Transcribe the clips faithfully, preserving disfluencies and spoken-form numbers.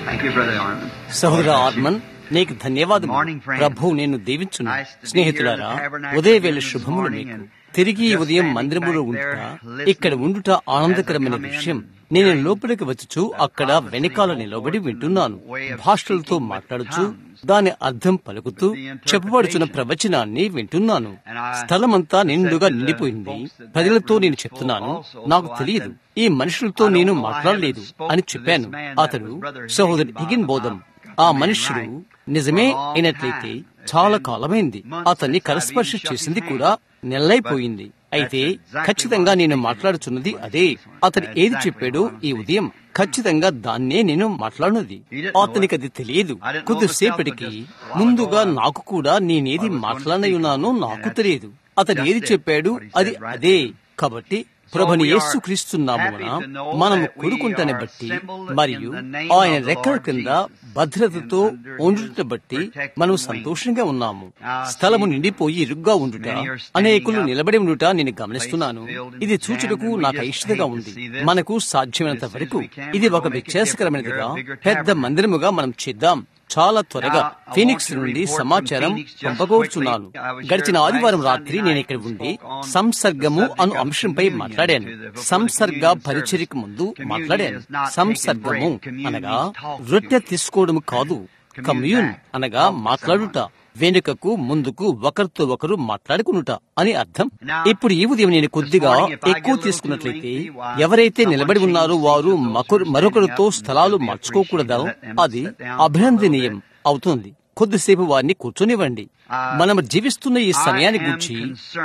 సహోదర ఆర్మన్, నీకు ధన్యవాదం. ప్రభు నేను దీవించును. స్నేహితులారా, ఉదయవేళ శుభములు మీకు. తిరిగి ఈ ఉదయం మందిరములో ఉండుట, ఇక్కడ ఉండుట ఆనందకరమైన విషయం. నేను లోపలికి వచ్చుచు అక్కడ వెనకాల నిలబడి వింటున్నాను. భాషలతో మాట్లాడుచు దాని అర్థం పలుకుతూ చెప్పబడుచున్న ప్రవచనాన్ని వింటున్నాను. స్థలమంతా నిండుగా నిండిపోయింది. ప్రజలతో నేను చెప్తున్నాను, నాకు తెలియదు, ఈ మనుషులతో నేను మాట్లాడలేదు అని చెప్పాను. అతడు సహోదరు హిగిన్ బోధం. ఆ మనుష్యుడు నిజమే అయినట్లయితే చాలా కాలమైంది. అతన్ని కరస్పర్శ చేసింది కూడా నెలైపోయింది. అయితే ఖచ్చితంగా నేను మాట్లాడుచున్నది అదే. అతను ఏది చెప్పాడో ఈ ఉదయం ఖచ్చితంగా దాన్నే నేను మాట్లాడినది. అతనికి అది తెలియదు. కొద్దిసేపటికి ముందుగా నాకు కూడా నేనేది మాట్లాడనయున్నానో నాకు తెలియదు. అతను ఏది చెప్పాడు అది అదే. కాబట్టి ప్రభుని యేసు క్రీస్తు నామమున మనము కూడుకుంటాన్ని బట్టి మరియు ఆయన రెక్కల కింద భద్రతతో ఉండుట బట్టి మనం సంతోషంగా ఉన్నాము. స్థలము నిండిపోయి ఇరుగ్గా ఉండుట, అనేకులు నిలబడి ఉండుట నేను గమనిస్తున్నాను. ఇది చూచుటకు నాకు ఇష్టంగా ఉంది. మనకు సాధ్యమైనంత వరకు ఇది ఒక వ్యత్యాసకరమైనదిగా పెద్ద మందిరముగా మనం చేద్దాం. చాలా త్వరగా ఫీనిక్స్ నుండి సమాచారం పంపకూర్చున్నాను. గడిచిన ఆదివారం రాత్రి నేను ఇక్కడ ఉండి సంసర్గము అను అంశంపై మాట్లాడాను. సంసర్గ పరిచర్యకు ముందు మాట్లాడాను. సంసర్గము అనగా రొట్టె తీసుకోవడం కాదు, కమ్యూన్ అనగా మాట్లాడుట, వెనుకకు ముందుకు ఒకరితో ఒకరు మాట్లాడుకునుట అని అర్థం. ఇప్పుడు ఈ ఉదయం నేను కొద్దిగా ఎక్కువ తీసుకున్నట్లయితే, ఎవరైతే నిలబడి ఉన్నారో వారు మరొకరితో స్థలాలు మార్చుకోకూడదో అది అభినందనీయం అవుతుంది. కొద్దిసేపు వారిని కూర్చొనివ్వండి. మనం జీవిస్తున్న ఈ సమయాన్ని గురించి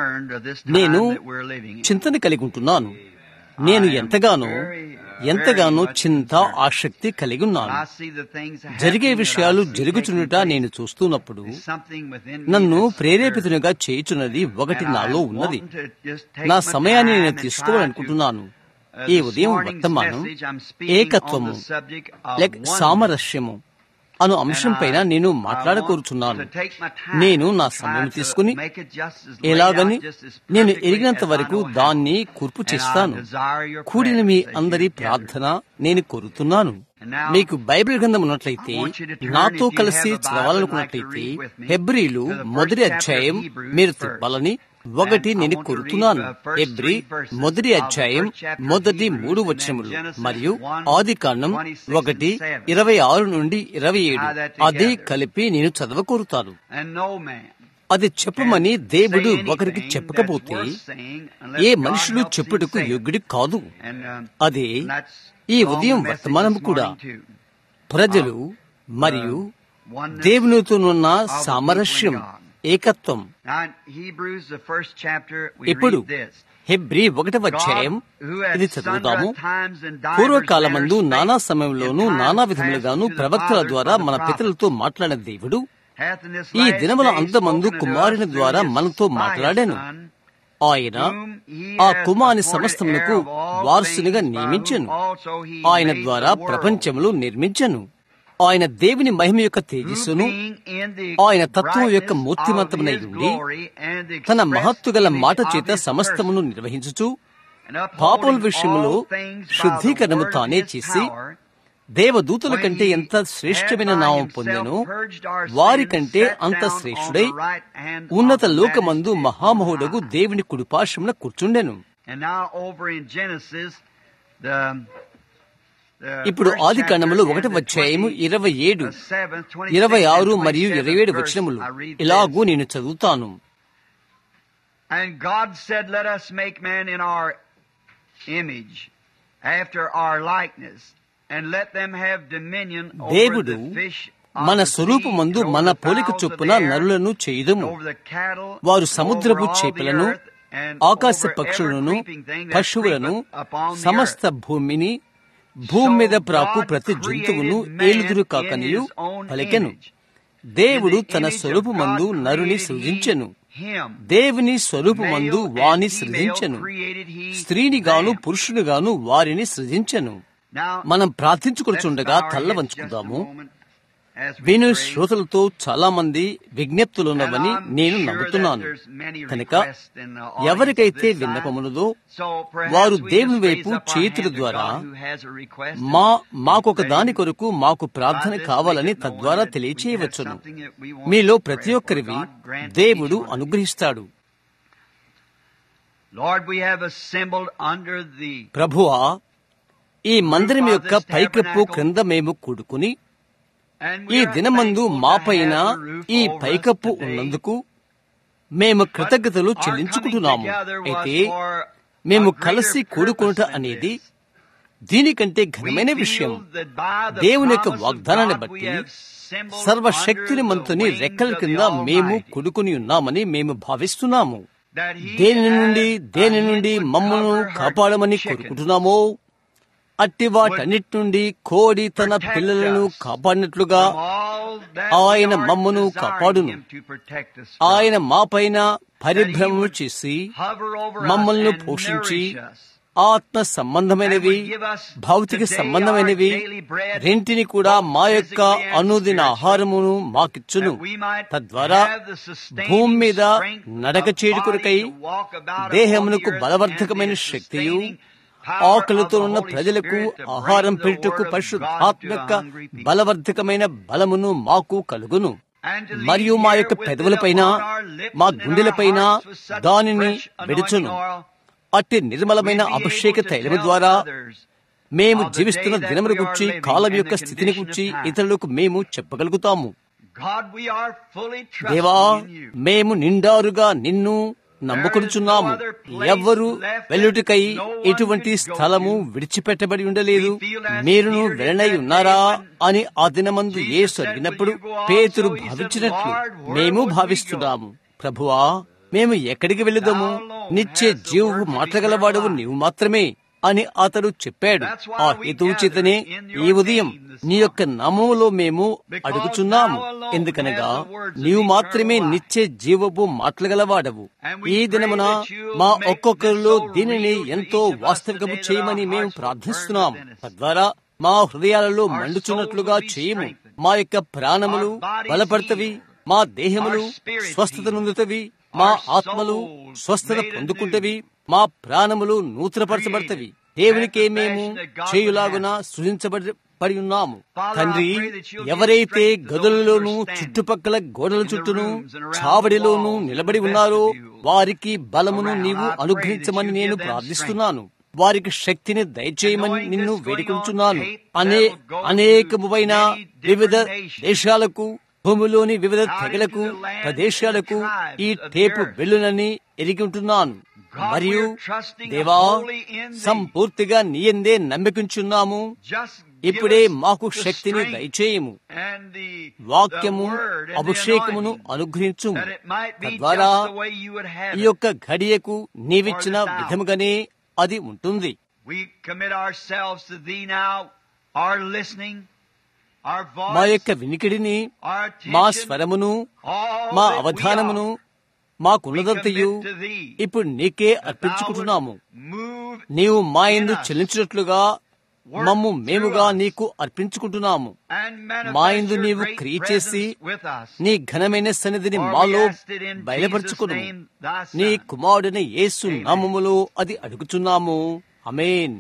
నేను చింతన కలిగి ఉంటున్నాను. నేను ఎంతగానో ఎంతగానో చింత ఆసక్తి కలిగి ఉన్నాను. జరిగే విషయాలు జరుగుచున్నట నేను చూస్తున్నప్పుడు నన్ను ప్రేరేపితునిగా చేయుచున్నది ఒకటి నాలో ఉన్నది. నా సమయాన్ని నేను తీసుకోవాలనుకుంటున్నాను. ఈ ఉదయం వర్తమానం ఏకత్వము లేక సామరస్యము అను అంశం పైన నేను మాట్లాడకూరుచున్నాను. నేను నా సమయం తీసుకుని ఎలాగని నేను ఎరిగినంత వరకు దాన్ని కూర్పు చేస్తాను. కూడిన మీ అందరి ప్రార్థన నేను కోరుతున్నాను. మీకు బైబిల్ గ్రంథం ఉన్నట్లయితే నాతో కలిసి చదవాలనుకున్నట్లయితే హెబ్రీలు మొదటి అధ్యాయం మీరు తిప్పాలని ఒకటి నేను కోరుతున్నాను. హెబ్రీ మొదటి అధ్యాయం మొదటి మూడు వచనములు మరియు ఆది కాండం ఒకటి ఇరవై ఆరు నుండి ఇరవై ఏడు అదే కలిపి నేను చదవకోరుతాను. అది చెప్పమని దేవుడు ఒకరికి చెప్పకపోతే ఏ మనుషులు చెప్పుటకు యోగ్యుడి కాదు. అదే ఈ ఉదయం వర్తమానం కూడా ప్రజలు మరియు దేవునితోనున్న సామరస్యం, ఏకత్వం. ఇప్పుడు హెబ్రీ ఒకటవ అధ్యాయం ఇది చదువుతాము. పూర్వకాలమందు నానా సమయంలోనూ నానా విధములుగాను ప్రవక్తల ద్వారా మన పితరులతో మాట్లాడిన దేవుడు ఈ దినముల అంతమందు కుమారుని ద్వారా మనతో మాట్లాడాను. ఆయన ఆ కుమారుని సమస్తమునకు వారసునిగా నియమించెను. ఆయన ద్వారా ప్రపంచములు నిర్మించెను. ఆయన దేవుని మహిమ యొక్క తేజస్సును, ఆయన తత్వం యొక్క మూర్తిమంతమునై ఉండి తన మహత్తు గల మాట చేత సమస్తమును నిర్వహించుచు పాపల విషయంలో శుద్ధీకరణము తానే చేసి దేవదూతల కంటే ఎంత శ్రేష్టమైన నామం పొందెనో వారి కంటే అంత శ్రేష్ఠుడై ఉన్నత లోకమందు మహామహుడగు దేవుని కుడిపార్శ్వమున కూర్చుండెను. ఇప్పుడు ఆది కాండములో ఒకటి అధ్యాయము ఇరవై ఏడు ఇరవై ఆరు మరియు ఇరవై ఏడు వచనములు ఇలాగూ నేను చదువుతాను. And God said, let us make man in our image, after our likeness, and let them have dominion over the fish of మన the sea, స్వరూపమందు మన over the పోలిక fowls of చొప్పున the air, నరులను చేయుదుము. over the cattle, వారు సముద్రపు over all the చేపలను, earth, and ఆకాశ over every పక్షులను, creeping thing that పశువులను, creepeth upon the సమస్త earth. భూమిని, భూమి మీద ప్రాకు ప్రతి జంతువును ఏలుదురు కాకనియు పలికెను. దేవుడు తన స్వరూపమందు నరుని సృజించెను. దేవుని స్వరూపమందు వాని సృజించెను. స్త్రీని గాను పురుషుని గాను వారిని సృజించెను. మనం ప్రార్థించుకొనుచుండగా తల్ల వంచుకుందాము. విను శ్రోతలతో చాలా మంది విజ్ఞప్తులున్నవని నేను నమ్ముతున్నాను. కనుక ఎవరికైతే విన్నపమున్నదో వారు దేవుని వైపు చేతుల ద్వారా మా మాకొక దాని కొరకు మాకు ప్రార్థన కావాలని తద్వారా తెలియచేయవచ్చును. మీలో ప్రతి ఒక్కరివి దేవుడు అనుగ్రహిస్తాడు. ప్రభువా, ఈ మందిరం యొక్క పైకప్పు క్రింద మేము కూడుకుని ఈ దినమందు మాపైన ఈ పైకప్పు ఉన్నందుకు మేము కృతజ్ఞతలు చెల్లించుకుంటున్నాము. అయితే మేము కలిసి కూడుకునుట అనేది దీనికంటే ఘనమైన విషయం. దేవుని యొక్క వాగ్దానాన్ని బట్టి సర్వశక్తిని మంతుని రెక్కల కింద మేము కూడుకుని ఉన్నామని మేము భావిస్తున్నాము. దేని నుండి దేని నుండి మమ్మల్ని కాపాడమని కోరుకుంటున్నామో అట్టి వాటన్నిటి నుండి కోడి తన పిల్లలను కాపాడినట్లుగా ఆయన మమ్మను కాపాడును. ఆయన మాపైన పరిభ్రమము చేసి మమ్మల్ని పోషించి ఆత్మ సంబంధమైనవి భౌతిక సంబంధమైనవి రెంటిని కూడా మా యొక్క అనుదిన ఆహారమును మాకిచ్చును. తద్వారా భూమి మీద నడక చేడు కొరకై దేహమునకు బలవర్ధకమైన శక్తియు ఆకలితో ఉన్న ప్రజలకు ఆహారం పెట్టుటకు పరిశుద్ధాత్మ యొక్క బలవర్ధకమైన బలమును మాకు కలుగును. మరియు మా యొక్క పెదవులపైన మా గుండెలపైన దానిని విడుచును. అట్టి నిర్మలమైన అభిషేక తైలము ద్వారా మేము జీవిస్తున్న దినముల గురించి కాలం యొక్క స్థితిని గురించి ఇతరులకు మేము చెప్పగలుగుతాము. దేవా, మేము నిండారుగా నిన్ను నమ్ముకొనుచున్నాము. ఎవ్వరు వెల్లుటికై ఎటువంటి స్థలము విడిచిపెట్టబడి ఉండలేదు. మీరును వెళ్ళనై ఉన్నారా అని ఆ దినమందు యేసు అడిగినప్పుడు పేతురు భావించినట్లు మేము భావిస్తున్నాము. ప్రభువా, మేము ఎక్కడికి వెళుదాము? నిత్య జీవము మాట్లాడగలవాడవు నీవు మాత్రమే అని అతడు చెప్పాడు. ఆ హేతువు చేతనే ఈ ఉదయం నీ యొక్క నామములో మేము అడుగుచున్నాము. ఎందుకనగా నీవు మాత్రమే నిత్య జీవపు మాట్లాడగలవాడవు. ఈ దినమున మా ఒక్కొక్కరిలో దీనిని ఎంతో వాస్తవికము చేయమని మేము ప్రార్థిస్తున్నాము. తద్వారా మా హృదయాలలో మండుచున్నట్లుగా చేయము. మా యొక్క ప్రాణములు బలపడతవి, మా దేహములు స్వస్థత నొందుతవి, మా ఆత్మలు స్వస్థత పొందుకుంటవి, మా ప్రాణములు నూతనపరచబడతవి. దేవునికే మేము చేయులాగున సృజించబడి పడి ఉన్నాము. తండ్రి, ఎవరైతే గదులలోనూ చుట్టుపక్కల గోడల చుట్టూను చావడిలోనూ నిలబడి ఉన్నారో వారికి బలమును నీవు అనుగ్రహించమని నేను ప్రార్థిస్తున్నాను. వారికి శక్తిని దయచేయమని నిన్ను వేడుకుంటున్నాను. అనే అనేకమైన వివిధ దేశాలకు, భూమిలోని వివిధ తెగలకు, ప్రదేశాలకు ఈ టేపు వెళ్లునని ఎరిగి ఉంటున్నాను. మరియు దేవా, సంపూర్తిగా నీయందే నమ్మికుంచున్నాము. ఇప్పుడే మాకు శక్తిని దయచేయము. వాక్యము అభిషేకమును అనుగ్రహించుము. తద్వారా ఈ యొక్క ఘడియకు నీవిచ్చిన విధముగానే అది ఉంటుంది. మా యొక్క వినికిడిని, మా స్వరమును, మా అవధానమును, మాకున్నదంతయు ఇప్పుడు నీకే అర్పించుకుంటున్నాము. నీవు మా యందు చెల్లించినట్లుగా మమ్ము మేముగా నీకు అర్పించుకుంటున్నాము. మా యందు నీవు క్రియ చేసి నీ ఘనమైన సన్నిధిని మాలో బయలుపరచుకును. నీ కుమారుడైన యేసు నామములో అది అడుగుచున్నాము. ఆమేన్.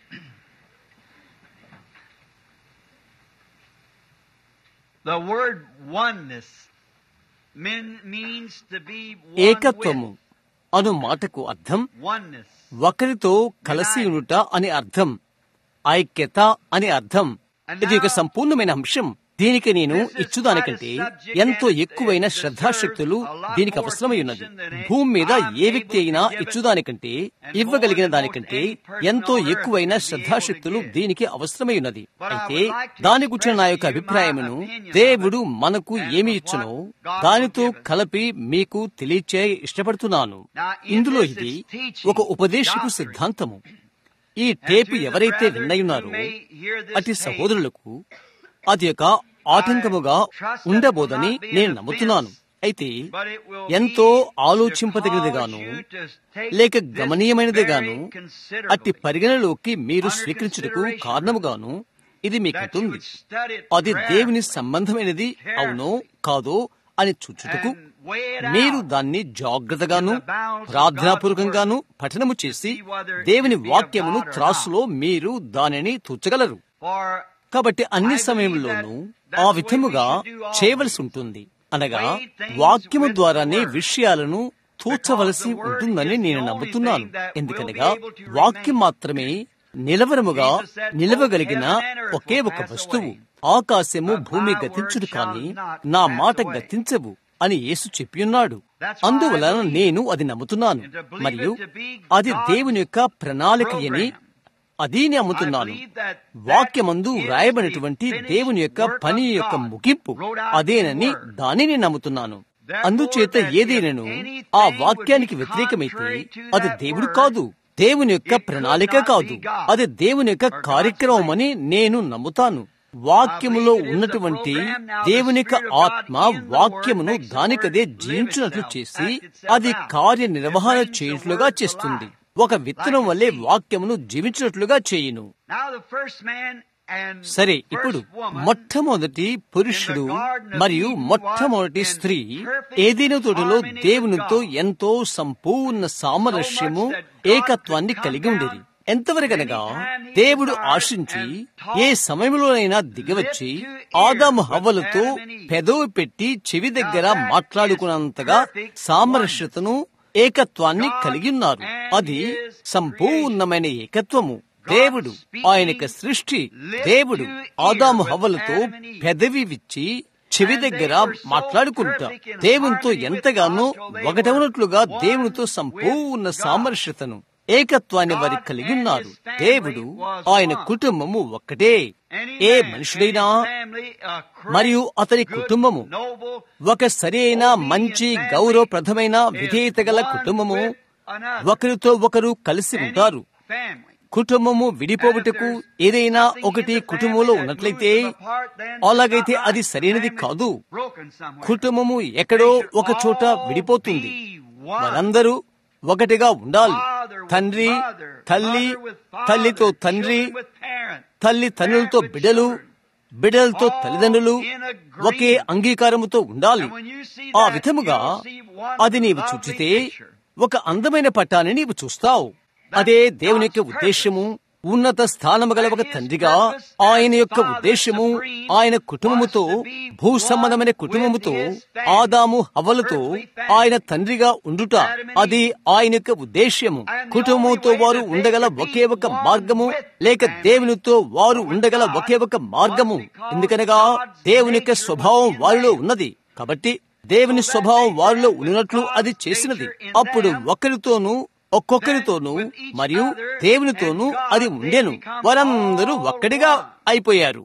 The word oneness means to be one ఏకత్వము అను మాటకు అర్థం oneness. ఒకరితో కలిసి ఉండుట అని అర్థం, ఐక్యత అని అర్థం. ఇది ఒక సంపూర్ణమైన అంశం. దీనికి నేను ఇచ్చుదానికంటే ఎంతో ఎక్కువైన శ్రద్ధాశక్తులు దీనికి అవసరమై ఉన్నది. భూమి మీద ఏ వ్యక్తి అయినా ఇచ్చుదానికంటే, ఇవ్వగలిగిన దానికంటే ఎంతో ఎక్కువైన శ్రద్ధాశక్తులు దీనికి అవసరమై ఉన్నది. అయితే దాని గురించి నా యొక్క అభిప్రాయమును దేవుడు మనకు ఏమి ఇచ్చునో దానితో కలిపి మీకు తెలియచే ఇష్టపడుతున్నాను. ఇందులో ఇది ఒక ఉపదేశపు సిద్ధాంతము. ఈ టేపు ఎవరైతే విన్నయున్నారో అతి సహోదరులకు అది ఒక ఆటంకముగా ఉండబోదని నేను నమ్ముతున్నాను. అయితే ఎంతో ఆలోచింపదగినదిగాను లేక గమనీయమైనదిగాను అట్టి పరిగణలోకి మీరు స్వీకరించుటకు కారణముగాను ఇది మీకుంటుంది. అది దేవుని సంబంధమైనది అవునో కాదో అని చూచుటకు మీరు దాన్ని జాగ్రత్తగాను ప్రార్థనాపూర్వకంగాను పఠనము చేసి దేవుని వాక్యమును త్రాసులో మీరు దానిని తూచగలరు. కాబట్టి అన్ని సమయంలోనూ ఆ విధముగా చేయవలసి ఉంటుంది. అనగా వాక్యము ద్వారానే విషయాలను తూచవలసి ఉంటుందని నేను నమ్ముతున్నాను. ఎందుకనగా వాక్యం మాత్రమే నిలవరముగా నిలవగలిగిన ఒకే ఒక వస్తువు. ఆకాశము భూమి గతించుడు కాని నా మాట గతించవు అని యేసు చెప్పియున్నాడు. అందువలన నేను అది నమ్ముతున్నాను మరియు అది దేవుని యొక్క ప్రణాళిక అని అది నమ్ముతున్నాను. వాక్యమందు వ్రాయబడినటువంటి దేవుని యొక్క పని యొక్క ముగింపు అదేనని దానిని నమ్ముతున్నాను. అందుచేత ఏదైనాను ఆ వాక్యానికి వ్యతిరేకమైతే అది దేవుడు కాదు, దేవుని యొక్క ప్రణాళిక కాదు, అది దేవుని యొక్క కార్యక్రమం అని నేను నమ్ముతాను. వాక్యములో ఉన్నటువంటి దేవుని యొక్క ఆత్మ వాక్యమును దానికదే జీవించినట్లు చేసి అది కార్యనిర్వహణ చేయుట్లుగా చేస్తుంది. ఒక విత్తనం వల్లే వాక్యమును జీవించినట్లుగా చేయును. సరే, ఇప్పుడు మొట్టమొదటి పురుషుడు మరియు మొట్టమొదటి స్త్రీ ఏదైనా తోటలో దేవునితో ఎంతో సంపూర్ణ సామరస్యము ఏకత్వాన్ని కలిగి ఉండేది. ఎంతవరకనగా దేవుడు ఆశించి ఏ సమయంలోనైనా దిగవచ్చి ఆదాము హవ్వలతో పెదవి పెట్టి చెవి దగ్గర మాట్లాడుకున్నంతగా సామరస్యతను ఏకత్వాన్ని కలిగి ఉన్నారు. అది సంపూర్ణమైన ఏకత్వము. దేవుడు ఆయన సృష్టి దేవుడు ఆదాము హవ్వలతో పెదవి విచ్చి చెవి దగ్గర మాట్లాడుకుంటా దేవునితో ఎంతగానో ఒకటవునట్లుగా దేవునితో సంపూర్ణ సామరస్యతను ఏకత్వాన్ని వారి కలిగి ఉన్నారు. దేవుడు ఆయన కుటుంబము ఒక్కటే. ఏ మనుషుడైనా మరియు అతని కుటుంబము ఒక సరైన మంచి గౌరవప్రదమైన విధేయత గల కుటుంబము. ఒకరితో ఒకరు కలిసి ఉంటారు. కుటుంబము విడిపోవుటకు ఏదైనా ఒకటి కుటుంబంలో ఉన్నట్లయితే అలాగైతే అది సరైనది కాదు. కుటుంబము ఎక్కడో ఒక చోట విడిపోతుంది. వారందరూ ఒకటిగా ఉండాలి. తండ్రి తల్లి, తల్లితో తండ్రి, తల్లి తండ్రులతో బిడ్డలు, బిడ్డలతో తల్లిదండ్రులు ఒకే అంగీకారముతో ఉండాలి. ఆ విధముగా అది నీవు చూచితే ఒక అందమైన పట్టాన్ని నీవు చూస్తావు. అదే దేవుని యొక్క ఉద్దేశము. ఉన్నత స్థానము గల ఒక తండ్రిగా ఆయన యొక్క ఉద్దేశము ఆయన కుటుంబముతో, భూ సంబంధమైన కుటుంబముతో, ఆదాము హవ్వలతో ఆయన తండ్రిగా ఉండుట అది ఆయన యొక్క ఉద్దేశ్యము. కుటుంబంతో వారు ఉండగల ఒకే ఒక మార్గము, లేక దేవునితో వారు ఉండగల ఒకే ఒక మార్గము. ఎందుకనగా దేవుని యొక్క స్వభావం వారిలో ఉన్నది. కాబట్టి దేవుని స్వభావం వారిలో ఉన్నట్లు అది చేసినది. అప్పుడు ఒకరితోనూ ఒక్కొక్కరితోనూ మరియు దేవునితోనూ అది ఉండెను. వారందరూ ఒక్కడిగా అయిపోయారు.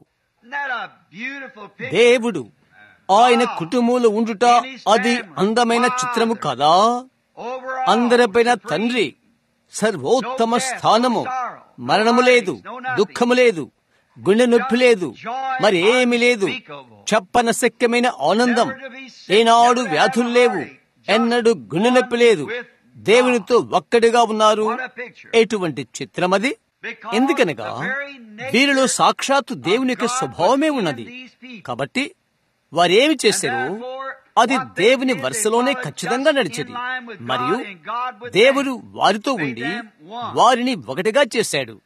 దేవుడు ఆయన కుటుంబంలో ఉండుట అది అందమైన చిత్రము కదా. అందరిపైన తండ్రి, సర్వోత్తమ స్థానము, మరణము లేదు, దుఃఖము లేదు, గుండె నొప్పి లేదు, మరి ఏమి లేదు, చెప్పనశక్యమైన ఆనందం, ఏనాడు వ్యాధులు లేవు, ఎన్నడూ గుండె నొప్పి లేదు, దేవునితో ఒక్కడిగా ఉన్నారు. ఎటువంటి చిత్రమది! ఎందుకనగా వీరిలో సాక్షాత్తు దేవుని యొక్క స్వభావమే ఉన్నది. కాబట్టి వారేమి చేశారు? అది దేవుని వరుసలోనే ఖచ్చితంగా నడిచేది. మరియు దేవుడు వారితో ఉండి వారిని ఒకటిగా చేశాడు.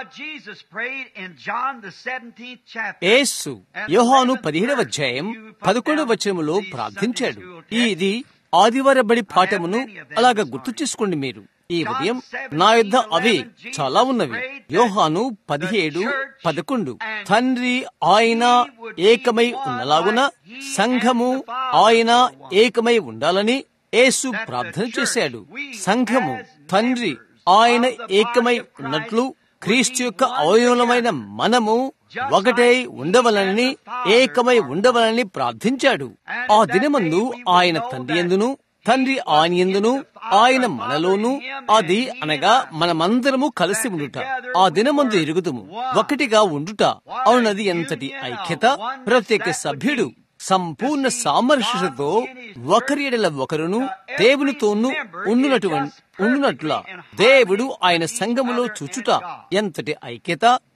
యేసు యోహాను పదిహేడవ అధ్యాయం పదకొండవ వచనములో ప్రార్థించాడు. ఇది ఆదివార బడి పాఠమును అలాగా గుర్తు చేసుకోండి. మీరు ఈ ఉదయం నా యొద్ద అవి చాలా ఉన్నవి. యోహాను పదిహేడు పదకొండు. తండ్రి ఆయన ఏకమై ఉన్నలాగున సంఘము ఆయన ఏకమై ఉండాలని యేసు ప్రార్థన చేశాడు. సంఘము తండ్రి ఆయన ఏకమై ఉన్నట్లు క్రీస్తు యొక్క అవయవమైన మనము ఒకటై ఉండవలని, ఏకమై ఉండవలని ప్రార్థించాడు. ఆ దినమందు ఆయన తండ్రి యందును, తండ్రి ఆయన యందును, ఆయన మనలోను, అది అనగా మనమందరము కలిసి ఉండుట. ఆ దినమందు ఎరుగుదుము ఒకటిగా ఉండుట. అవునది ఎంతటి ఐక్యత! ప్రత్యేక సభ్యుడు సంపూర్ణ సామరస్యతతో ఒకరి ఎడల ఒకరును దేవునితోనూ ఉండునటువంటి ఉండునట్ల దేవుడు ఆయన సంఘములో చూచుట ఎంతటి ఐక్యత!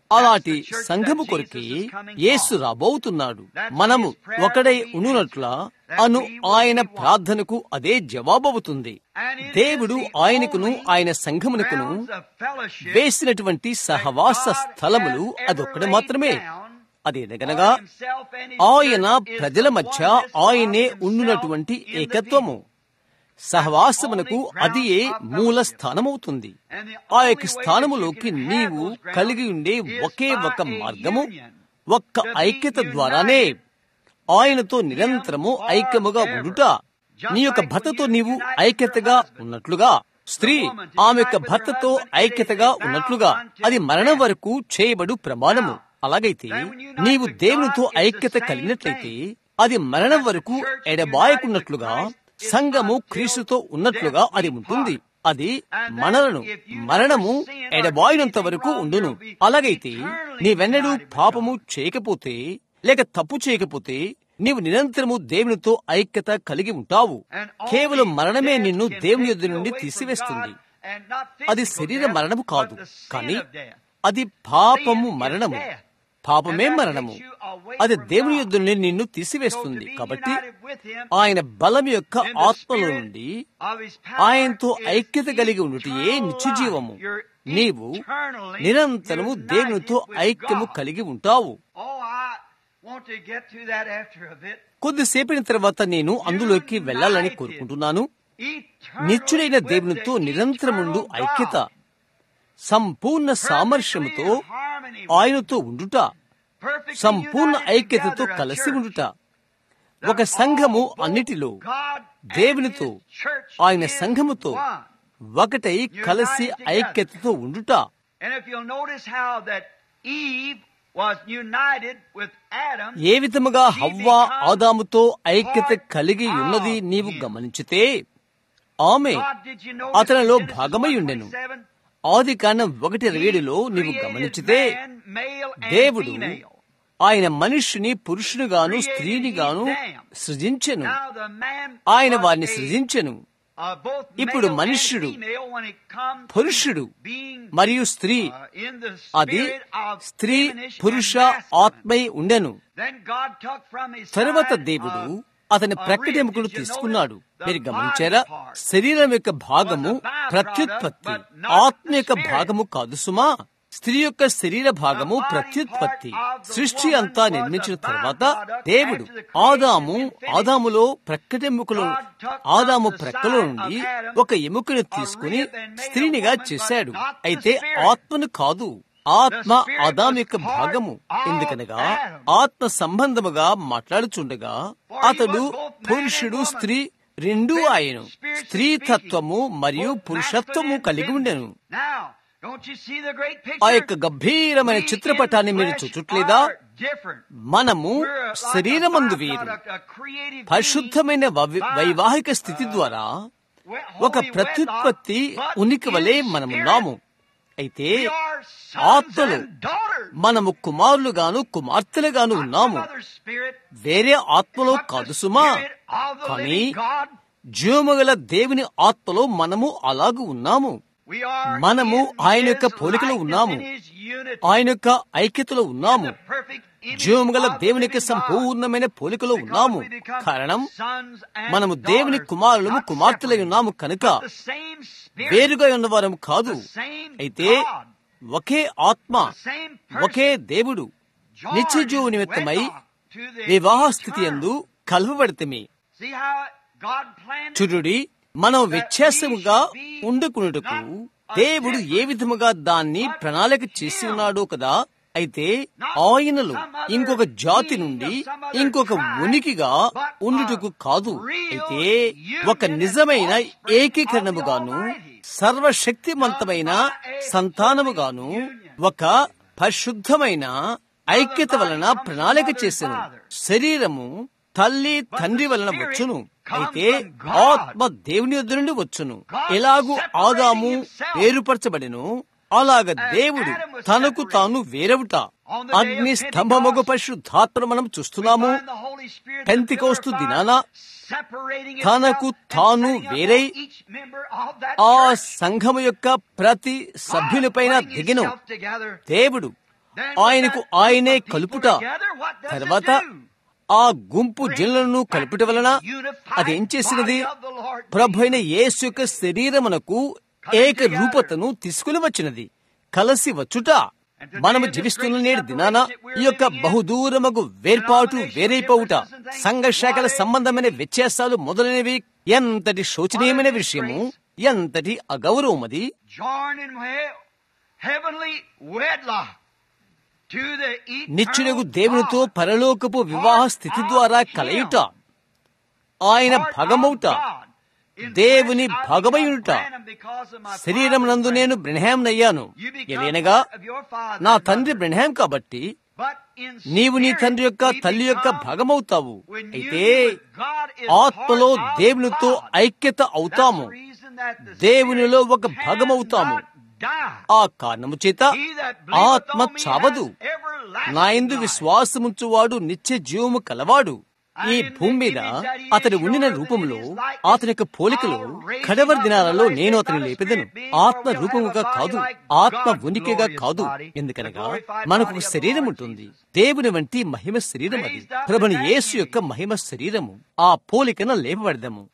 అలాంటి సంఘము కొరకే యేసు రాబోతున్నాడు. మనము ఒకడై ఉండునట్ల అను ఆయన ప్రార్థనకు అదే జవాబవుతుంది. దేవుడు ఆయనకును ఆయన సంఘమునకును వేసినటువంటి సహవాస స్థలములు అదొక్కడే మాత్రమే. అదేదనగా ఆయన ప్రజల మధ్య ఆయనే ఉండునటువంటి ఏకత్వము. సహవాసమునకు అది ఏ మూల స్థానమవుతుంది. ఆ యొక్క స్థానములోకి నీవు కలిగి ఉండే ఒకే ఒక మార్గము, ఒక్క ఐక్యత ద్వారానే ఆయనతో నిరంతరము ఐక్యముగా ఉండుట. నీ యొక్క భర్తతో నీవు ఐక్యతగా ఉన్నట్లుగా, స్త్రీ ఆమె యొక్క భర్తతో ఐక్యతగా ఉన్నట్లుగా అది మరణం వరకు చేయబడు ప్రమాణము. అలాగైతే నీవు దేవునితో ఐక్యత కలిగినట్లయితే అది మరణం వరకు ఎడబాయకున్నట్లుగా, సంఘము క్రీస్తుతో ఉన్నట్లుగా అది ఉంటుంది. అది మనలను మరణము ఎడబాయినంత వరకు ఉండును. అలాగైతే నీవెన్నడూ పాపము చేయకపోతే లేక తప్పు చేయకపోతే నీవు నిరంతరము దేవునితో ఐక్యత కలిగి ఉంటావు. కేవలం మరణమే నిన్ను దేవుని యొద్ద నుండి తీసివేస్తుంది. అది శరీర మరణము కాదు, కానీ అది పాపము మరణము. పాపమే మరణము. అది దేవుని యొద్ద నుండి నిన్ను తీసివేస్తుంది. కాబట్టి ఆయన బలం యొక్క ఆత్మలో నుండి ఆయనతో ఐక్యత కలిగి ఉండుటయే నిత్యజీవము. నీవు నిరంతరము దేవునితో ఐక్యము కలిగి ఉంటావు. కొద్దిసేపటి తర్వాత నేను అందులోకి వెళ్లాలని కోరుకుంటున్నాను. నిత్యుడైన దేవునితో నిరంతరముండు ఐక్యత, సంపూర్ణ సామర్థ్యముతో ఆయనతో ఉండుట, సంపూర్ణ ఐక్యతతో కలిసి ఉండుట. ఒక సంఘము అన్నిటిలో దేవునితో ఆయన సంఘముతో ఒకటై కలిసి ఐక్యతతో ఉండుట. ఏ విధముగా హవ్వ ఆదాముతో ఐక్యత కలిగి ఉన్నది నీవు గమనించితే, ఆమె అతనిలో భాగమై ఉండెను. ఆది కాండం ఒకటి ఏడులో నీవు గమనించితే, దేవుడు ఆయన మనుష్యుని పురుషునిగాను స్త్రీనిగాను సృజించెను. ఆయన వారిని సృజించెను. ఇప్పుడు మనుష్యుడు, పురుషుడు మరియు స్త్రీ, అది స్త్రీ పురుష ఆత్మై ఉండెను. తరువాత దేవుడు అతని ప్రక్కటెముకలు తీసుకున్నాడు. మీరు గమనించారా? శరీరం యొక్క భాగము ప్రత్యుత్పత్తి, ఆత్మ యొక్క భాగము కాదు సుమా. స్త్రీ యొక్క శరీర భాగము ప్రత్యుత్పత్తి. సృష్టి అంతా నిర్మించిన తర్వాత దేవుడు ఆదాము ఆదాములో ప్రక్కటెముకలు ఆదాము ప్రక్కలో నుండి ఒక ఎముకను తీసుకుని స్త్రీనిగా చేశాడు. అయితే ఆత్మను కాదు, ఆత్మ ఆదాము యొక్క భాగము. ఎందుకనగా ఆత్మ సంబంధముగా మాట్లాడుచుండగా అతడు పురుషుడు స్త్రీ రెండూ ఆయను. స్త్రీ తత్వము మరియు పురుషత్వము కలిగి ఉండెను. ఆ యొక్క గంభీరమైన చిత్రపటాన్ని మీరు చూచుట్లేదా? మనము శరీరమందు వేరు, పరిశుద్ధమైన వైవాహిక స్థితి ద్వారా ఒక ప్రత్యుత్పత్తి ఉనికి వలె మనమున్నాము. అయితే ఆత్మలో మనము కుమారులుగాను కుమార్తెలుగాను ఉన్నాము. వేరే ఆత్మలో కాదు సుమా. కానీ జీవముగల దేవుని ఆత్మలో మనము అలాగూ ఉన్నాము. మనము ఆయన యొక్క పోలికలో ఉన్నాము, ఆయన యొక్క ఐక్యతలో ఉన్నాము, జీవముగల దేవుని యొక్క సంపూర్ణమైన పోలికలో ఉన్నాము. కారణం మనము దేవుని కుమారులము కుమార్తెలై ఉన్నాము కనుక వేరుగా ఉన్నవారము కాదు. అయితే ఒకే ఆత్మ, ఒకే దేవుడు నిత్య జీవ నిమిత్తమై వివాహ స్థితి యందు కలవబడితమే. చూడుడి, మనం వ్యత్యాసముగా ఉండుకున్నటకు దేవుడు ఏ విధముగా దాన్ని ప్రణాళిక చేసి ఉన్నాడో కదా. అయితే ఆయనలో ఇంకొక జాతి నుండి ఇంకొక ఉనికిగా ఉండుటకు కాదు, అయితే ఒక నిజమైన ఏకీకరణముగాను సర్వశక్తిమంతమైన సంతానముగాను ఒక పరిశుద్ధమైన ఐక్యత వలన ప్రణాళిక చేసెను. శరీరము తల్లి తండ్రి వలన వచ్చును, అయితే ఆత్మ దేవుని యొద్ద నుండి వచ్చును. ఎలాగూ ఆదాము వేరుపరచబడెను, అలాగ దేవుడు తనకు తాను వేరవుట. అగ్ని స్తంభముగు పరిశుద్ధాత్మ మనం చూస్తున్నాము. పెంతెకోస్తు దినాన తనకు తాను వేరై ఆ సంఘము యొక్క ప్రతి సభ్యునిపైన దిగెను. దేవుడు ఆయనకు ఆయనే కలుపుట, తర్వాత ఆ గుంపు జనులను కలుపుట వలన అదేం చేసినది? ప్రభు అయిన యేసు యొక్క శరీరమునకు ఏక రూపతను తీసుకుని వచ్చినది, కలిసి వచ్చుట. మనము జీవిస్తున్న నేడు దినాన ఈ యొక్క బహుదూరముకు వేర్పాటు, వేరైపోవుట, సంఘర్షాకల సంబంధమైన వ్యత్యాసాలు మొదలైనవి ఎంతటి శోచనీయమైన విషయము, ఎంతటి అగౌరవమది. నిత్యుడగు దేవునితో పరలోకపు వివాహ స్థితి ద్వారా కలయుట, ఆయన భగమౌట, దేవుని భగమయుట. శరీరం నందు నేను బ్రెన్హాంనయ్యాను, ఎలేనగా నా తండ్రి బ్రెన్హాం కాబట్టి నీవు నీ తండ్రి యొక్క తల్లి యొక్క భాగమవుతావు. అయితే ఆత్మలో దేవునితో ఐక్యత అవుతాము, దేవునిలో ఒక భాగమవుతాము. ఆ కారణము చేత ఆత్మ చావదు. నా యందు విశ్వాసముంచువాడు నిత్య జీవము కలవాడు. ఈ భూమి మీద అతడు ఉండిన రూపంలో, అతని యొక్క పోలికలో కడవరి దినాలలో నేను అతని లేపెదను. ఆత్మ రూపముగా కాదు, ఆత్మ ఉనికిగా కాదు. ఎందుకనగా మనకు ఒక శరీరం ఉంటుంది, దేవుని వంటి మహిమ శరీరం అది, ప్రభుని యేసు యొక్క మహిమ శరీరము. ఆ పోలికను లేపబడదాము.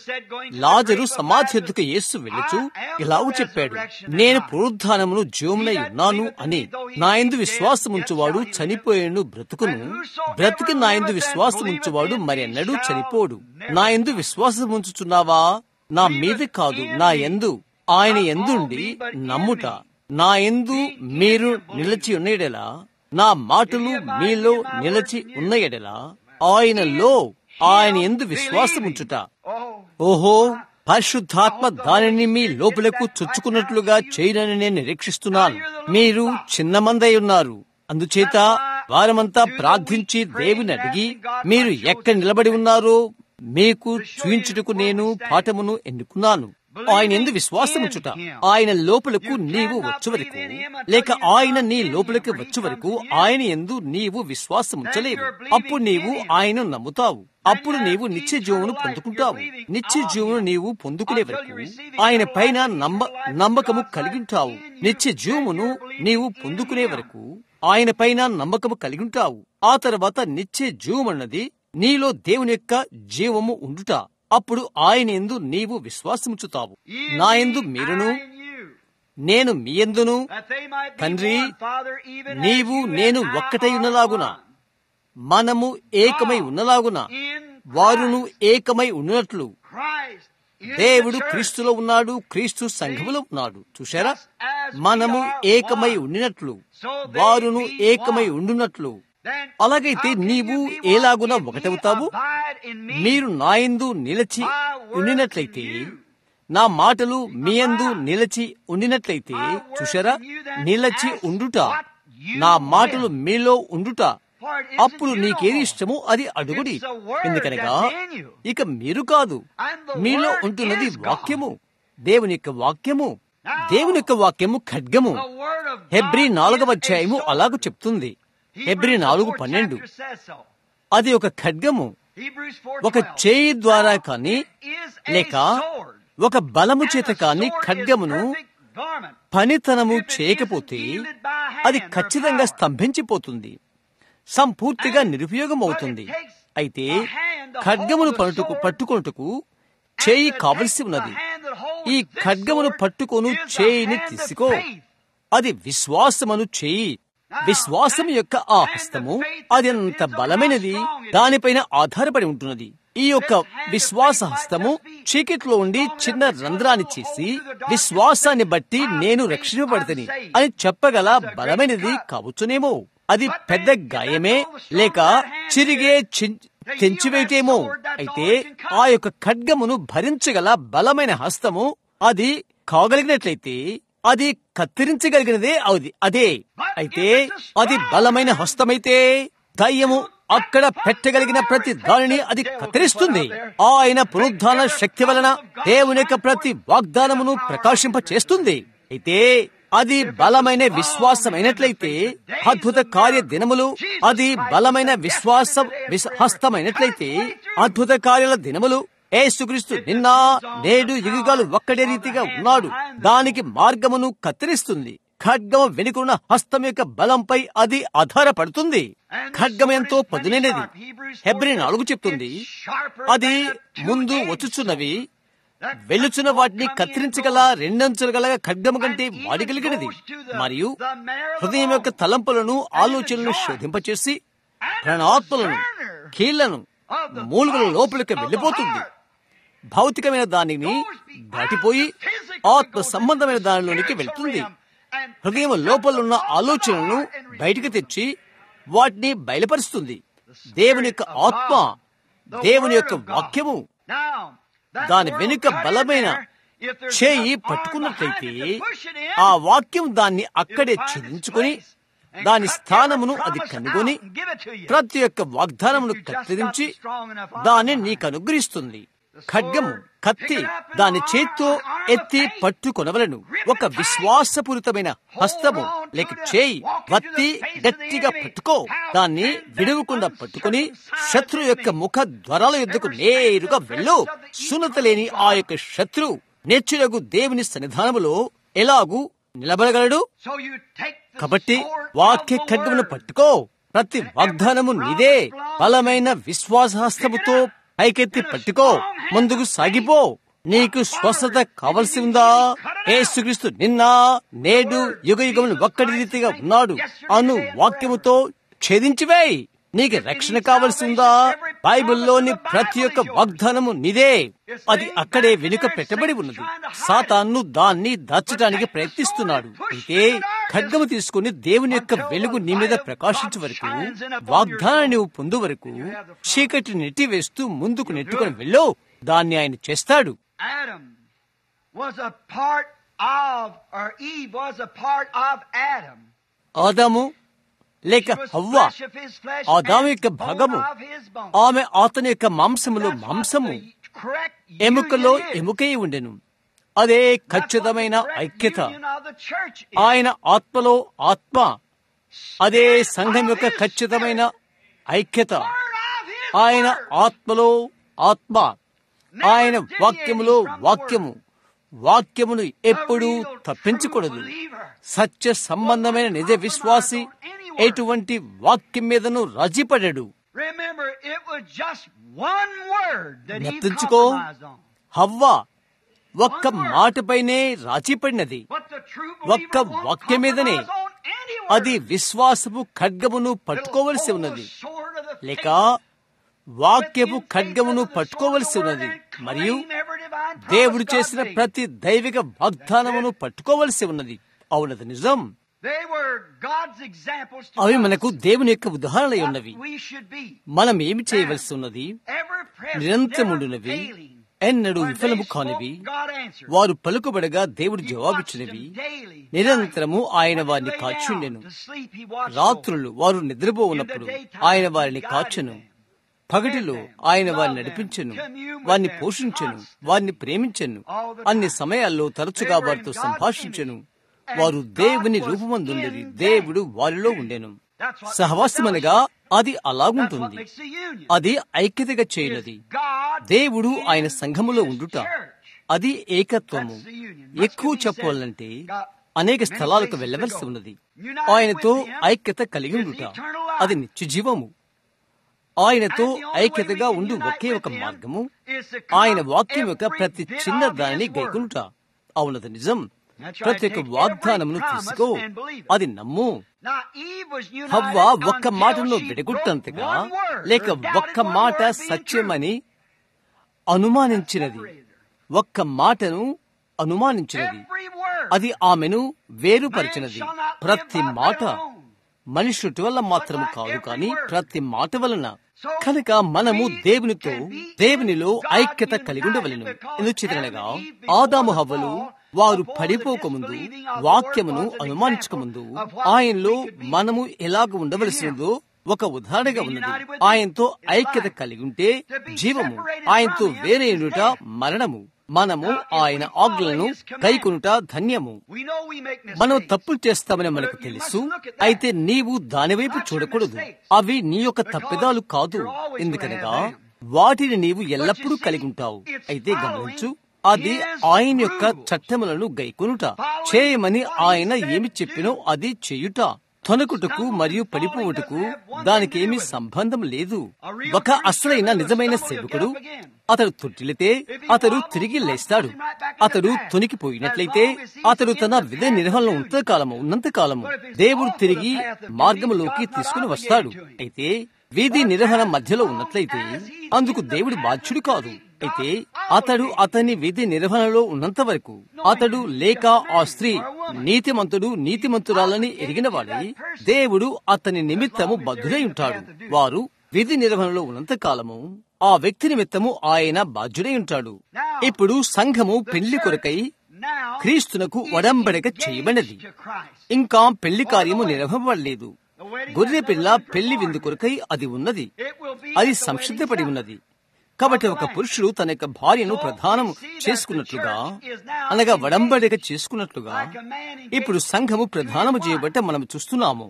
లాజరు సమాధి యొద్దకు యేసు వెళ్ళుచు ఇలాగూ చెప్పాడు, నేను పునరుత్థానమును జీవమునై ఉన్నాను అని. నా యందు విశ్వాసముంచువాడు చనిపోయేను బ్రతుకును, బ్రతికి నా యందు విశ్వాసముంచువాడు మరి ఎన్నడూ చనిపోడు. నా యందు విశ్వాసముంచుచున్నావా? నా మీద కాదు, నా యందు, ఆయన యందుండి నమ్ముట. నా యందు మీరు నిలిచి ఉన్న ఎడల, నా మాటలు మీలో నిలిచి ఉన్న ఎడల, ఆయనలో, ఆయన యందు విశ్వాసముంచుట. ఓహో, పరిశుద్ధాత్మ దానిని మీ లోపలకు చొచ్చుకున్నట్లుగా చేయనని నేను నిరీక్షిస్తున్నాను. మీరు చిన్న మందై ఉన్నారు, అందుచేత వారమంతా ప్రార్థించి దేవుని అడిగి మీరు ఎక్కడ నిలబడి ఉన్నారో మీకు చూయించుటకు నేను పాఠమును ఎన్నుకున్నాను. ఆయన ఎందు విశ్వాసముంచుట, ఆయన లోపలకు నీవు వచ్చు వరకు, లేక ఆయన నీ లోపలికి వచ్చు వరకు ఆయన ఎందు నీవు విశ్వాసముంచలేవు. అప్పుడు నీవు ఆయన నమ్ముతావు, అప్పుడు నీవు నిత్య జీవమును పొందుకుంటావు. నిత్య జీవమును నీవు పొందుకునే వరకు ఆయన పైన నమ్మ నమ్మకము కలిగి ఉంటావు. నిత్య జీవమును నీవు పొందుకునే వరకు ఆయన పైన నమ్మకము కలిగి ఉంటావు. ఆ తర్వాత నిత్య జీవమన్నది నీలో దేవుని యొక్క జీవము ఉండుట. అప్పుడు ఆయన యందు నీవు విశ్వాసముంచుతావు. నా యందు మీరును, నేను మీ యందును, తండ్రి నీవు నేను ఒక్కటై ఉన్నలాగున, మనము ఏకమై ఉన్నలాగున వారును ఏకమై ఉన్నట్లు. దేవుడు క్రీస్తులో ఉన్నాడు, క్రీస్తు సంఘములో ఉన్నాడు. చూశారా? మనము ఏకమై ఉండినట్లు వారును ఏకమై ఉండునట్లు. అలాగైతే నీవు ఎలాగున ఒకటవుతావు? మీరు నాయందు నిలిచి ఉండినట్లయితే, నా మాటలు మీ యందు నిలిచి ఉండినట్లయితే, చూశారా? నిలిచి ఉండుట, నా మాటలు మీలో ఉండుట. అప్పుడు నీకేది ఇష్టమో అది అడుగుడి. ఎందుకనగా ఇక మీరు కాదు, మీలో ఉంటున్నది వాక్యము, దేవుని యొక్క వాక్యము. దేవుని యొక్క వాక్యము ఖడ్గము. హెబ్రీ నాలుగవ అధ్యాయము అలాగూ చెప్తుంది. హెబ్రీ నాలుగు పన్నెండు అది ఒక ఖడ్గము. ఒక చేయి ద్వారా కాని లేక ఒక బలము చేత కాని ఖడ్గమును పనితనము చేయకపోతే అది ఖచ్చితంగా స్తంభించిపోతుంది, సంపూర్తిగా నిరుపయోగం అవుతుంది. అయితే ఖడ్గమును పట్టుకు పట్టుకొనుటకు చేయి కావలసి ఉన్నది. ఈ ఖడ్గమును పట్టుకొను చేయిని తీసుకో, అది విశ్వాసమును చేయి. విశ్వాసం యొక్క ఆ హస్తము అది ఎంత బలమైనది, దానిపైన ఆధారపడి ఉంటున్నది. ఈ యొక్క విశ్వాస హస్తము చీకట్లో ఉండి చిన్న రంధ్రాన్ని చేసి విశ్వాసాన్ని బట్టి నేను రక్షింపబడతని అని చెప్పగల బలమైనది కావచ్చునేమో. అది పెద్ద గాయమే లేక చిరిగే తెంచివేయటేమో. అయితే ఆ యొక్క ఖడ్గమును భరించగల బలమైన హస్తము అది కాగలిగినట్లయితే అది కత్తిరించగలిగినదే అది అదే. అయితే అది బలమైన హస్తమైతే దయ్యము అక్కడ పెట్టగలిగిన ప్రతి దానిని అది కత్తిరిస్తుంది. ఆయన పునరుద్ధాన శక్తి వలన దేవుని యొక్క ప్రతి వాగ్దానమును ప్రకాశింప చేస్తుంది. అయితే అది బలమైన విశ్వాసమైనట్లయితే అద్భుత కార్య దినములు, అది బలమైన విశ్వాస హస్తమైనట్లయితే అద్భుత కార్యాల దినములు. యేసుక్రీస్తు నిన్న నేడు యుగాలు ఒక్కడే రీతిగా ఉన్నాడు. దానికి మార్గమును కత్తిరిస్తుంది. ఖడ్గం వెనుకున్న హస్తం యొక్క బలంపై అది ఆధారపడుతుంది. ఖడ్గం ఎంతో పదునైనది. హెబ్రీ నాలుగు చెప్తుంది, అది ముందు వచ్చుచున్నవి వెళ్ళుచున్న వాటిని కత్తిరించగల రెండంచుల గల ఖడ్గము కంటే వాడిగలిగినది, మరియు హృదయం యొక్క తలంపులను ఆలోచనలను శోధింపచేసి ప్రాణాత్మలను కీళ్లను మూలుగుల లోపలికి వెళ్ళిపోతుంది. భౌతికమైన దానిని దాటిపోయి ఆత్మ సంబంధమైన దానిలోనికి వెళ్తుంది. హృదయం లోపలున్న ఆలోచనలను బయటికి తెచ్చి వాటిని బయలుపరుస్తుంది. దేవుని యొక్క ఆత్మ, దేవుని యొక్క వాక్యము దాని వెనుక బలమైన చేయి పట్టుకున్నట్లయితే ఆ వాక్యం దాన్ని అక్కడే ఛేదించుకొని దాని స్థానమును అది కనుగొని ప్రతి ఒక్క వాగ్దానమును కత్తిరించి దాన్ని నీకు అనుగ్రహిస్తుంది. ఖడ్గము, కత్తి దాని చేత్తో ఎత్తి పట్టుకొనవలను. ఒక విశ్వాసపూరితమైన హస్తము లేక చేయి వత్తి గట్టిగా పట్టుకో, దాన్ని విడవకుండా పట్టుకుని శత్రు యొక్క ముఖ ద్వారాల యొద్దకు నేరుగా వెళ్ళు. సున్నత లేని ఆ యొక్క శత్రు నేర్చులకు దేవుని సన్నిధానములో ఎలాగూ నిలబడగలడు. కాబట్టి వాక్య ఖడ్గమును పట్టుకో. ప్రతి వాగ్దానము నీదే. బలమైన విశ్వాసహస్తముతో పైకెత్తి పట్టుకో, ముందుకు సాగిపో. నీకు స్వస్థత కావలసి ఉందా? యేసుక్రీస్తు నిన్న నేడు యుగ యుగములు ఒక్కడి రీతిగా ఉన్నాడు అను వాక్యముతో ఛేదించివేయి. నీకు రక్షణ కావలసి ఉందా? బైబిల్లోని ప్రతి ఒక్క వాగ్దానము నీదే. అది అక్కడే వెనుక పెట్టబడి ఉన్నది. సాతాను దాన్ని దాచడానికి ప్రయత్నిస్తున్నాడు. అయితే ఖడ్గము తీసుకుని దేవుని యొక్క వెలుగు నీ మీద ప్రకాశించే వరకు, వాగ్దానాన్ని నువ్వు పొందు వరకు చీకటి నెట్టివేస్తూ ముందుకు నెట్టుకుని వెళ్ళు. దాన్ని ఆయన చేస్తాడు. ఆదాము లేక హవ్వ ఆదాము యొక్క భాగము, ఆమె అతని యొక్క మాంసములో మాంసము, ఎముకలో ఎముకై ఉండెను. అదే ఖచ్చితమైన ఐక్యత. ఆయన ఆత్మలో ఆత్మ, అదే సంఘం యొక్క ఖచ్చితమైన ఐక్యత. ఆయన ఆత్మలో ఆత్మ, ఆయన వాక్యములో వాక్యము. వాక్యమును ఎప్పుడూ తప్పించకూడదు. సత్య సంబంధమైన నిజ విశ్వాసి ఎటువంటి వాక్యం మీదను రాజీపడాడు. గుర్తుంచుకో, హవ్వ ఒక్క మాటపైనే రాజీపడినది, ఒక్క వాక్యం మీదనే. అది విశ్వాసపు ఖడ్గమును పట్టుకోవలసి ఉన్నది, లేక వాక్యపు ఖడ్గమును పట్టుకోవలసి ఉన్నది, మరియు దేవుడు చేసిన ప్రతి దైవిక వాగ్దానమును పట్టుకోవలసి ఉన్నది. అవునది నిజం. అవి మనకు దేవుని యొక్క ఉదాహరణలు ఉన్నవి. మనం ఏమి చేయవలసి ఉన్నది? నిరంతరముండునవి, ఎన్నడూ విఫలము కానివి, వారు పలుకుబడగా దేవుడు జవాబిచ్చినవి. నిరంతరము ఆయన వారిని కాచుండెను. రాత్రులు వారు నిద్రపోవున్నప్పుడు ఆయన వారిని కాచెను. పగటిలో ఆయన వారిని నడిపించెను, వారిని పోషించెను, వారిని ప్రేమించెను. అన్ని సమయాల్లో తరచుగా వారితో సంభాషించెను. వారు దేవుని రూపమందుండేది, దేవుడు వారిలో ఉండెను. సహవాసమనగా అది అలాగుంటుంది. అది ఐక్యతగా చేయనది. దేవుడు ఆయన సంఘములో ఉండుట, అది ఏకత్వము. ఎక్కువ చెప్పాలంటే అనేక స్థలాలకు వెళ్ళవలసి ఉన్నది. ఆయనతో ఐక్యత కలిగి ఉండుట, అది నిత్య జీవము. ఆయనతో ఐక్యతగా ఉండు ఒకే ఒక మార్గము ఆయన వాక్యం యొక్క ప్రతి చిన్న దానిని గైకొనుట. అవునది నిజం. ప్రతి ఒక్క వాగ్దానమును తీసుకో, అది నమ్ము. హవ్వ ఒక్క మాటలో విడగొట్టంతగా లేక ఒక్క మాట సత్యమని అనుమానించినది, ఒక్క మాటను అనుమానించినది. అది ఆమెను వేరుపరిచినది. ప్రతి మాట మనుషుటి వల్ల మాత్రము కాదు, కానీ ప్రతి మాట వలన. కనుక మనము దేవునితో దేవునిలో ఐక్యత కలిగి ఉండవలెను. ఎందుచేతనగా ఆదాము హవ్వలు వారు పడిపోకముందు, వాక్యమును అనుమానించకముందు ఆయనలో మనము ఎలాగ ఉండవలసిందో ఒక ఉదాహరణగా ఉన్నది. ఆయనతో ఐక్యత కలిగి ఉంటే జీవము, ఆయనతో వేరే ఉండుట మరణము. మనము ఆయన ఆజ్ఞలను గైకొనుట ధన్యము. మనం తప్పులు చేస్తామని మనకు తెలుసు, అయితే నీవు దానివైపు చూడకూడదు. అవి నీ యొక్క తప్పిదాలు కాదు, ఎందుకనగా వాటిని నీవు ఎల్లప్పుడూ కలిగి ఉంటావు. అయితే గమనించు, అది ఆయన యొక్క చట్టములను గైకొనుట, చేయమని ఆయన ఏమి చెప్పినో అది చేయుట. తొనకుటకు మరియు పడిపోవుటకు దానికేమీ సంబంధం లేదు. ఒక అసలైన నిజమైన సేవకుడు అతడు తొట్టిల్లితే అతడు తిరిగి లేస్తాడు. అతడు తొనికిపోయినట్లయితే అతడు తన విధి నిర్వహణలో ఉన్నంతకాలము ఉన్నంతకాలము దేవుడు తిరిగి మార్గంలోకి తీసుకుని వస్తాడు. అయితే వీధి నిర్వహణ మధ్యలో ఉన్నట్లయితే అందుకు దేవుడు బాధ్యుడు కాదు. అయితే అతడు అతని విధి నిర్వహణలో ఉన్నంత వరకు అతడు లేక ఆ స్త్రీ నీతిమంతుడు నీతిమంతురాలని ఎరిగిన వాడై దేవుడు అతని నిమిత్తము బద్ధుడై ఉంటాడు. వారు విధి నిర్వహణలో ఉన్నంత కాలము ఆ వ్యక్తి నిమిత్తము ఆయన బాధ్యుడై ఉంటాడు. ఇప్పుడు సంఘము పెళ్లి కొరకై క్రీస్తునకు ఒడంబడిక చేయబడినది. ఇంకా పెళ్లి కార్యము నిర్వహింపబడలేదు. గొర్రె పిల్ల పెళ్లి విందు కొరకై అది ఉన్నది. అది సంసిద్ధపడి ఉన్నది. కాబట్టి ఒక పురుషుడు తన యొక్క భార్యను ప్రధానము చేసుకున్నట్లుగా, అనగా వడంబడిక చేసుకున్నట్లుగా ఇప్పుడు సంఘము ప్రధానము చేయబట్ట మనం చూస్తున్నాము.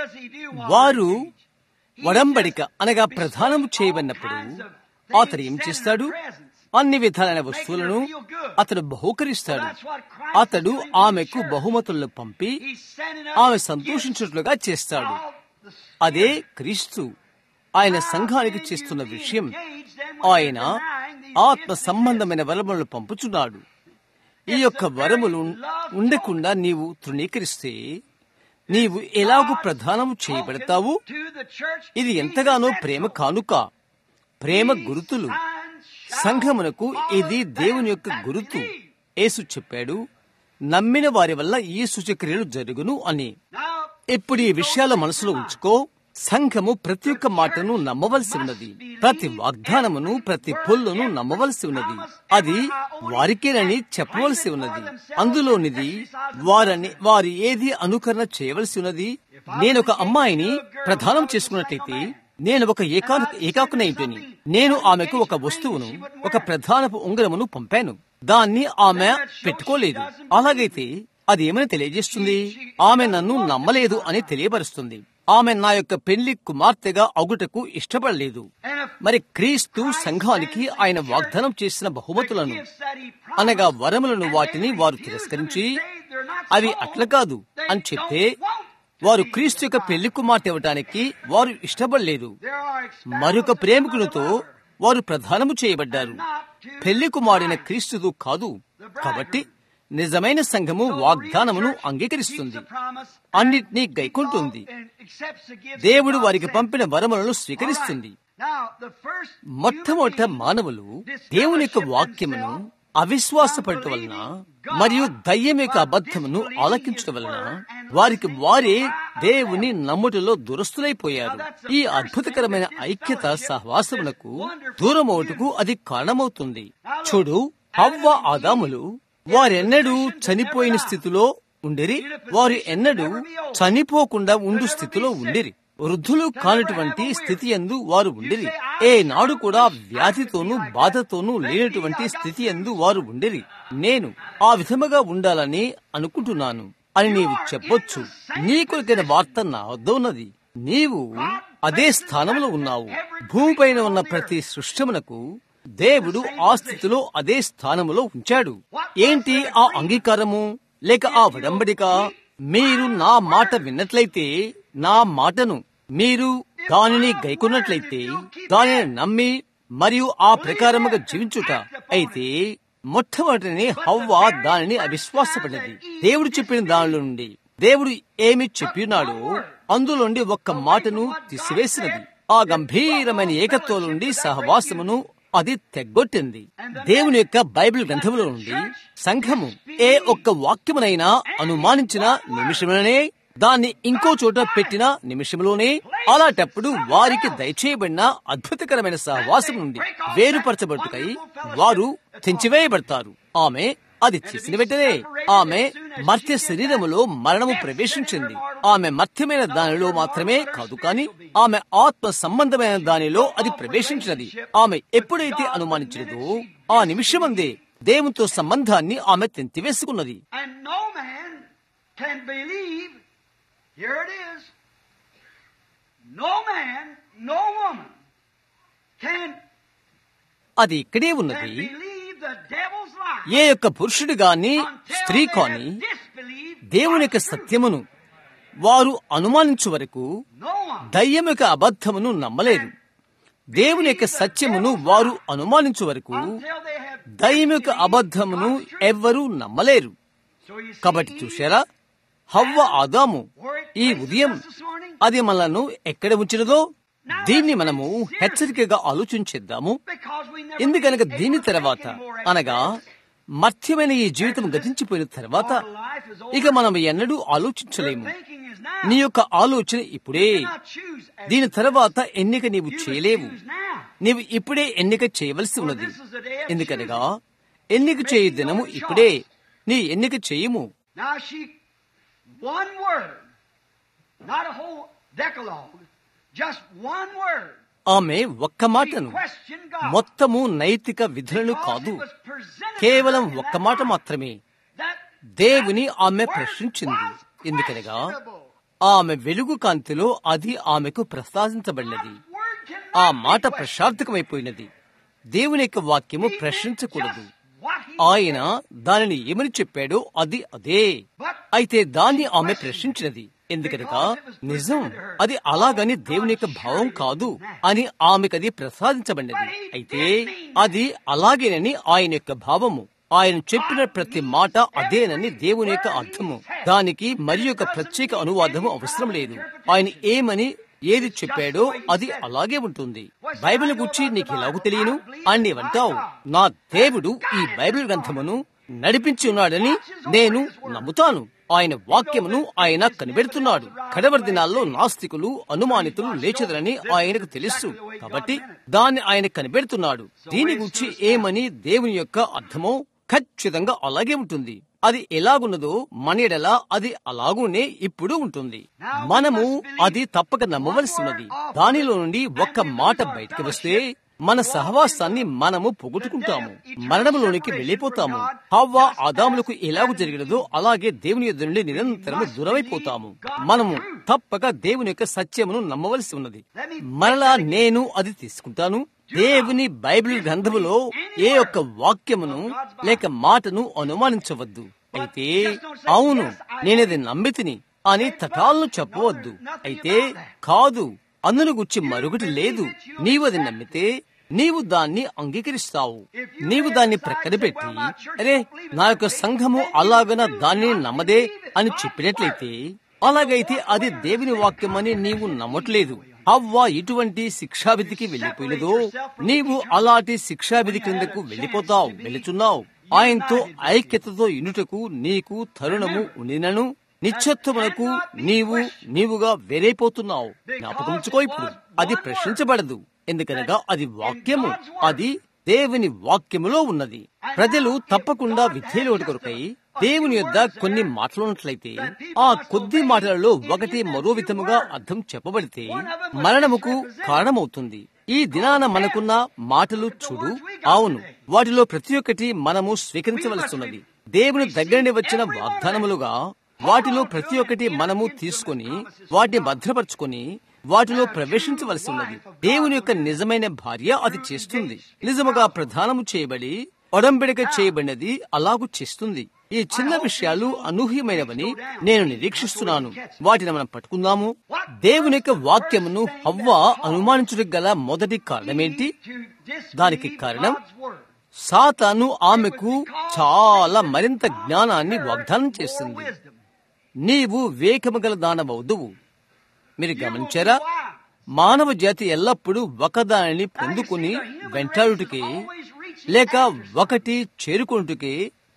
వారు వడంబడిక అనగా ప్రధానము చేయబడినప్పుడు అతడు ఏం చేస్తాడు? అన్ని విధాలైన వస్తువులను అతడు బహుకరిస్తాడు. అతడు ఆమెకు బహుమతులను పంపి ఆమె సంతోషించినట్లుగా చేస్తాడు. అదే క్రీస్తు ఆయన సంఘానికి చేస్తున్న విషయం. ఆయన ఆత్మ సంబంధమైన వరములను పంపుచున్నాడు. ఈ యొక్క వరములు ఉండకుండా నీవు తృణీకరిస్తే నీవు ఎలాగూ ప్రధానము చేయబడతావు? ఇది ఎంతగానో ప్రేమ కానుక, ప్రేమ గురుతులు. సంఘమునకు ఇది దేవుని యొక్క గురుతు. యేసు చెప్పాడు, నమ్మిన వారి వల్ల ఈ సూచక్రియలు జరుగును అని. ఇప్పుడు ఈ విషయాల మనసులో ఉంచుకో. సంఘము ప్రతి ఒక్క మాటను నమ్మవలసి ఉన్నది. ప్రతి వాగ్దానమును, ప్రతి పొల్లును నమ్మవలసి ఉన్నది. అది వారికేనని చెప్పవలసి ఉన్నది. అందులోనిది వారని వారి ఏది అనుకరణ చేయవలసి ఉన్నది. నేను ఒక అమ్మాయిని ప్రధానం చేసుకున్నట్లయితే నేను ఒక ఏకా ఏకాకునైపోయి నేను ఆమెకు ఒక వస్తువును, ఒక ప్రధానపు ఉంగరమును పంపాను. దాన్ని ఆమె పెట్టుకోలేదు. అలాగైతే అది ఏమని తెలియజేస్తుంది? ఆమె నన్ను నమ్మలేదు అని తెలియపరుస్తుంది. ఆమె నా యొక్క పెళ్లి కుమార్తెగా అగుటకు ఇష్టపడలేదు. మరి క్రీస్తు సంఘానికి ఆయన వాగ్దానం చేసిన బహుమతులను అనగా వరములను వాటిని వారు తిరస్కరించి అవి అట్ల కాదు అని చెప్తే వారు క్రీస్తు యొక్క పెళ్లి కుమార్తె ఇవ్వటానికి వారు ఇష్టపడలేదు. మరొక ప్రేమికునితో వారు ప్రధానము చేయబడ్డారు, పెళ్లి కుమారుడైన క్రీస్తుతో కాదు. కాబట్టి నిజమైన సంఘము వాగ్దానమును అంగీకరిస్తుంది, అన్నిటినీ గైకొంటుంది. దేవుడు వారికి పంపిన వరములను స్వీకరిస్తుంది. మొట్టమొదట మానవులు దేవుని యొక్క వాక్యమును అవిశ్వాసపడటం వలన మరియు దయ్యం యొక్క అబద్ధమును ఆలకించడం వలన వారికి వారే దేవుని నమ్ముటలో దురస్తులైపోయారు. ఈ అద్భుతకరమైన ఐక్యత సహవాసములకు దూరమవుటకు అది కారణమవుతుంది. చూడు, హవ్వ ఆదాములు వారెన్నడూ చనిపోయిన స్థితిలో ఉండిరి. వారు ఎన్నడూ చనిపోకుండా ఉండు స్థితిలో ఉండిరి. వృద్ధులు కానటువంటి స్థితి యందు వారు ఉండిరి. ఏ నాడు కూడా వ్యాధితోనూ బాధతోనూ లేనటువంటి స్థితి యందు వారు ఉండిరి. నేను ఆ విధముగా ఉండాలని అనుకుంటున్నాను అని నీవు చెప్పొచ్చు. నీ కొరకైన వార్త నా వద్ద ఉన్నది. నీవు అదే స్థానంలో ఉన్నావు. భూమిపైన ఉన్న ప్రతి సృష్టమునకు దేవుడు ఆ స్థితిలో అదే స్థానములో ఉంచాడు. ఏంటి ఆ అంగీకారము లేక ఆ విడంబడిక? మీరు నా మాట విన్నట్లయితే, నా మాటను మీరు దానిని గైకొన్నట్లయితే, దానిని నమ్మి మరియు ఆ ప్రకారముగా జీవించుట అయితే, మొట్టమొదటిని హవ్వ దానిని అవిశ్వాసపడినది. దేవుడు చెప్పిన దానిలో నుండి దేవుడు ఏమి చెప్పినాడో అందులోండి ఒక్క మాటను తీసివేసినది. ఆ గంభీరమైన ఏకత్వం నుండి సహవాసమును అది తెగ్గొట్టింది. దేవుని యొక్క బైబిల్ గ్రంథములో నుండి సంఘము ఏ ఒక్క వాక్యమునైనా అనుమానించిన నిమిషంలోనే, దాన్ని ఇంకో చోట పెట్టిన నిమిషంలోనే, అలాంటప్పుడు వారికి దయచేయబడిన అద్భుతకరమైన సహవాసం నుండి వేరుపరచబట్టుకై వారు తెంచివేయబడతారు. ఆమె అది చేసిన వెంటనే ఆమె మర్త్య శరీరములో మరణము ప్రవేశించింది. ఆమె మర్త్యమైన దానిలో మాత్రమే కాదు, కానీ ఆమె ఆత్మ సంబంధమైన దానిలో అది ప్రవేశించినది. ఆమె ఎప్పుడైతే అనుమానించినదో ఆ నిమిషమందే దేవునితో సంబంధాన్ని ఆమె తెంతివేసుకున్నది. అది ఇక్కడే ఉన్నది. ఏ యొక్క పురుషుడు గాని స్త్రీ కాని దేవుని యొక్క సత్యమును వారు అనుమానించు వరకు దయ్యం యొక్క అబద్ధమును నమ్మలేరు. దేవుని యొక్క సత్యమును వారు అనుమానించు వరకు దయ్యం యొక్క అబద్ధమును ఎవ్వరూ నమ్మలేరు. కాబట్టి చూశారా, హవ్వ ఆదాము ఈ ఉదయం అది మనలను ఎక్కడ ఉంచినదో దీన్ని మనము హెచ్చరికగా ఆలోచించేద్దాము. ఎందుకనగా దీని తర్వాత అనగా మర్త్యమైన ఈ జీవితం గతించిపోయిన తర్వాత ఇక మనం ఎన్నడూ ఆలోచించలేము. నీ యొక్క ఆలోచన ఇప్పుడే. దీని తర్వాత ఎన్నిక నీవు చేయలేవు. నీవు ఇప్పుడే ఎన్నిక చేయవలసి ఉన్నది. ఎందుకనగా ఎన్నిక చేయ దినము ఇప్పుడే. నీ ఎన్నిక చేయము. ఆమె ఒక్క మాటను, మొత్తము నైతిక విధులను కాదు, కేవలం ఒక్క మాట మాత్రమే దేవుని ఆమె ప్రశ్నించింది. ఎందుకనగా ఆమె వెలుగు కాంతిలో అది ఆమెకు ప్రస్తావించబడినది. ఆ మాట ప్రశాంతకమైపోయినది. దేవుని యొక్క వాక్యము ప్రశ్నించకూడదు. ఆయన దానిని ఏమని చెప్పాడో అది అదే. అయితే దాన్ని ఆమె ప్రశ్నించినది. ఎందుకనగా నిజం అది అలాగని దేవుని యొక్క భావం కాదు అని ఆమెకది ప్రసాదించబడినది. అయితే అది అలాగేనని ఆయన యొక్క భావము. ఆయన చెప్పిన ప్రతి మాట అదేనని దేవుని యొక్క అర్థము. దానికి మరి యొక్క ప్రత్యేక అనువాదము అవసరం లేదు. ఆయన ఏమని ఏది చెప్పాడో అది అలాగే ఉంటుంది. బైబిల్ గురించి నీకు ఎలాగూ తెలియను అని నీవంటావు. నా దేవుడు ఈ బైబిల్ గ్రంథమును నడిపించి ఉన్నాడని నేను నమ్ముతాను. ఆయన వాక్యమును ఆయన కనిపెడుతున్నాడు. కడవరి దినాల్లో నాస్తికులు, అనుమానితులు లేచెదరని ఆయనకు తెలుసు. కాబట్టి దాన్ని ఆయన కనిపెడుతున్నాడు. దీని గురించి ఏమని దేవుని యొక్క అర్థమో ఖచ్చితంగా అలాగే ఉంటుంది. అది ఎలాగున్నదో మన ఎడల అది అలాగునే ఇప్పుడు ఉంటుంది. మనము అది తప్పక నమ్మవలసి ఉన్నది. దానిలో నుండి ఒక్క మాట బయటకు వస్తే మన సహవాసాన్ని మనము పొగొట్టుకుంటాము, మరణంలోనికి వెళ్లిపోతాము. హవ్వ ఆదాములకు ఎలాగూ జరిగినదో అలాగే దేవుని యొద్ద నుండి నిరంతరము దూరమైపోతాము. మనము తప్పక దేవుని యొక్క సత్యమును నమ్మవలసి ఉన్నది. మరలా నేను అది తీసుకుంటాను. దేవుని బైబిల్ గ్రంథములో ఏ ఒక్క వాక్యమును లేక మాటను అనుమానించవద్దు. అయితే అవును నేనది నమ్మితిని అని తటాలను చెప్పవద్దు. అయితే కాదు, అందును గురించి మరొకటి లేదు. నీవు అది నమ్మితే నీవు దాన్ని అంగీకరిస్తావు. నీవు దాన్ని ప్రక్కన పెట్టి అరే నా యొక్క సంఘము అలాగన దాన్ని నమ్మదే అని చెప్పినట్లయితే, అలాగైతే అది దేవుని వాక్యమని నీవు నమ్మట్లేదు. హవ్వ ఇటువంటి శిక్షావిధికి వెళ్లిపోయినదో నీవు అలాంటి శిక్షావిధి క్రిందకు వెళ్లిపోతావు, వెళుచున్నావు. ఆయనతో ఐక్యతతో ఇనుటకు నీకు తరుణము ఉండినను నిశ్చత్వమునకు నీవు నీవుగా వేరైపోతున్నావు. జ్ఞాపకముంచుకో, ఇప్పుడు అది ప్రశ్నించబడదు. ఎందుకనగా అది వాక్యము, అది దేవుని వాక్యములో ఉన్నది. ప్రజలు తప్పకుండా విధేయుల కొరకై దేవుని యొద్ద కొన్ని మాటలున్నట్లయితే ఆ కొద్ది మాటలలో ఒకటి మరో విధముగా అర్థం చెప్పబడితే మరణముకు కారణమవుతుంది. ఈ దినాన మనకున్న మాటలు చూడు, అవును వాటిలో ప్రతి ఒక్కటి మనము స్వీకరించవలసిన్నది. దేవుని దగ్గరని వచ్చిన వాగ్దానములుగా వాటిలో ప్రతి ఒక్కటి మనము తీసుకుని వాటిని భద్రపరచుకొని వాటిలో ప్రవేశించవలసి ఉన్నది. దేవుని యొక్క నిజమైన భార్య అది చేస్తుంది. నిజముగా ప్రధానము చేయబడి ఒడంబడిక చేయబడినది అలాగూ చేస్తుంది. ఈ చిన్న విషయాలు అనూహ్యమైనవని నేను నిరీక్షిస్తున్నాను. వాటిని మనం పట్టుకుందాము. దేవుని యొక్క వాక్యమును హవ్వ అనుమానించుటకు గల మొదటి కారణమేంటి? దానికి కారణం సాతాను ఆమెకు చాలా మరింత జ్ఞానాన్ని వాగ్దానం చేస్తుంది. నీవు వివేకము గల దానవవుదువు. మీరు గమనించారా? మానవ జాతి ఎల్లప్పుడూ ఒకదానిని పొందుకుని వెంటాడుటకే లేక ఒకటి చేరుకుంటుకే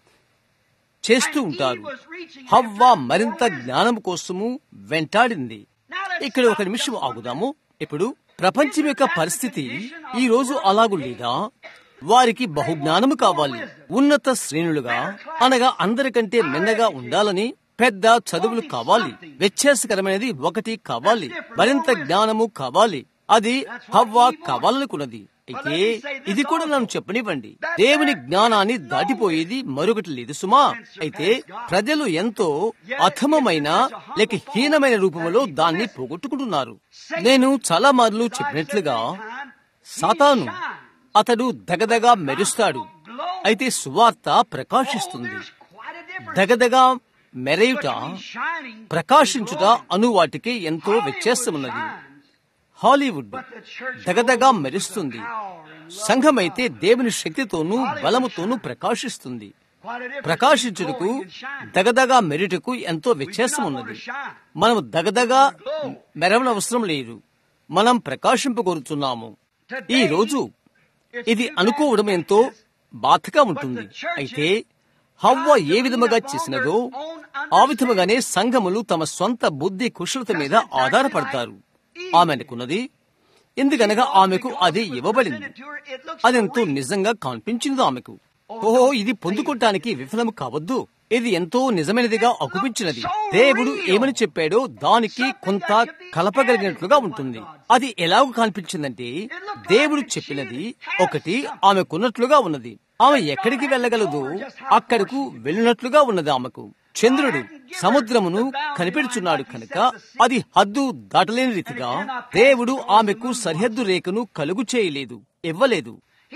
చేస్తూ ఉంటారు. హవ్వ మరింత జ్ఞానం కోసము వెంటాడింది. ఇక్కడ ఒక నిమిషం ఆగుదాము. ఇప్పుడు ప్రపంచం యొక్క పరిస్థితి ఈ రోజు అలాగు లేదా? వారికి బహుజ్ఞానము కావాలి. ఉన్నత శ్రేణులుగా అనగా అందరికంటే మిన్నగా ఉండాలని పెద్ద చదువులు కావాలి. వ్యత్యాసకరమైనది ఒకటి కావాలి. మరింత జ్ఞానము కావాలి. అది హవ్వ కావాలనుకున్నది. అయితే ఇది కూడా నన్ను చెప్పనివ్వండి, దేవుని జ్ఞానాన్ని దాటిపోయేది మరొకటి లేదు సుమా. అయితే ప్రజలు ఎంతో అధమమైన లేక హీనమైన రూపంలో దాన్ని పోగొట్టుకుంటున్నారు. నేను చాలా మార్లు చెప్పినట్లుగా సాతాను అతడు దగదగా మెరుస్తాడు. అయితే సువార్త ప్రకాశిస్తుంది. దగదగా మెరయుట, ప్రకాశించుట అను వాటికి ఎంతో వ్యత్యాసమున్నది. హాలీవుడ్ దగదగా మెరుస్తుంది, సంఘమైతే దేవుని శక్తితోనూ బలముతోనూ ప్రకాశిస్తుంది. ప్రకాశించుటకు దగదగా మెరుటకు ఎంతో వ్యత్యాసం ఉన్నది. మనం దగదగా మెరవనవసరం లేదు, మనం ప్రకాశింపగోరుతున్నాము. ఈ రోజు ఇది అనుకోవడం ఎంతో బాధగా ఉంటుంది. అయితే హవ్వ ఏ విధముగా చేసినదో ఆ విధముగానే సంఘములు తమ స్వంత బుద్ధి కుశలత మీద ఆధారపడతారు. ఆమె అనుకున్నది, ఎందుకనగా ఆమెకు అది ఇవ్వబడింది. అదెంతో నిజంగా కనిపించింది ఆమెకు. ఓహో, ఇది పొందుకోవటానికి విఫలము కావద్దు, ఇది ఎంతో నిజమైనదిగా అగుపించినది. దేవుడు ఏమని చెప్పాడో దానికి కొంత కలపగలిగినట్లుగా ఉంటుంది. అది ఎలాగో కనిపించిందంటే దేవుడు చెప్పినది ఒకటి ఆమెకున్నట్లుగా ఉన్నది. ఆమె ఎక్కడికి వెళ్ళగలదో అక్కడకు వెళ్ళినట్లుగా ఉన్నది. ఆమెకు చంద్రుడు సముద్రమును కనిపెడుచున్నాడు కనుక అది హద్దు దాటలేని రీతిగా దేవుడు ఆమెకు సరిహద్దు రేఖను కలుగు చేయలేదు, ఇవ్వలేదు.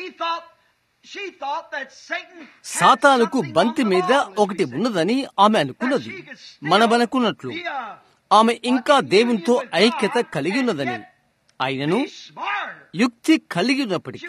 సాతానుకు బంతి మీద ఒకటి ఉన్నదని ఆమె అనుకున్నది. మనమనుకున్నట్లు ఆమె ఇంకా దేవునితో ఐక్యత కలిగి ఉన్నదని. ఆయనను యుక్తి కలిగి ఉన్నప్పటికీ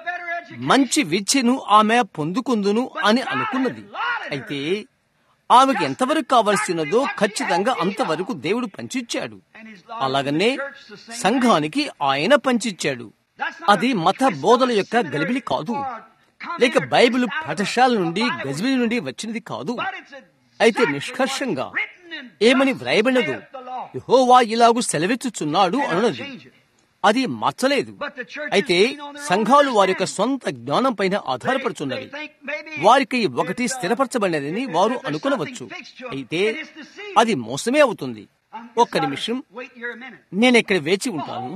మంచి విద్యను ఆమె పొందుకుందును అని అనుకున్నది. అయితే ఆమెకు ఎంతవరకు కావలసినదో ఖచ్చితంగా అంతవరకు దేవుడు పంచిచ్చాడు. అలాగనే సంఘానికి ఆయన పంచిచ్చాడు. అది మత బోధల యొక్క గలిబిలి కాదు, లేక బైబిల్ పాఠశాల నుండి గజిబిలి నుండి వచ్చినది కాదు. అయితే నిష్కర్షంగా ఏమని వ్రాయబడినదో యెహోవా ఇలాగు సెలవిచ్చుచున్నాడు అన్నది. అది మార్చలేదు. అయితే సంఘాలు వారి యొక్క సొంత జ్ఞానం పైన ఆధారపడుచున్నవి. వారికి ఒకటి స్థిరపరచబడినదని వారు అనుకునవచ్చు. అయితే అది మోసమే అవుతుంది. ఒక్క నిమిషం, నేనెక్కడ వేచి ఉంటాను.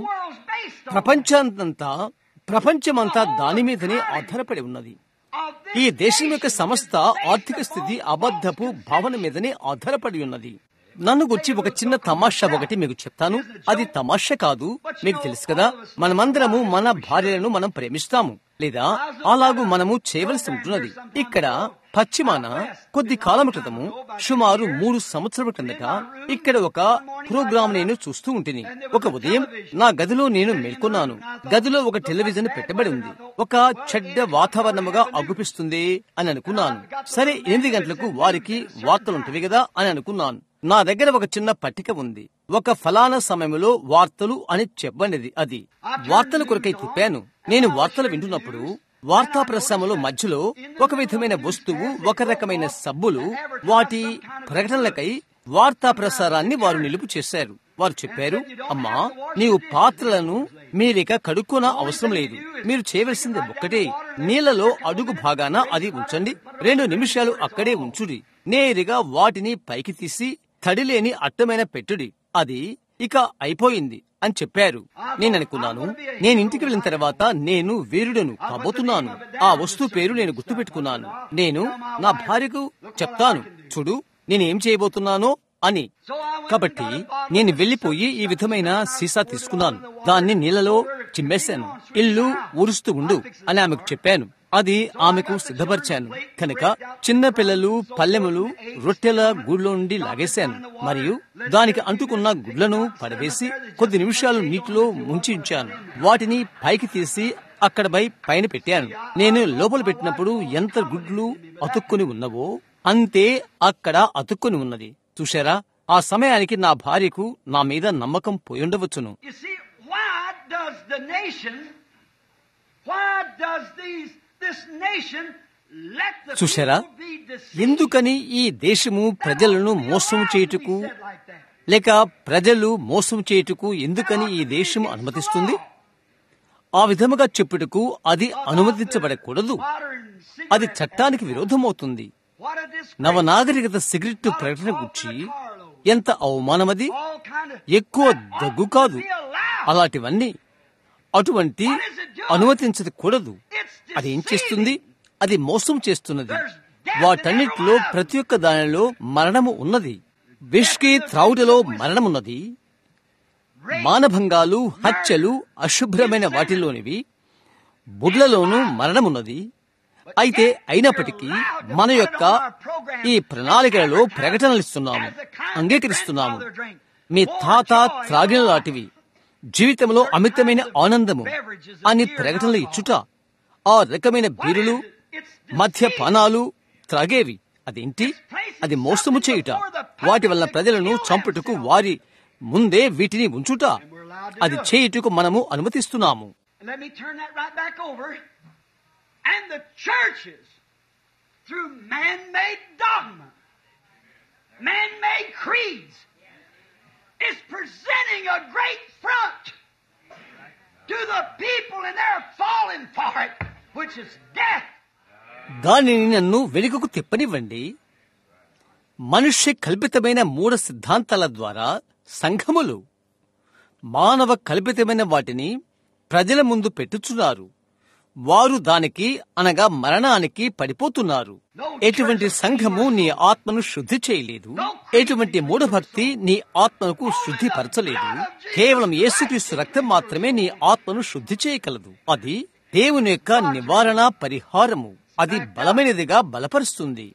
ప్రపంచంతా ప్రపంచమంతా దాని మీదనే ఆధారపడి ఉన్నది. ఈ దేశం యొక్క సమస్త ఆర్థిక స్థితి అబద్ధపు భావన మీదనే ఆధారపడి ఉన్నది. నన్ను గురించి ఒక చిన్న తమాషా ఒకటి మీకు చెప్తాను. అది తమాషా కాదు, మీకు తెలుసు కదా, మనమందరము మన భార్యలను మనం ప్రేమిస్తాము, లేదా అలాగూ మనము చేయవలసి ఉంటున్నది. ఇక్కడ పశ్చిమాన కొద్ది కాలం క్రితము, సుమారు మూడు సంవత్సరాల కిందట ఇక్కడ ఒక ప్రోగ్రాం నేను చూస్తూ ఉంటిని. ఒక ఉదయం నా గదిలో నేను మేల్కొన్నాను. గదిలో ఒక టెలివిజన్ పెట్టబడి ఉంది. ఒక చెడ్డ వాతావరణముగా అగుపిస్తుంది అని అనుకున్నాను. సరే, ఎనిమిది గంటలకు వారికి వార్తలుంటవి కదా అని అనుకున్నాను. నా దగ్గర ఒక చిన్న పట్టిక ఉంది. ఒక ఫలానా సమయంలో వార్తలు అని చెప్పండిది. అది వార్తల కొరకై తిప్పాను. నేను వార్తలు వింటున్నప్పుడు వార్తా ప్రసారంలో మధ్యలో ఒక విధమైన వస్తువు, ఒక రకమైన సబ్బులు, వాటి ప్రకటనలకై వార్తా ప్రసారాన్ని వారు నిలుపు చేశారు. వారు చెప్పారు, అమ్మా, నీవు పాత్రలను మీరిక కడుక్కోన అవసరం లేదు. మీరు చేయవలసింది ఒక్కటే, నీళ్లలో అడుగు భాగాన అది ఉంచండి, రెండు నిమిషాలు అక్కడే ఉంచుడి, నేరుగా వాటిని పైకి తీసి తడిలేని అట్టమైన పెట్టుడి, అది ఇక అయిపోయింది అని చెప్పారు. నేను అనుకున్నాను, నేను ఇంటికి వెళ్ళిన తర్వాత నేను వీరుడను కాబోతున్నాను. ఆ వస్తువు పేరు నేను గుర్తుపెట్టుకున్నాను. నేను నా భార్యకు చెప్తాను, చూడు నేనేం చేయబోతున్నానో అని. కాబట్టి నేను వెళ్లిపోయి ఈ విధమైన సీసా తీసుకున్నాను. దాన్ని నీళ్లలో చిమ్మేశాను. ఇల్లు ఊరుస్తూ ఉండు అని ఆమెకు చెప్పాను. అది ఆమెకు సిద్ధపరిచాను. కనుక చిన్న పిల్లలు పల్లెములు రొట్టెల గుడ్లో నుండి లాగేశాను. మరియు దానికి అంటుకున్న గుడ్లను పడవేసి కొద్ది నిమిషాలు నీటిలో ముంచి ఉంచాను. వాటిని పైకి తీసి అక్కడపై పైన పెట్టాను. నేను లోపల పెట్టినప్పుడు ఎంత గుడ్లు అతుక్కుని ఉన్నవో అంతే అక్కడ అతుక్కుని ఉన్నది. చూశారా, ఆ సమయానికి నా భార్యకు నా మీద నమ్మకం పోయుండవచ్చును. చూశారా, ఎందుకని ఈ దేశము ప్రజలను మోసం చేయుటకు, లేక ప్రజలు మోసం చేయుటకు ఎందుకని ఈ దేశం అనుమతిస్తుంది? ఆ విధముగా చెప్పుటకు అది అనుమతించబడకూడదు. అది చట్టానికి విరోధమవుతుంది. నవనాగరికత సిగరెట్ ప్రకటన గురించి ఎంత అవమానమది! ఎక్కువ దగ్గు కాదు, అలాంటివన్నీ అటువంటి అనుమతించకూడదు. అది ఏం చేస్తుంది? అది మోసం చేస్తున్నది. వాటన్నిటిలో ప్రతి ఒక్క దానిలో మరణము ఉన్నది. విష్కీ త్రావుటలో మరణమున్నది. మానభంగాలు, హత్యలు, అశుభ్రమైన వాటిలోనివి, బుడ్లలోనూ మరణమున్నది. అయితే అయినప్పటికీ మన యొక్క ఈ ప్రణాళికలలో ప్రకటనలు ఇస్తున్నాము, అంగీకరిస్తున్నాము. మీ తాత త్రాగిన లాంటివి జీవితంలో అమితమైన ఆనందము అని ప్రకటనలు ఇచ్చుట, ఆ రకమైన బీరులు మద్యపానాలు త్రాగేవి, అదేంటి? అది మోసము చేయుట, వాటి వల్ల ప్రజలను చంపుటకు వారి ముందే వీటిని ఉంచుట, అది చేయుటకు మనము అనుమతిస్తున్నాము. Is presenting a great front to the people, and they're falling for it, which is death. దానిని నన్ను వెనుకకు తిప్పనివ్వండి. మనుష్య కల్పితమైన మూఢ సిద్ధాంతాల ద్వారా సంఘములు మానవ కల్పితమైన వాటిని ప్రజల ముందు పెట్టుచున్నారు. వారు దానికి అనగా మరణానికి పడిపోతున్నారు. ఎటువంటి సంఘము నీ ఆత్మను శుద్ధి చేయలేదు. ఎటువంటి మూఢభక్తి నీ ఆత్మకు శుద్ధి పరచలేదు. కేవలం యేసుక్రీస్తు రక్తం మాత్రమే నీ ఆత్మను శుద్ధి చేయగలదు. అది దేవుని యొక్క నివారణ పరిహారము. అది బలమైనదిగా బలపరుస్తుంది.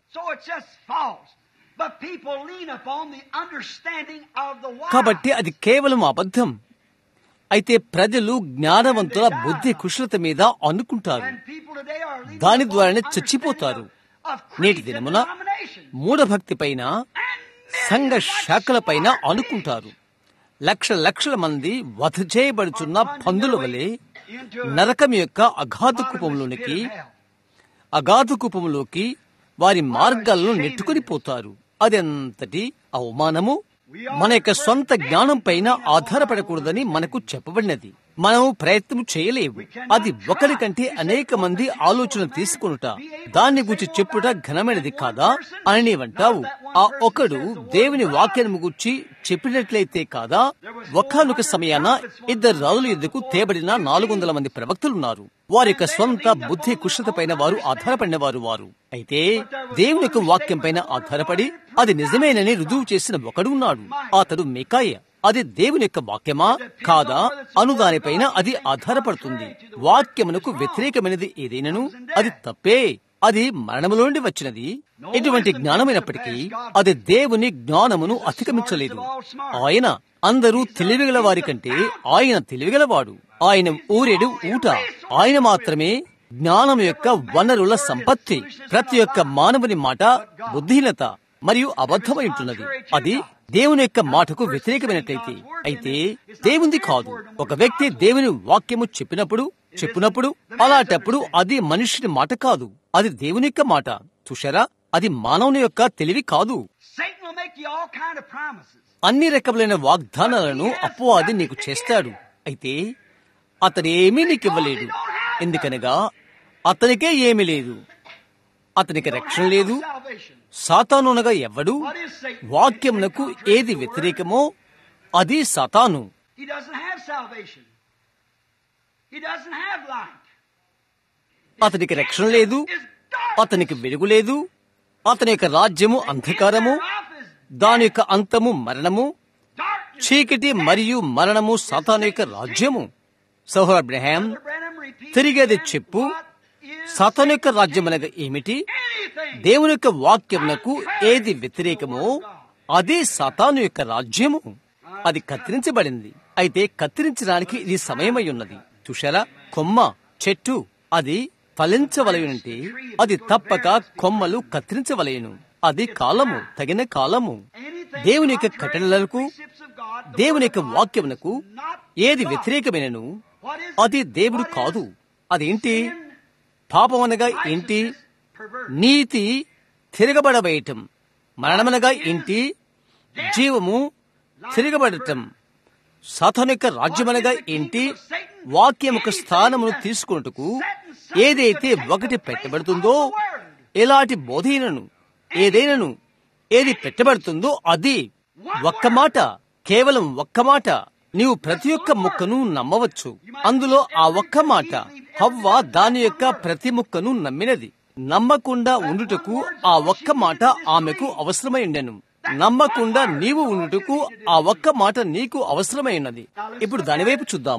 కాబట్టి అది కేవలం అబద్ధం. అయితే ప్రజలు జ్ఞానవంతుల బుద్ధి కుశలత మీద అనుకుంటారు, దాని ద్వారానే చచ్చిపోతారు. నేటి దినమున మూఢభక్తి పైన, సంఘ శాఖల పైన అనుకుంటారు. లక్ష లక్షల మంది వధ చేయబడుచున్న పందుల వలె నరకం యొక్క అగాధ కూపంలోనికి అగాధ కూపంలోకి వారి మార్గాలను నెట్టుకొని పోతారు. అదెంతటి అవమానము! మన యొక్క సొంత జ్ఞానం పైన ఆధారపడకూడదని మనకు చెప్పబడినది. మనము ప్రయత్నం చేయలేవు. అది ఒకరి కంటే అనేక మంది ఆలోచన తీసుకొనుట, దాన్ని గురించి చెప్పుట ఘనమైనది కాదా అని నీవంటావు. ఆ ఒకడు దేవుని వాక్యాన్ని గురించి చెప్పినట్లయితే కాదా? ఒకానొక సమయాన ఇద్దరు రాజుల యుద్ధకు తేబడిన నాలుగు వందల మంది ప్రవక్తలున్నారు. వారి యొక్క సొంత బుద్ధి కుశలత పైన వారు ఆధారపడిన వారు వారు అయితే దేవుని యొక్క వాక్యం పైన ఆధారపడి అది నిజమేనని రుజువు చేసిన ఒకడు ఉన్నాడు. అతడు మికాయ. అది దేవుని యొక్క వాక్యమా కాదా అను దానిపైన అది ఆధారపడుతుంది. వాక్యమునకు వ్యతిరేకమైనది ఏదైనను అది తప్పే. అది మరణములోండి వచ్చినది. ఎటువంటి జ్ఞానమైనప్పటికీ అది దేవుని జ్ఞానమును అతిక్రమించలేదు. ఆయన అందరూ తెలివిగల వారి కంటే ఆయన తెలివిగలవాడు. ఆయన ఊరేడు ఊట. ఆయన మాత్రమే జ్ఞానం యొక్క వనరుల సంపత్తి. ప్రతి ఒక్క మానవుని మాట బుద్ధిహీనత మరియు అబద్ధమై ఉంటున్నది. అది దేవుని యొక్క మాటకు వ్యతిరేకమైనట్లయితే అయితే దేవుంది కాదు. ఒక వ్యక్తి దేవుని వాక్యము చెప్పినప్పుడు చెప్పినప్పుడు అలాంటప్పుడు అది మనుష్యుని మాట కాదు, అది దేవుని యొక్క మాట. చూశారా, అది మానవుని యొక్క తెలివి కాదు. అన్ని రకములైన వాగ్దానాలను అపవాది నీకు చేస్తాడు. అయితే అతనేమీ నీకివ్వలేడు. ఎందుకనగా అతనికే ఏమీ లేదు. అతనికి రక్షణ లేదు. సాతానునగా ఎవడు? వాక్యమునకు ఏది వ్యతిరేకమో అది సాతాను. అతనికి రక్షణ లేదు. అతనికి వెలుగు లేదు. అతని యొక్క రాజ్యము అంధకారము, దాని యొక్క అంతము మరణము. చీకటి మరియు మరణము సాతాను యొక్క రాజ్యము. సహోదర అబ్రహాం, తిరిగేది చెప్పు. సాతాను యొక్క రాజ్యం అనగా ఏమిటి? దేవుని యొక్క వాక్యమునకు ఏది వ్యతిరేకమో అది సాతాను యొక్క రాజ్యము. అది కత్తిరించబడింది. అయితే కత్తిరించడానికి ఇది సమయమై ఉన్నది. చూశారా, కొమ్మ చెట్టు అది ఫలించవలయునంటే అది తప్పక కొమ్మలు కత్తిరించవలయను. అది కాలము, తగిన కాలము. దేవుని యొక్క కట్టడలకు, దేవుని యొక్క వాక్యమునకు ఏది వ్యతిరేకమైనను అది దేవుడు కాదు. అదేంటి? పాపం అనగా ఏంటి? నీతి తిరగబడవేయటం. మరణమనగా ఏంటి? జీవము తిరగబడటం. సాతాను యొక్క రాజ్యమనగా ఏంటి? వాక్యం యొక్క స్థానమును తీసుకున్నట్టుకు ఏదైతే ఒకటి పెట్టబడుతుందో, ఎలాంటి బోధైనను ఏదైనను ఏది పెట్టబడుతుందో అది ఒక్క మాట, కేవలం ఒక్క మాట. నీవు ప్రతి ఒక్క ముక్కను నమ్మవచ్చు. అందులో ఆ ఒక్క మాట. హవ్వ దాని యొక్క ప్రతి ముక్కను నమ్మినది. నమ్మకుండా ఉండుటకు ఆ ఒక్క మాట ఆమెకు అవసరమై ఉండెను. నమ్మకుండా నీవు ఉండుటకు ఆ ఒక్క మాట నీకు అవసరమై ఉన్నది. ఇప్పుడు దానివైపు చూద్దాము.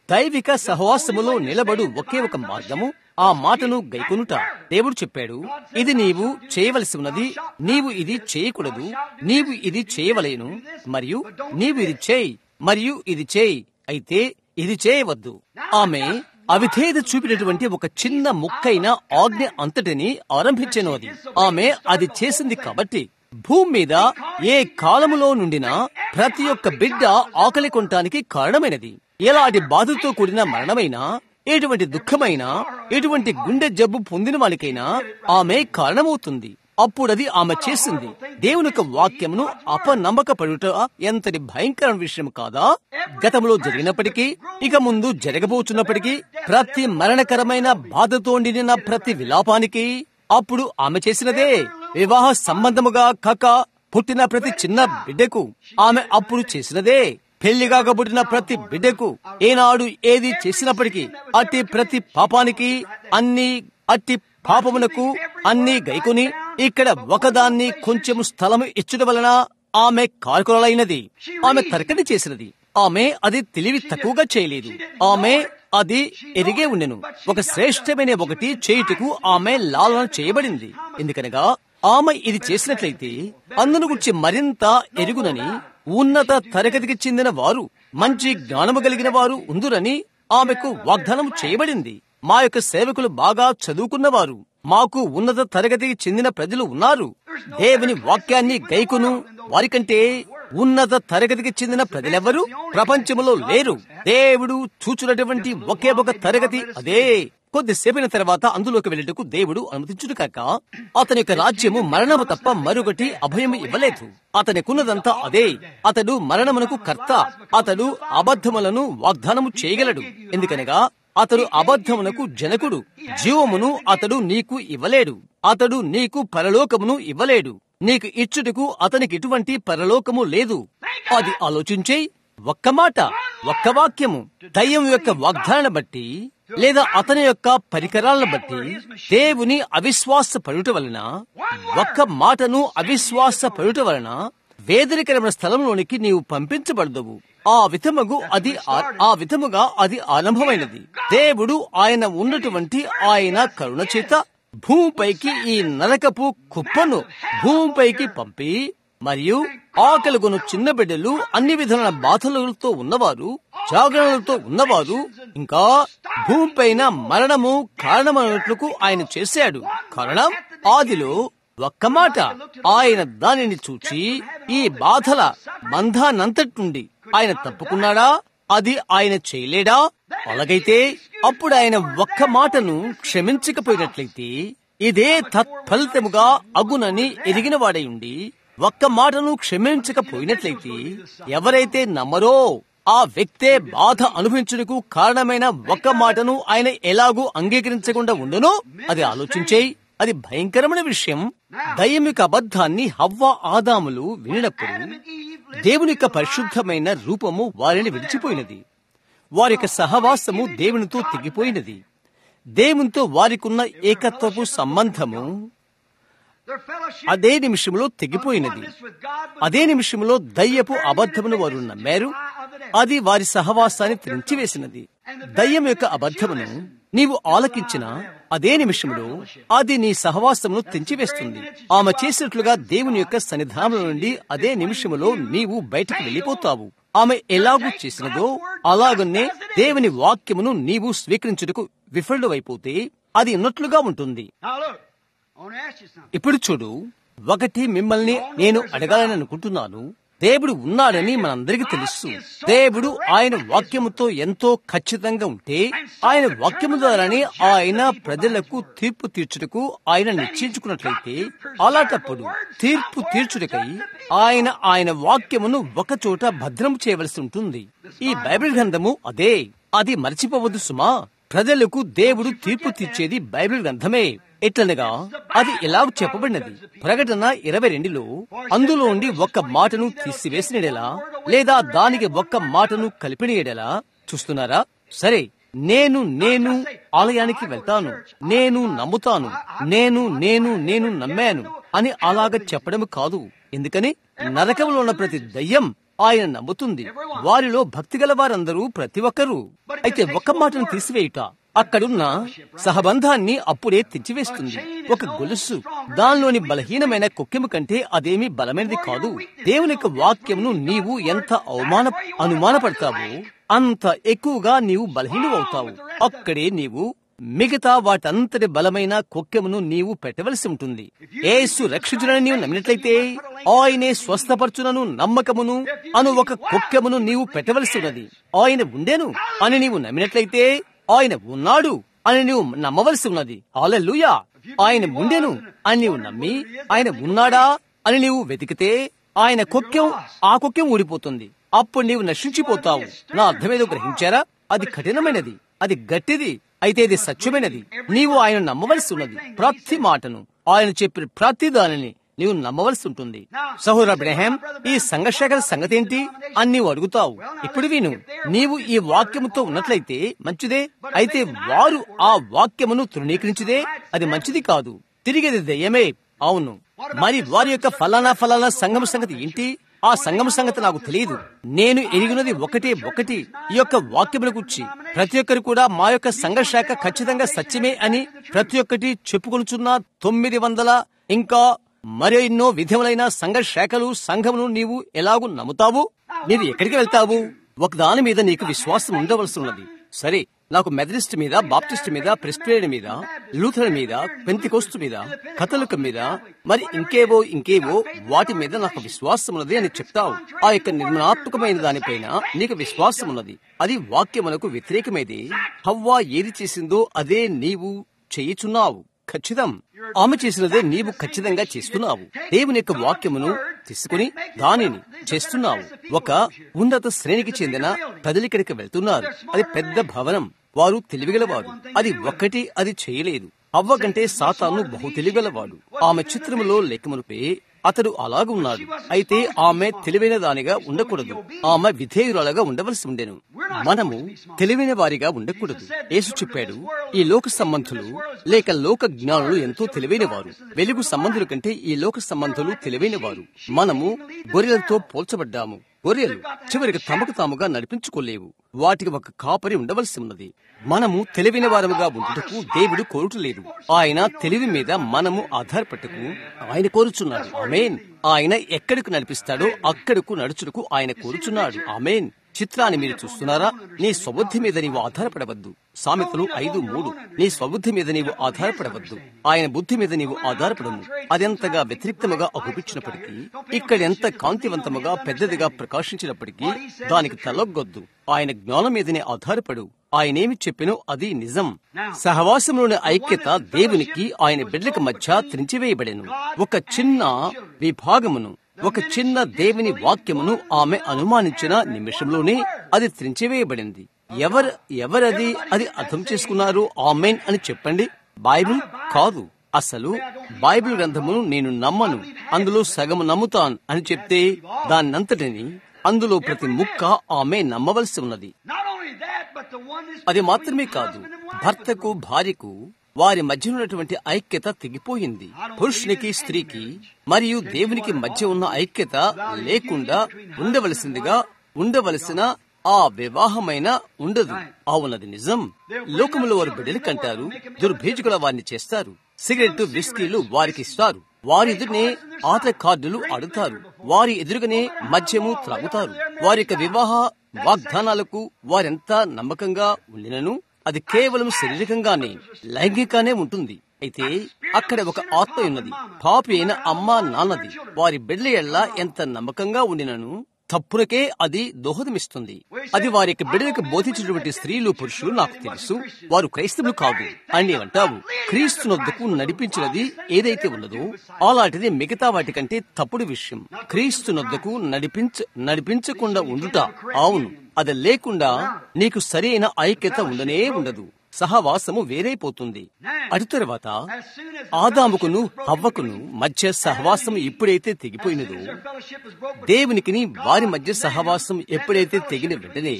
దైవిక సహవాసములో నిలబడు ఒకే ఒక మార్గము ఆ మాటను గైకొనుట. దేవుడు చెప్పాడు, ఇది నీవు చేయవలసి ఉన్నది, నీవు ఇది చేయకూడదు, నీవు ఇది చేయవలేను, మరియు నీవు ఇది చేయి, మరియు ఇది చేయి, అయితే ఇది చేయవద్దు. ఆమె అవిధేయత చూపినటువంటి ఒక చిన్న ముక్కైన ఆజ్ఞ అంతటిని ఆరంభించెను. అది ఆమె అది చేసింది కాబట్టి భూమి మీద ఏ కాలములో నుండినా ప్రతి ఒక్క బిడ్డ ఆకలి కొనటానికి కారణమైనది. ఎలాంటి బాధతో కూడిన మరణమైనా, ఎటువంటి దుఃఖమైనా, ఎటువంటి గుండె జబ్బు పొందిన వానికైనా ఆమె కారణమవుతుంది. అప్పుడది ఆమె చేసింది. దేవుని యొక్క వాక్యమును అపనమ్మకపడుట ఎంతటి భయంకర విషయం కాదా? గతంలో జరిగినప్పటికీ, ఇక ముందు జరగబోతున్నప్పటికీ, ప్రతి మరణకరమైన బాధతో నిండిన ప్రతి విలాపానికి అప్పుడు ఆమె చేసినదే. వివాహ సంబంధముగా కాక పుట్టిన ప్రతి చిన్న బిడ్డకు ఆమె అప్పుడు చేసినదే. పెళ్లిగాక పుట్టిన ప్రతి బిడ్డకు ఏనాడు ఏది చేసినప్పటికీ అట్టి ప్రతి పాపానికి, అన్ని అట్టి పాపమునకు అన్ని గైకొని ఇక్కడ ఒకదాన్ని కొంచెము స్థలము ఇచ్చడం వలన ఆమె కారకులైనది. ఆమె తర్కని చేసినది. ఆమె అది తెలివి తక్కువగా చేయలేదు. ఆమె అది ఎరిగే ఉండెను. ఒక శ్రేష్టమైన ఒకటి చేయుటకు ఆమె లాలన చేయబడింది. ఎందుకనగా ఆమె ఇది చేసినట్లయితే అందును గురించి మరింత ఎరుగునని, ఉన్నత తరగతికి చెందిన వారు, మంచి జ్ఞానము కలిగిన వారు ఉందురని ఆమెకు వాగ్దానం చేయబడింది. మా యొక్క సేవకులు బాగా చదువుకున్నవారు, మాకు ఉన్నత తరగతికి చెందిన ప్రజలు ఉన్నారు. దేవుని వాక్యాన్ని గైకును వారికంటే ఉన్నత తరగతికి చెందిన ప్రజలెవరూ ప్రపంచంలో లేరు. దేవుడు చూచున్నటువంటి ఒకే ఒక తరగతి అదే. కొద్దిసేపైన తర్వాత అందులోకి వెళ్ళటకు దేవుడు అనుమతించుడు కాక అతని యొక్క రాజ్యము మరణము తప్ప మరొకటి అభయము ఇవ్వలేదు. అతనికున్నదంతా అదే. అతడు మరణమునకు కర్త. అతడు అబద్ధములను వాగ్దానము చేయగలడు. ఎందుకనగా అతడు అబద్ధమునకు జనకుడు. జీవమును అతడు నీకు ఇవ్వలేడు. అతడు నీకు పరలోకమును ఇవ్వలేడు. నీకు ఇచ్చుటకు అతనికి ఎటువంటి పరలోకము లేదు. అది ఆలోచించే ఒక్క మాట, ఒక్క వాక్యము దయ్యం యొక్క వాగ్దానాన్ని బట్టి లేదా అతని యొక్క పరికరాలను బట్టి దేవుని అవిశ్వాస పడుట వలన, ఒక్క మాటను అవిశ్వాస పడుట వలన వేదనకరమైన స్థలంలోనికి నీవు పంపించబడదువు. ఆ విధముగు అది ఆ విధముగా అది ఆరంభమైనది. దేవుడు ఆయన ఉన్నటువంటి ఆయన కరుణ చేత భూమిపైకి ఈ నరకపు కుప్పను భూమిపైకి పంపి, మరియు ఆకలిగొను చిన్న బిడ్డలు, అన్ని విధాల బాధలతో ఉన్నవారు, జాగరణలతో ఉన్నవారు, ఇంకా భూమిపైన మరణము కారణమైనట్లుకు ఆయన చేశాడు. కారణం ఆదిలో ఒక్క మాట. ఆయన దానిని చూచి ఈ బాధల బంధానంతటి నుండి ఆయన తప్పుకున్నాడా? అది ఆయన చేయలేడా? అలాగైతే అప్పుడు ఆయన ఒక్క మాటను క్షమించకపోయినట్లయితే ఇదే తత్ఫలితముగా అగునని ఎరిగిన వాడై ఉండి ఒక్క మాటను క్షమించకపోయినట్లయితే ఎవరైతే నమ్మరో ఆ వ్యక్తే బాధ అనుభవించుటకు కారణమైన ఒక్క మాటను ఆయన ఎలాగూ అంగీకరించకుండా ఉండునో అది ఆలోచించేయి. అది భయంకరమైన విషయం. దయ్యం యొక్క అబద్ధాన్ని హవ్వ ఆదాములు వినినప్పుడు దేవుని యొక్క పరిశుద్ధమైన రూపము వారిని విడిచిపోయినది. వారి యొక్క సహవాసము దేవునితో తెగిపోయినది. దేవునితో వారికున్న ఏకత్వపు సంబంధము అదే నిమిషంలో తెగిపోయినది. అదే నిమిషంలో దయ్యపు అబద్ధమును వారు నమ్మారు. అది వారి సహవాసాన్ని త్రెంచివేసినది. దయ్యం యొక్క అబద్ధమును నీవు ఆలకించిన అదే నిమిషంలో అది నీ సహవాసమును తెంచివేస్తుంది. ఆమె చేసినట్లుగా దేవుని యొక్క సన్నిధానం నుండి అదే నిమిషంలో నీవు బయటకు వెళ్ళిపోతావు. ఆమె ఎలాగూ చేసినదో అలాగనే దేవుని వాక్యమును నీవు స్వీకరించుటకు విఫలుడైపోతే అది ఉన్నట్లుగా ఉంటుంది. ఇప్పుడు చూడు, ఒకటి మిమ్మల్ని నేను అడగాలని అనుకుంటున్నాను. దేవుడు ఉన్నాడని మనందరికీ తెలుసు. దేవుడు ఆయన వాక్యముతో ఎంతో ఖచ్చితంగా ఉంటే ఆయన వాక్యము ద్వారానే ఆయన ప్రజలకు తీర్పు తీర్చుటకు ఆయన నిశ్చయించుకున్నట్లయితే అలాంటప్పుడు తీర్పు తీర్చుటకై ఆయన ఆయన వాక్యమును ఒక చోట భద్రం చేయవలసి ఉంటుంది. ఈ బైబిల్ గ్రంథము అదే. అది మర్చిపోవద్దు సుమా. ప్రజలకు దేవుడు తీర్పు తీర్చేది బైబిల్ గ్రంథమే. ఎట్లనగా అది ఎలా చెప్పబడినది. ప్రకటన ఇరవై రెండులో అందులో ఉండి ఒక్క మాటను తీసివేసిన ఎడలా లేదా దానికి ఒక్క మాటను కలిపిన ఎడలా చూస్తున్నారా? సరే, నేను నేను ఆలయానికి వెళ్తాను, నేను నమ్ముతాను, నేను నేను నేను నమ్మాను అని అలాగ చెప్పడం కాదు. ఎందుకని నరకంలో ఉన్న ప్రతి దయ్యం ఆయన నమ్ముతుంది. వారిలో భక్తి గల వారందరూ ప్రతి ఒక్కరూ. అయితే ఒక్క మాటను తీసివేయుట అక్కడున్న సహబంధాన్ని అప్పుడే తెచ్చివేస్తుంది. ఒక గొలుసు దానిలోని బలహీనమైన కొక్కెము కంటే అదేమీ బలమైనది కాదు. దేవుని యొక్క వాక్యమును నీవు ఎంత అవమాన అనుమానపడతావో అంత ఎక్కువగా నీవు బలహీనమవుతావు. అక్కడే నీవు మిగతా వాటంతటి బలమైన కొక్కెమును నీవు పెట్టవలసి ఉంటుంది. యేసు రక్షించునని నీవు నమ్మినట్లయితే ఆయనే స్వస్థపరచునను నమ్మకమును అను ఒక కొక్కెమును నీవు పెట్టవలసి ఉన్నది. ఆయన ఉండేను అని నీవు నమ్మినట్లయితే ఆయన ఉన్నాడు అని నీవు నమ్మవలసి ఉన్నది. హల్లెలూయా. ఆయన ఉండెను అని నీవు నమ్మి ఆయన ఉన్నాడా అని నీవు వెతికితే ఆయన కొక్కెం ఆ కొక్కెం ఊడిపోతుంది. అప్పుడు నీవు నశించిపోతావు. నా అర్థమేదో గ్రహించారా? అది కఠినమైనది, అది గట్టిది, అయితే ఇది సత్యమైనది. నీవు ఆయన నమ్మవలసి ఉన్నది. ప్రతి మాటను, ఆయన చెప్పిన ప్రతి దానిని నీవు నమ్మవలసి ఉంటుంది. సహోదర అబ్రహాం, ఈ సంఘశాఖల సంగతి ఏంటి అని నీవు అడుగుతావు. ఇప్పుడు విను, నీవు ఈ వాక్యముతో ఉన్నట్లయితే మంచిదే. అయితే వారు ఆ వాక్యమును తృణీకరించిదే అది మంచిది కాదు. తిరిగేది దయ్యమే. అవును, మరి వారి యొక్క ఫలానా ఫలానా సంఘం సంగతి ఏంటి? ఆ సంఘం సంగతి నాకు తెలియదు. నేను ఎరిగినది ఒకటే ఒకటి, ఈ యొక్క వాక్యముల గురించి ప్రతి ఒక్కరు కూడా మా యొక్క సంఘ శాఖ ఖచ్చితంగా సత్యమే అని ప్రతి ఒక్కటి చెప్పుకొనుచున్న తొమ్మిది వందల ఇంకా మరో ఎన్నో విధములైన సంఘ శాఖలు సంఘమును నీవు ఎలాగూ నమ్ముతావు? నీవు ఎక్కడికి వెళ్తావు? ఒక దాని మీద నీకు విశ్వాసం ఉండవలసి ఉన్నది. సరే, నాకు మెథడిస్ట్ మీద, బాప్టిస్ట్ మీద, ప్రెస్బిటేరియన్ మీద, లూథరన్ మీద, పెంతికోస్తు మీద, కథలిక్ మీద, మరి ఇంకేవో ఇంకేవో వాటి మీద నాకు విశ్వాసం ఉన్నది అని చెప్తావు. ఆ యొక్క నిర్మాణాత్మకమైన దానిపైన నీకు విశ్వాసం ఉన్నది. అది వాక్యమునకు వ్యతిరేకమైంది. హవ్వ ఏది చేసిందో అదే నీవు చేయుచున్నావు. ఖచ్చితం. ఆమె చేసినదే నీవు ఖచ్చితంగా చేస్తున్నావు. దేవుని యొక్క వాక్యమును తీసుకుని దానిని చేస్తున్నావు. ఒక ఉన్నత శ్రేణికి చెందిన ప్రజలిక్కడికి వెళ్తున్నారు. అది పెద్ద భవనం. వారు తెలివిగలవారు. అది ఒక్కటి అది చేయలేదు. అవ్వ కంటే సాతాను బహు తెలివిగలవాడు. ఆమె చిత్రములో లేఖమునుపై అతడు అలాగున్నాడు. అయితే ఆమె తెలివైన దానిగా ఉండకూడదు. ఆమె విధేయురాలుగా ఉండవలసి ఉండెను. మనము తెలివైన వారిగా ఉండకూడదు. యేసు చెప్పాడు, ఈ లోక సంబంధులు లేక లోక జ్ఞానులు ఎంతో తెలివైన వారు. వెలుగు సంబంధుల కంటే ఈ లోక సంబంధులు తెలివైన వారు. మనము గొర్రెలతో పోల్చబడ్డాము. గొర్రెలు చివరికి తమకు తాముగా నడిపించుకోలేవు. వాటికి ఒక కాపరి ఉండవలసి ఉన్నది. మనము తెలివైన వారముగా ఉండుటకు దేవుడు కోరుటలేదు. ఆయన తెలివి మీద మనము ఆధారపడటకు ఆయన కోరుచున్నాడు. ఆమేన్. ఆయన ఎక్కడికి నడిపిస్తాడో అక్కడకు నడుచుటకు ఆయన కోరుచున్నాడు. ఆమేన్. చిత్రాన్ని మీరు చూస్తున్నారా? నీ స్వబుద్ధి మీద నీవు ఆధారపడవద్దు. సామెతలు ఐదు మూడు. నీ స్వబుద్ధి మీద నీవు ఆధారపడవద్దు. ఆయన బుద్ధి మీద నీవు ఆధారపడము. అదెంతగా వ్యతిరేక్తముగా అగుపించినప్పటికీ, ఇక్కడ ఎంత కాంతివంతముగా పెద్దదిగా ప్రకాశించినప్పటికీ దానికి తలొగ్గొద్దు. ఆయన జ్ఞానం మీదనే ఆధారపడు. ఆయనేమి చెప్పినో అది నిజం. సహవాసంలోని ఐక్యత దేవునికి ఆయన బిడ్డలకు మధ్య త్రించివేయబడెను. ఒక చిన్న విభాగమును, ఒక చిన్న దేవుని వాక్యమును ఆమె అనుమానించిన నిమిషంలోనే అది త్రించివేయబడింది. ఎవరు ఎవరది అది అర్థం చేసుకున్నారు? ఆమెన్ అని చెప్పండి. బైబిల్ కాదు. అసలు బైబిల్ గ్రంథమును నేను నమ్మను, అందులో సగము నమ్ముతాను అని చెప్తే దాన్నంతటిని, అందులో ప్రతి ముక్క ఆమె నమ్మవలసి ఉన్నది. అది మాత్రమే కాదు, భర్తకు భార్యకు వారి మధ్య ఉన్నటువంటి ఐక్యత తెగిపోయింది. పురుషునికి స్త్రీకి మరియు దేవునికి మధ్య ఉన్న ఐక్యత లేకుండా ఉండవలసిందిగా ఉండవలసిన ఆ వివాహమైన ఉండదు. అవునది నిజం. లోకములో వారు బిడ్డలు కంటారు, దుర్భేజకుల వారిని చేస్తారు. సిగరెట్, విస్కీలు వారికి ఇస్తారు. వారి ఎదురునే ఆట కార్డులు ఆడుతారు. వారి ఎదురుగానే మద్యము త్రాగుతారు. వారి యొక్క వివాహ వాగ్దానాలకు వారెంత నమ్మకంగా ఉండినను అది కేవలం శారీరకంగానే, లైంగికంగానే ఉంటుంది. అయితే అక్కడ ఒక ఆత్మ ఉన్నది. పాపి అయిన అమ్మ నాన్నది. వారి బిడ్డల ఎడల ఎంత నమ్మకంగా ఉండినను తప్పులకే అది దోహదమిస్తుంది. అది వారి యొక్క బిడ్డలకు బోధించినటువంటి స్త్రీలు, పురుషులు నాకు తెలుసు, వారు క్రైస్తవులు కాదు అని అంటావు. క్రీస్తునొద్దకు నడిపించినది ఏదైతే ఉన్నదో అలాంటిది మిగతా వాటికంటే తప్పుడు విషయం. క్రీస్తునొద్దకు నడిపించ నడిపించకుండా ఉండుట. అవును, అది లేకుండా నీకు సరైన ఐక్యత ఉండనే ఉండదు. సహవాసము వేరైపోతుంది. అటు తర్వాత ఆదాముకును హవ్వకును మధ్య సహవాసం ఎప్పుడైతే తెగిపోయినదో, దేవునికి వారి మధ్య సహవాసం ఎప్పుడైతే తెగిన వెంటనే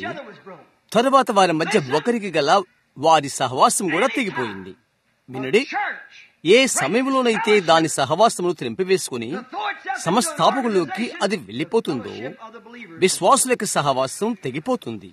తరువాత వారి మధ్య ఒకరికి గల వారి సహవాసం కూడా తెగిపోయింది. వినడి, ఏ సమయంలోనైతే దాని సహవాసమును త్రెంపివేసుకుని సమస్థాపకుల్లోకి అది వెళ్లిపోతుందో విశ్వాసుల యొక్క సహవాసం తెగిపోతుంది.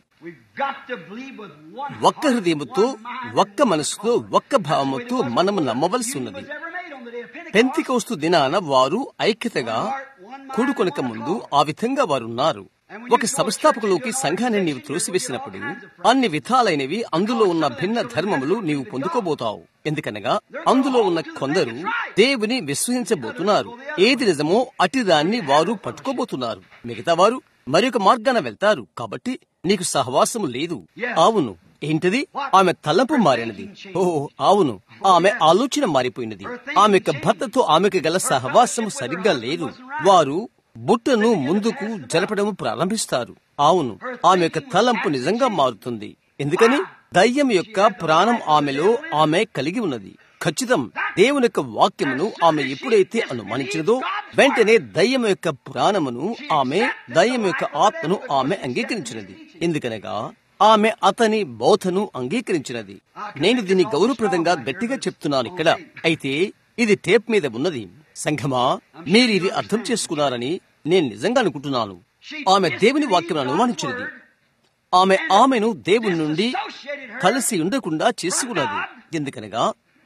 ఒక్క హృదయముతో, ఒక్క మనసుతో, ఒక్క భావముతో మనము నమ్మవలసి ఉన్నది. పెంతెకోస్తు దినాన వారు ఐక్యతగా కూడుకొనక ముందు ఆ విధంగా వారున్నారు. ఒక సంస్థాపకులోకి సంఘాన్ని నీవు త్రోసివేసినప్పుడు అన్ని విధాలైనవి అందులో ఉన్న భిన్న ధర్మములు నీవు పొందుకోబోతావు. ఎందుకనగా అందులో ఉన్న కొందరు దేవుని విశ్వసించబోతున్నారు. ఏది నిజమో అటిదాన్ని వారు పట్టుకోబోతున్నారు. మిగతా వారు మరొక మార్గాన వెళ్తారు. కాబట్టి నీకు సహవాసము లేదు. అవును, ఏంటది? ఆమె తలంపు మారినది. ఓ అవును, ఆమె ఆలోచన మారిపోయినది. ఆమె యొక్క భర్తతో ఆమెకు గల సహవాసము సరిగ్గా లేదు. వారు బుట్టను ముందుకు జరపడం ప్రారంభిస్తారు. అవును, ఆమె యొక్క తలంపు నిజంగా మారుతుంది. ఎందుకని? దయ్యం యొక్క ప్రాణం ఆమెలో ఆమె కలిగి ఉన్నది. ఖచ్చితం. దేవుని యొక్క వాక్యమును ఆమె ఎప్పుడైతే అనుమానించినదో వెంటనే దయ్యం యొక్క ప్రాణమును ఆమె, దయ్యం యొక్క ఆత్మను ఆమె అంగీకరించినది. ఎందుకనగా ఆమె అతని బోధను అంగీకరించినది. నేను దీన్ని గౌరవప్రదంగా గట్టిగా చెప్తున్నాను ఇక్కడ. అయితే ఇది టేప్ మీద ఉన్నది. సంఘమా, మీరు ఇది అర్థం చేసుకున్నారని నేను నిజంగా అనుకుంటున్నాను. ఆమె దేవుని వాక్యం అనుమానించినది. ఆమె ఆమెను దేవుని నుండి కలిసి ఉండకుండా చేసుకున్నది. ఎందుకనగా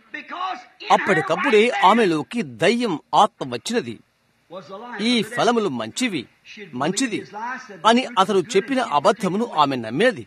అప్పటికప్పుడే ఆమెలోకి దయ్యం ఆత్మ వచ్చినది. ఈ ఫలములు మంచివి, మంచిది అని అతడు చెప్పిన అబద్ధమును ఆమె నమ్మినది.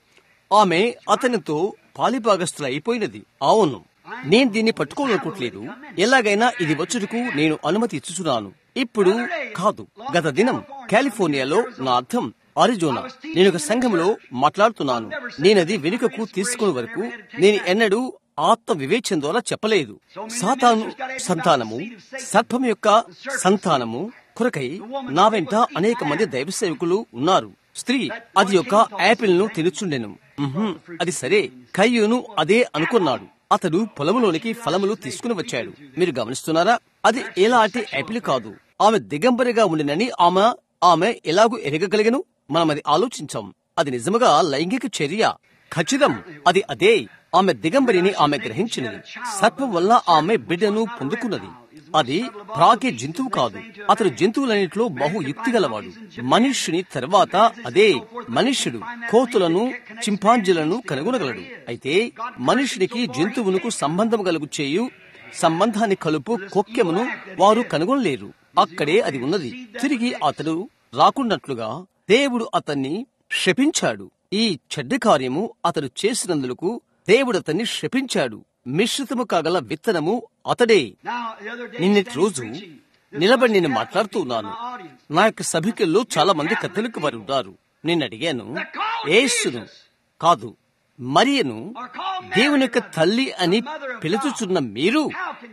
ఆమె అతనితో పాలిభాగస్తులు అయిపోయినది. అవును, నేను దీన్ని పట్టుకోవాలనుకోవట్లేదు. ఎలాగైనా ఇది వచ్చుటకు నేను అనుమతి ఇచ్చుచున్నాను. ఇప్పుడు కాదు. గత దినం కాలిఫోర్నియాలో, నా అర్థం అరిజోనా, నేను ఒక సంఘంలో మాట్లాడుతున్నాను. నేనది వెనుకకు తీసుకునే వరకు నేను ఎన్నడూ ఆత్మ వివేచన ద్వారా చెప్పలేదు. సాతాను సంతానము, సర్పం యొక్క సంతానము కొరకై నా వెంట అనేక మంది దైవ సేవకులు ఉన్నారు. స్త్రీ అది యొక్క యాపిల్ ను తినుచుండెను. అది సరే, కయ్యూను అదే అనుకున్నాడు. అతడు పొలంలోనికి ఫలములు తీసుకుని వచ్చాడు. మీరు గమనిస్తున్నారా? అది ఎలాంటి యాపిల్ కాదు. ఆమె దిగంబరిగా ఉండినని ఆమె ఆమె ఎలాగూ ఎరగగలిగను? మనం అది ఆలోచించాం. అది నిజముగా లైంగిక చర్య. ఖచ్చితం, అది అదే. ఆమె దిగంబరిని ఆమె గ్రహించినది. సర్పం వల్ల ఆమె బిడ్డను పొందుకున్నది. అది ప్రాకే జంతువు కాదు. అతడు జంతువులన్నింటిలో బహు యుక్తి గలవాడు. మనుష్యుని తర్వాత అదే మనుష్యుడు కోతులను, చింపాంజీలను కనుగొనగలడు. అయితే మనుష్యునికి జంతువునకు సంబంధం కలుగు చేయు సంబంధాన్ని కలుపు కొక్కెమును వారు కనుగొనలేరు. అక్కడే అది ఉన్నది. తిరిగి అతడు రాకున్నట్లుగా దేవుడు అతన్ని శపించాడు. ఈ చెడ్డ కార్యము అతడు చేసినందుకు దేవుడు అతన్ని శపించాడు. మిశ్రితము కాగల విత్తనము అతడే. నిన్నటి రోజు నిలబడి నేను మాట్లాడుతూ ఉన్నాను. నా యొక్క సభికుల్లో చాలా మంది కథలిక వారు ఉన్నారు. నేను అడిగాను, యేసును కాదు మరియను దేవుని యొక్క తల్లి అని పిలుచుచున్న మీరు,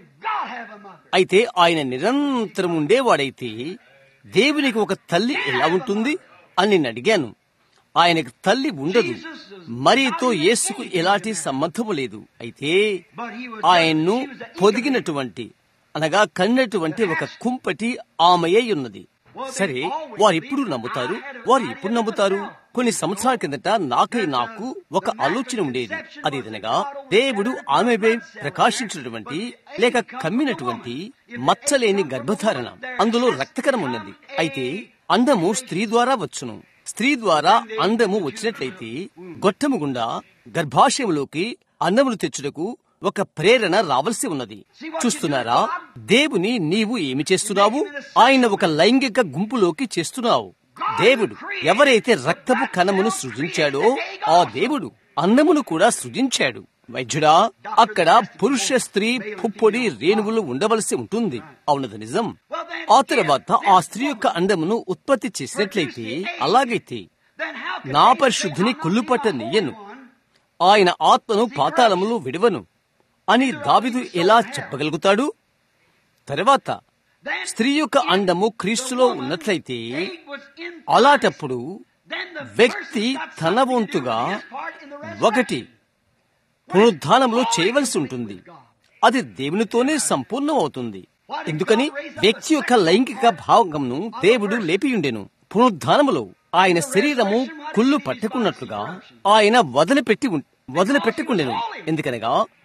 అయితే ఆయన నిరంతరం ఉండేవాడైతే దేవునికి ఒక తల్లి ఎలా ఉంటుంది అని నేను అడిగాను. ఆయనకు తల్లి ఉండదు. మరియతో యేసుకు ఎలాంటి సంబంధము లేదు. అయితే ఆయన్ను పొదిగినటువంటి అనగా కన్నటువంటి ఒక కుంపటి ఆమెయే ఉన్నది. సరే, వారు ఎప్పుడు నమ్ముతారు? వారు ఎప్పుడు నమ్ముతారు? కొన్ని సంవత్సరాల కిందట నాకై నాకు ఒక ఆలోచన ఉండేది. అదేదనగా దేవుడు ఆమెపై ప్రకాశించినటువంటి లేక కమ్మినటువంటి మచ్చలేని గర్భధారణ, అందులో రక్తకణం ఉన్నది. అయితే అండము స్త్రీ ద్వారా వచ్చును. స్త్రీ ద్వారా అండము వచ్చినట్లయితే గొట్టము గుండా గర్భాశయంలోకి అన్నమును తెచ్చుటకు ఒక ప్రేరణ రావాల్సి ఉన్నది. చూస్తున్నారా? దేవుని నీవు ఏమి చేస్తున్నావు? ఆయన ఒక లైంగిక గుంపులోకి చేస్తున్నావు. దేవుడు ఎవరైతే రక్తపు కణమును సృజించాడో ఆ దేవుడు అన్నమును కూడా సృజించాడు. వైద్యుడా, అక్కడ పురుష స్త్రీ పుప్పొడి రేణువులు ఉండవలసి ఉంటుంది. అవునది నిజం. ఆ తర్వాత ఆ స్త్రీ యొక్క అండమును ఉత్పత్తి చేసినట్లయితే, అలాగైతే నా పరిశుద్ధిని కుళ్ళుపట్ట నీయను, ఆయన ఆత్మను పాతాళములు విడవను అని దావీదు ఎలా చెప్పగలుగుతాడు? తర్వాత స్త్రీ యొక్క అండము క్రీస్తులో ఉన్నట్లయితే అలాంటప్పుడు వ్యక్తి తన వంతుగా ఒకటి పునరుద్ధానంలో చేయవలసి ఉంటుంది. అది దేవునితోనే సంపూర్ణం అవుతుంది. ఎందుకని? వ్యక్తి యొక్క లైంగిక భాగంను దేవుడు లేపియుండెను. పునరుద్ధానములో ఆయన శరీరము కుళ్ళు పట్టుకున్నట్లుగా ఆయన వదిలిపెట్టి వదిలిపెట్టుకుండెను. ఎందుకనగా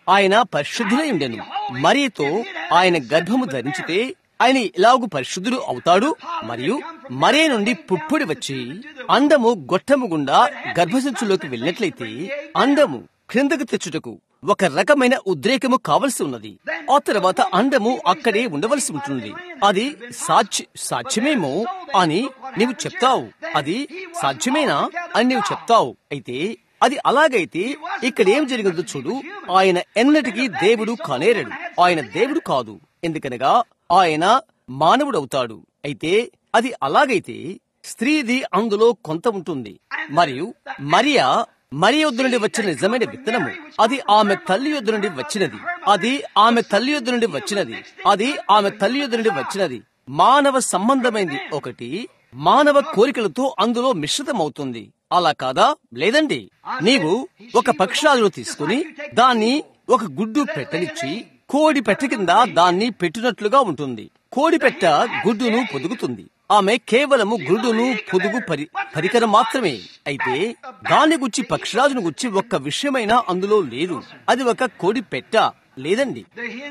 ఆయన పరిశుద్ధులై ఉండెను. మరియతో ఆయన గర్భము ధరించితే ఆయన ఇలాగు పరిశుద్ధుడు అవుతాడు. మరియు మరే నుండి పుప్పొడి వచ్చి అండము గొట్టము గుండా గర్భసంచులోకి వెళ్ళినట్లయితే అండము క్రిందకు తెచ్చుటకు ఒక రకమైన ఉద్రేకము కావలసి ఉన్నది. ఆ తర్వాత అండము అక్కడే ఉండవలసి ఉంటుంది. అది సాధ్య సాధ్యమేమో అని నీవు చెప్తావు. అది సాధ్యమేనా అని నీవు చెప్తావు. అయితే అది అలాగైతే ఇక్కడ ఏం జరిగిందో చూడు. ఆయన ఎన్నటికీ దేవుడు కానేరడు. ఆయన దేవుడు కాదు, ఎందుకనగా ఆయన మానవుడవుతాడు. అయితే అది అలాగైతే స్త్రీది అందులో కొంత ఉంటుంది. మరియు మరియా మరి యొద్ద నుండి వచ్చిన నిజమైన విత్తనము అది ఆమె తల్లి యొద్ద నుండి వచ్చినది. అది ఆమె తల్లి యొద్ద నుండి వచ్చినది. అది ఆమె తల్లి యొద్ద నుండి వచ్చినది. మానవ సంబంధమైంది ఒకటి మానవ కోరికలతో అందులో మిశ్రితమవుతుంది. అలా కాదా? లేదండి. నీవు ఒక పక్షాలను తీసుకుని దాన్ని ఒక గుడ్డు పెట్టనిచ్చి కోడి పెట్ట కింద దాన్ని పెట్టినట్లుగా ఉంటుంది. కోడి పెట్ట గుడ్డును పొదుగుతుంది. ఆమె కేవలము గుడ్డును పొదుగు పరి పరికరం మాత్రమే. అయితే దాని గుచ్చి పక్షిరాజును గుచ్చి ఒక్క విషయమైనా అందులో లేదు. అది ఒక కోడి పెట్ట లేదండి.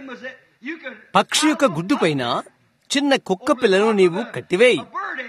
పక్షి యొక్క గుడ్డు పైన చిన్న కుక్క పిల్లను నీవు కట్టివేయి.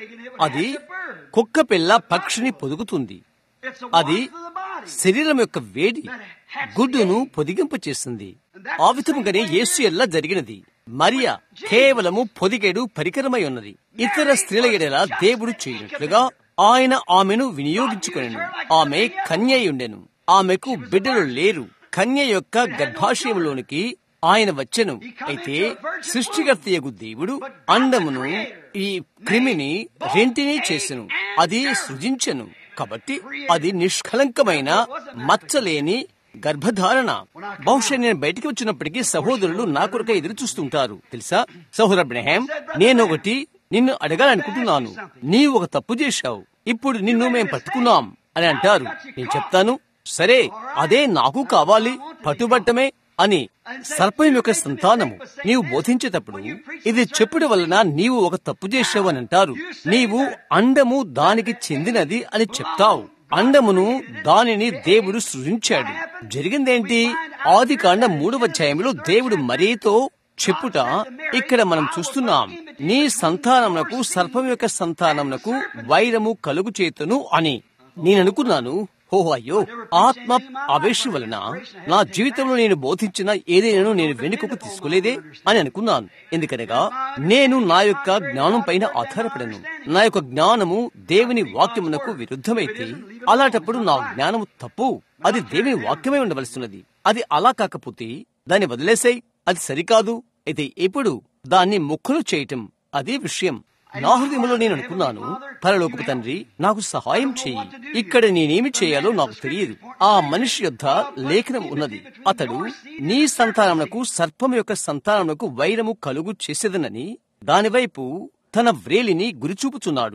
అది కుక్క పిల్ల పక్షిని పొదుగుతుంది. అది శరీరం యొక్క వేడి గుడ్డును పొదిగింప చేస్తుంది. ఆ విధముగానే యేసు ఎల్లా జరిగినది. మరియా కేవలము పొదిగేడు పరికరమై ఉన్నది. ఇతర స్త్రీల ఎడల దేవుడు చేయనట్లుగా ఆయన ఆమెను వినియోగించుకొనెను. ఆమె కన్యయుండెను. ఆమెకు బిడ్డలు లేరు. కన్య యొక్క గర్భాశయంలోనికి ఆయన వచ్చెను. అయితే సృష్టికర్తయగు దేవుడు అండమును ఈ క్రిమిని రెంటినీ చేసెను. అది సృజించెను. కాబట్టి అది నిష్కలంకమైన మచ్చలేని గర్భధారణ. బహుశా నేను బయటికి వచ్చినప్పటికీ సహోదరులు నా కొరకై ఎదురు చూస్తుంటారు. తెలుసా సహోదర అబ్రహాం, నేను ఒకటి నిన్ను అడగాలనుకుంటున్నాను. నీవు ఒక తప్పు చేశావు, ఇప్పుడు నిన్ను మేం పట్టుకున్నాం అని అంటారు. నేను చెప్తాను, సరే అదే నాకు కావాలి, పట్టుబట్టమే అని. సర్పం యొక్క సంతానము నీవు బోధించేటప్పుడు ఇది చెప్పుడు వలన నీవు ఒక తప్పు చేశావు అని అంటారు. నీవు అండము దానికి చెందినది అని చెప్తావు. అండమును దానిని దేవుడు సృజించాడు. జరిగిందేంటి? ఆది కాండ మూడవ అధ్యాయంలో దేవుడు మరియతో చెప్పుట ఇక్కడ మనం చూస్తున్నాం. నీ సంతానమునకు సర్పం యొక్క సంతానమునకు వైరము కలుగు చేతును అని. నేననుకున్నాను, ఓహో అయ్యో, ఆత్మ ఆవేశం వలన నా జీవితంలో నేను బోధించిన ఏదైనా నేను వెనుకకు తీసుకోలేదే అని అనుకున్నాను. ఎందుకనగా నేను నా యొక్క జ్ఞానం పైన ఆధారపడను. నా యొక్క జ్ఞానము దేవుని వాక్యమునకు విరుద్ధమైతే అలాంటప్పుడు నా జ్ఞానము తప్పు. అది దేవుని వాక్యమై ఉండవలసినది. అది అలా కాకపోతే దాన్ని వదిలేసాయి. అది సరికాదు. అయితే ఇప్పుడు దాన్ని ముక్కలు చేయటం అదే విషయం. నా హృదయంలో నేను అనుకున్నాను, పరలోకపు తండ్రి నాకు సహాయం చేయి. ఇక్కడ నేనేమి చేయాలో నాకు తెలియదు. ఆ మనిషి యొద్ద లేఖనం ఉన్నది. అతడు నీ సంతానమునకు సర్పం యొక్క సంతానమునకు వైరము కలుగు చేసేదనని దానివైపు తన వ్రేలిని గురిచూపుచున్నాడు.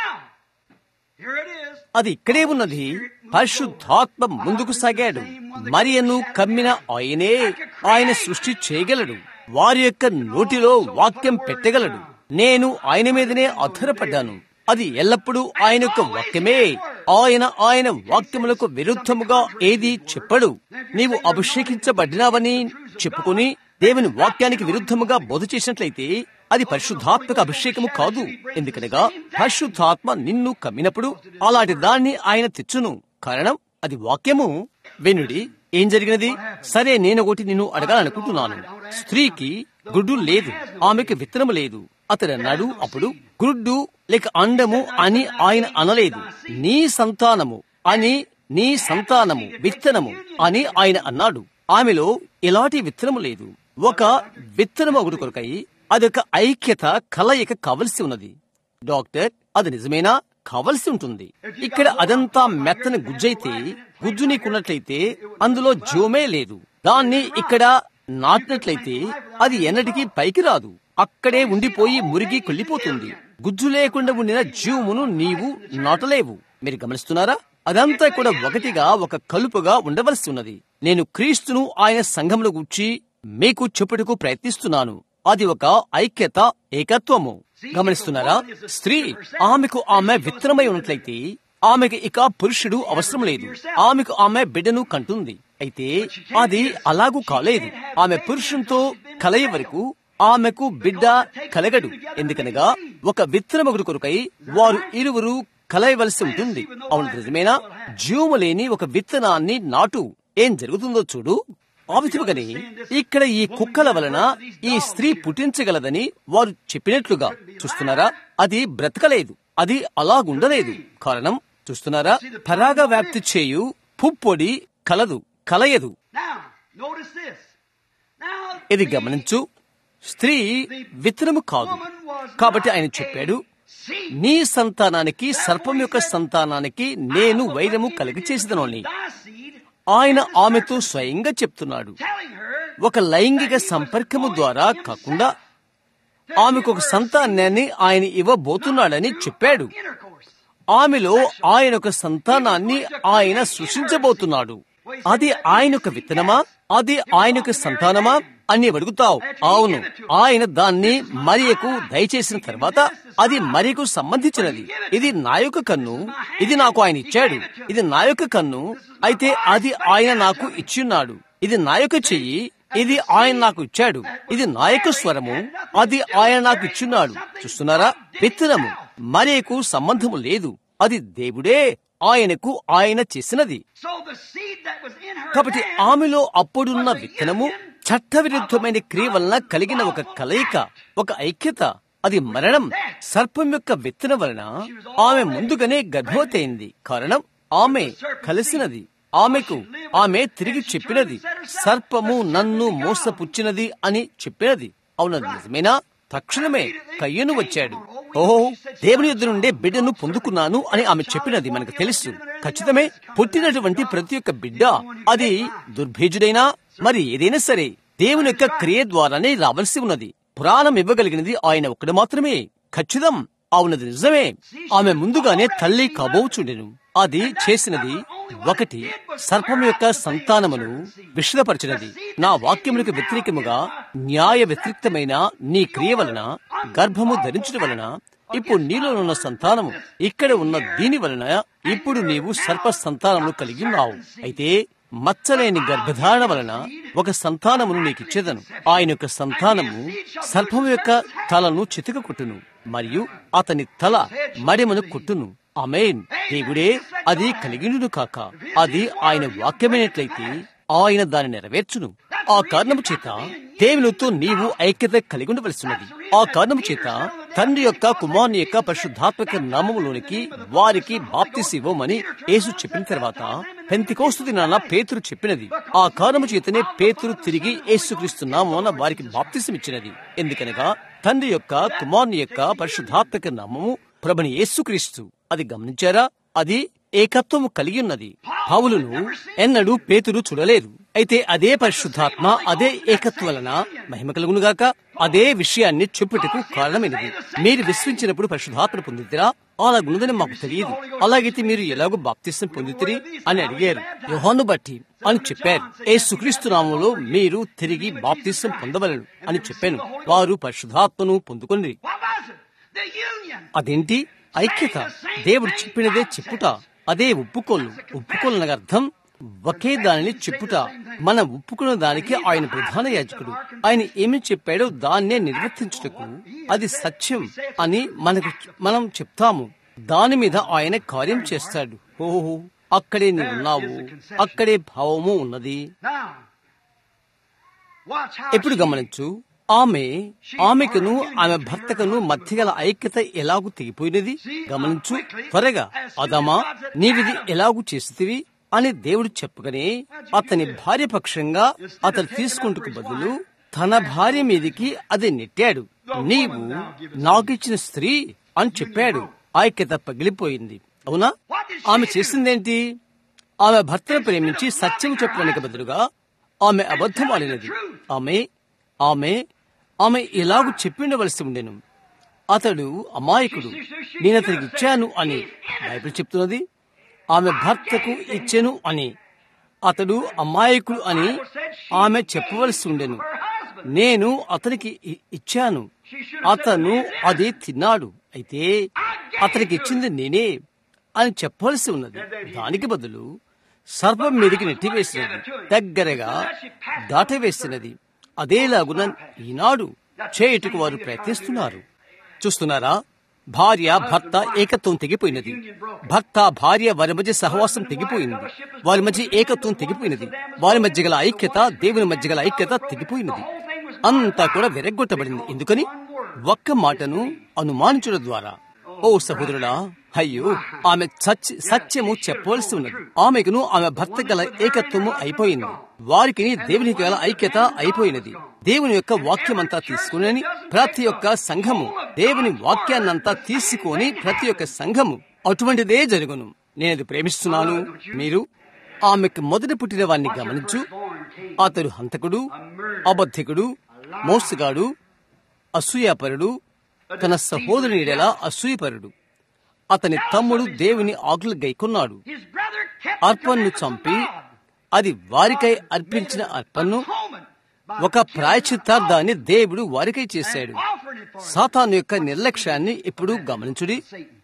అది ఇక్కడే ఉన్నది. పరిశుద్ధాత్మ ముందుకు సాగాడు. మరియను కమ్మిన ఆయనే ఆయన సృష్టి చేయగలడు. వారి యొక్క నోటిలో వాక్యం పెట్టగలడు. నేను ఆయన మీదనే ఆధారపడ్డాను. అది ఎల్లప్పుడూ ఆయన యొక్క వాక్యమే. ఆయన ఆయన వాక్యములకు విరుద్ధముగా ఏది చెప్పడు. నీవు అభిషేకించబడినావని చెప్పుకుని దేవుని వాక్యానికి విరుద్ధముగా బోధ చేసినట్లయితే అది పరిశుద్ధాత్మక అభిషేకము కాదు. ఎందుకనగా పరిశుద్ధాత్మ నిన్ను కమ్మినప్పుడు అలాంటి దాన్ని ఆయన తెచ్చును. కారణం అది వాక్యము. వెనుడి ఏం జరిగినది? సరే, నేను ఒకటి నిన్ను అడగాలనుకుంటున్నాను. స్త్రీకి గుడ్డు లేదు, ఆమెకు విత్తనము లేదు. అతడు అన్నాడు, అప్పుడు గుడ్డు లేక అండము అని ఆయన అనలేదు. నీ సంతానము అని, నీ సంతానము విత్తనము అని ఆయన అన్నాడు. ఆమెలో ఎలాంటి విత్తనము లేదు. ఒక విత్తనము ఒకటి కొరకై అదొక ఐక్యత కలయిక కావలసి ఉన్నది. డాక్టర్, అది నిజమేనా? కావలసి ఉంటుంది. ఇక్కడ అదంతా మెత్తని గుజ్జైతే, గుజ్జు నీకున్నట్లయితే అందులో జీవమే లేదు. దాన్ని ఇక్కడ నాటినట్లయితే అది ఎన్నటికీ పైకి రాదు. అక్కడే ఉండిపోయి మురిగి కొల్లిపోతుంది. గుజ్జు లేకుండా ఉండిన జీవమును నీవు నాటలేవు. మీరు గమనిస్తున్నారా? అదంతా కూడా ఒకటిగా ఒక కలుపుగా ఉండవలసి ఉన్నది. నేను క్రీస్తును ఆయన సంఘంలో గూర్చి మీకు చెప్పుటకు ప్రయత్నిస్తున్నాను. అది ఒక ఐక్యత, ఏకత్వము. గమనిస్తున్నారా? స్త్రీ ఆమెకు ఆమె విత్తనమై ఉన్నట్లయితే ఆమెకు ఇక పురుషుడు అవసరం లేదు. ఆమెకు ఆమె బిడ్డను కంటుంది. అయితే అది అలాగూ కాలేదు. ఆమె పురుషునితో కలయ వరకు ఆమెకు బిడ్డ కలగడు. ఎందుకనగా ఒక విత్తనమగుడు కొరకై వారు ఇరువురు కలయవలసి ఉంటుంది. అవును, నిజమేనా? జీవము లేని ఒక విత్తనాన్ని నాటు. ఏం జరుగుతుందో చూడు. ఆ విధముగానే ఇక్కడ ఈ కుక్కల వలన ఈ స్త్రీ పుట్టించగలదని వారు చెప్పినట్లుగా చూస్తున్నారా? అది బ్రతకలేదు, అది అలాగుండలేదు. కారణం చూస్తున్నారా? పరాగ వ్యాప్తి చేయు పుప్పొడి కలదు, కలయదు. ఇది గమనించు. స్త్రీ విత్తనము కాదు. కాబట్టి ఆయన చెప్పాడు, నీ సంతానానికి సర్పం యొక్క సంతానానికి నేను వైరము కలిగి చేసేదనని. ఆయన ఆమెతో స్వయంగా చెప్తున్నాడు. ఒక లైంగిక సంపర్కము ద్వారా కాకుండా ఆమెకు ఒక సంతానాన్ని ఆయన ఇవ్వబోతున్నాడని చెప్పాడు. ఆమెలో ఆయన ఒక సంతానాన్ని ఆయన సృష్టించబోతున్నాడు. అది ఆయన యొక్క విత్తనమా? అది ఆయన యొక్క సంతానమా అని అడుగుతావు. అవును, ఆయన దాన్ని మరియకు దయచేసిన తర్వాత అది మరియకు సంబంధించినది. ఇది నా యొక్క కన్ను, ఇది నాకు ఆయన ఇచ్చాడు. ఇది నా యొక్క కన్ను, అయితే అది ఆయన నాకు ఇచ్చిన్నాడు. ఇది నా యొక్క చెయ్యి, ఇది ఆయన నాకు ఇచ్చాడు. ఇది నా యొక్క స్వరము, అది ఆయన నాకు ఇచ్చున్నాడు. చూస్తున్నారా? విత్తనము మరియకు సంబంధము లేదు, అది దేవుడే ఆయనకు ఆయన చేసినది. కాబట్టి ఆమెలో అప్పుడున్న విత్తనము చట్టవిరుద్ధమైన క్రియ వలన కలిగిన ఒక కలయిక, ఒక ఐక్యత. అది మరణం. సర్పం యొక్క విత్తనం వలన ఆమె ముందుగానే గర్భవతి అయింది. కారణం ఆమె కలిసినది. ఆమెకు ఆమె తిరిగి చెప్పినది, సర్పము నన్ను మోసపుచ్చినది అని చెప్పినది. అవునది నిజమేనా? తక్షణమే కయ్యను వచ్చాడు. ఓహో, దేవుని యొద్ద నుండే బిడ్డను పొందుకున్నాను అని ఆమె చెప్పినది మనకు తెలుసు. ఖచ్చితమే. పుట్టినటువంటి ప్రతి ఒక్క బిడ్డ, అది దుర్భేజుడైనా మరి ఏదైనా సరే, దేవుని యొక్క క్రియ ద్వారానే రావలసి ఉన్నది. పురాణం ఇవ్వగలిగినది ఆయన ఒక్కడు మాత్రమే. ఖచ్చితం. అవునది నిజమే. ఆమె ముందుగానే తల్లి కాబోచుండెను. అది చేసినది ఒకటి, సర్పం యొక్క సంతానమును విషదపరచినది. నా వాక్యములకు వ్యతిరేకముగా న్యాయ వ్యతిరేక్తమైన నీ క్రియ వలన, గర్భము ధరించడం వలన ఇప్పుడు నీలో ఉన్న సంతానము ఇక్కడ ఉన్న దీని వలన ఇప్పుడు నీవు సర్ప సంతానమును కలిగి ఉన్నావు. అయితే మచ్చలేని గర్భధారణ వలన ఒక సంతానమును నీకిచ్చేదను. ఆయన యొక్క సంతానము సర్పము యొక్క తలను చితక కొట్టును మరియు అతని తల మడిమను కొట్టును. ఆమేన్. దేవుడే అది కలిగినను కాక, అది ఆయన వాక్యమైనట్లయితే ఆయన దాన్ని నెరవేర్చును. ఆ కారణము చేత దేవునితో నీవు ఐక్యత కలిగి ఉండవలసినది. ఆ కారణము చేత తండ్రి యొక్క కుమారుని యొక్క పరిశుద్ధాత్మక నామములోనికి వారికి బాప్తిసం ఇవ్వమని యేసు చెప్పిన తర్వాత పెంతెకోస్తు దినాన పేతురు చెప్పినది. ఆ కారణము చేతనే పేతురు తిరిగి యేసుక్రీస్తు నామమున వారికి బాప్తిసం ఇచ్చినది. ఎందుకనగా తండ్రి యొక్క కుమారుని యొక్క పరిశుద్ధాత్మక నామము ప్రభుని యేసుక్రీస్తు. అది గమనించారా? అది ఏకత్వము కలిగి ఉన్నది. పౌలును ఎన్నడూ పేతురు చూడలేదు. అయితే అదే పరిశుద్ధాత్మ అదే ఏకత్వం వలన మహిమ కలుగునుగాక అదే విషయాన్ని చెప్పుటకు కారణమైనది. మీరు విశ్వసించినప్పుడు పరిశుద్ధాత్మ పొందితిరా? అలాగున్నదని మాకు తెలియదు. అలాగైతే మీరు ఎలాగో బాప్తిసం పొందితిరి అని అడిగారు. యోహాను బట్టి అని చెప్పారు. యేసుక్రీస్తు నామములో మీరు తిరిగి బాప్తిసం పొందవలెను అని చెప్పాను. వారు పరిశుద్ధాత్మను పొందుకొనిరి. అదేంటి? ఐక్యత. దేవుడు చెప్పినదే చెప్పుట. అదే ఒప్పుకోలు. ఒప్పుకోలనగా అర్థం ఒకే దానిని చెప్పుట. మనం ఒప్పుకున్న దానికి ఆయన ప్రధాన యాజకుడు. ఆయన ఏమి చెప్పాడో దాన్నే నిర్వర్తించుటకు అది సత్యం అని మనకు మనం చెప్తాము. దాని మీద ఆయన కార్యం చేస్తాడు. ఓహో, అక్కడే నీవు ఉన్నావు, అక్కడే భావము ఉన్నది. ఎప్పుడు గమనించు, ఆమె ఆమెకును ఆమె భర్తకును మధ్య గల ఐక్యత ఎలాగూ తెగిపోయినది. గమనించు త్వరగా. అదమా, నీవిది ఎలాగూ చేస్తువి అని దేవుడు చెప్పగానే అతని భార్య పక్షంగా అతను తీసుకుంటుకు బదులు తన భార్య మీదికి అది నెట్టాడు. నీవు నాకిచ్చిన స్త్రీ అని చెప్పాడు. ఐక్యత పగిలిపోయింది. అవునా? ఆమె చేసిందేంటి? ఆమె భర్తను ప్రేమించి సత్యం చెప్పడానికి బదులుగా ఆమె అబద్ధం ఆడినది. ఆమె ఆమె ఆమె ఇలాగూ చెప్పిండవలసి ఉండెను. అతడు అమాయకుడు, నేను అతనికి ఇచ్చాను అని బైబిల్ చెప్తున్నది. ఆమె భర్తకు ఇచ్చెను అని. అతడు అమాయకుడు అని ఆమె చెప్పవలసి ఉండెను. నేను అతనికి ఇచ్చాను, అతను అది తిన్నాడు, అయితే అతనికి ఇచ్చింది నేనే అని చెప్పవలసి ఉన్నది. దానికి బదులు సర్పం మీదికి నెట్టివేసినది, దగ్గరగా దాటవేసినది. అదేలాగున ఈనాడు చేయుటకు వారు ప్రయత్నిస్తున్నారు. చూస్తున్నారా? భార్య భర్త ఏకత్వం తెగిపోయినది. భర్త భార్య వారి మధ్య సహవాసం తెగిపోయింది. వారి మధ్య ఏకత్వం తెగిపోయినది. వారి మధ్య గల ఐక్యత, దేవుని మధ్య గల ఐక్యత తెగిపోయినది. అంతా కూడా విరగ్గొట్టబడింది. ఎందుకని? ఒక్క మాటను అనుమానించడం ద్వారా. ఓ సహోదరుడా, అయ్యో, ఆమె సత్య సత్యము చెప్పవలసి ఉన్నది. ఆమెకును ఆమె భర్త గల ఏకత్వము అయిపోయింది. వారికి దేవునికి గల ఐక్యత అయిపోయినది. దేవుని యొక్క వాక్యమంతా తీసుకుని ప్రతి ఒక్క సంఘము, దేవుని వాక్యాన్నంతా తీసుకొని ప్రతి ఒక్క సంఘము అటువంటిదే జరుగును. నేను ప్రేమిస్తున్నాను. మీరు ఆమెకు మొదట పుట్టిన వారిని గమనించు. అతడు హంతకుడు, అబద్ధికుడు, మోసగాడు, అసూయాపరుడు, తన సహోదరుని ఎడల అసూయపరుడు. అతని తమ్ముడు దేవుని ఆజ్ఞలు గైకొన్నాడు. అర్పణను చంపి అది వారికై అర్పించిన అర్పణను, ఒక ప్రాయశ్చిత్తార్థాన్ని దేవుడు వారికై చేశాడు. సాతాను యొక్క నిర్లక్ష్యాన్ని ఇప్పుడు గమనించుడి.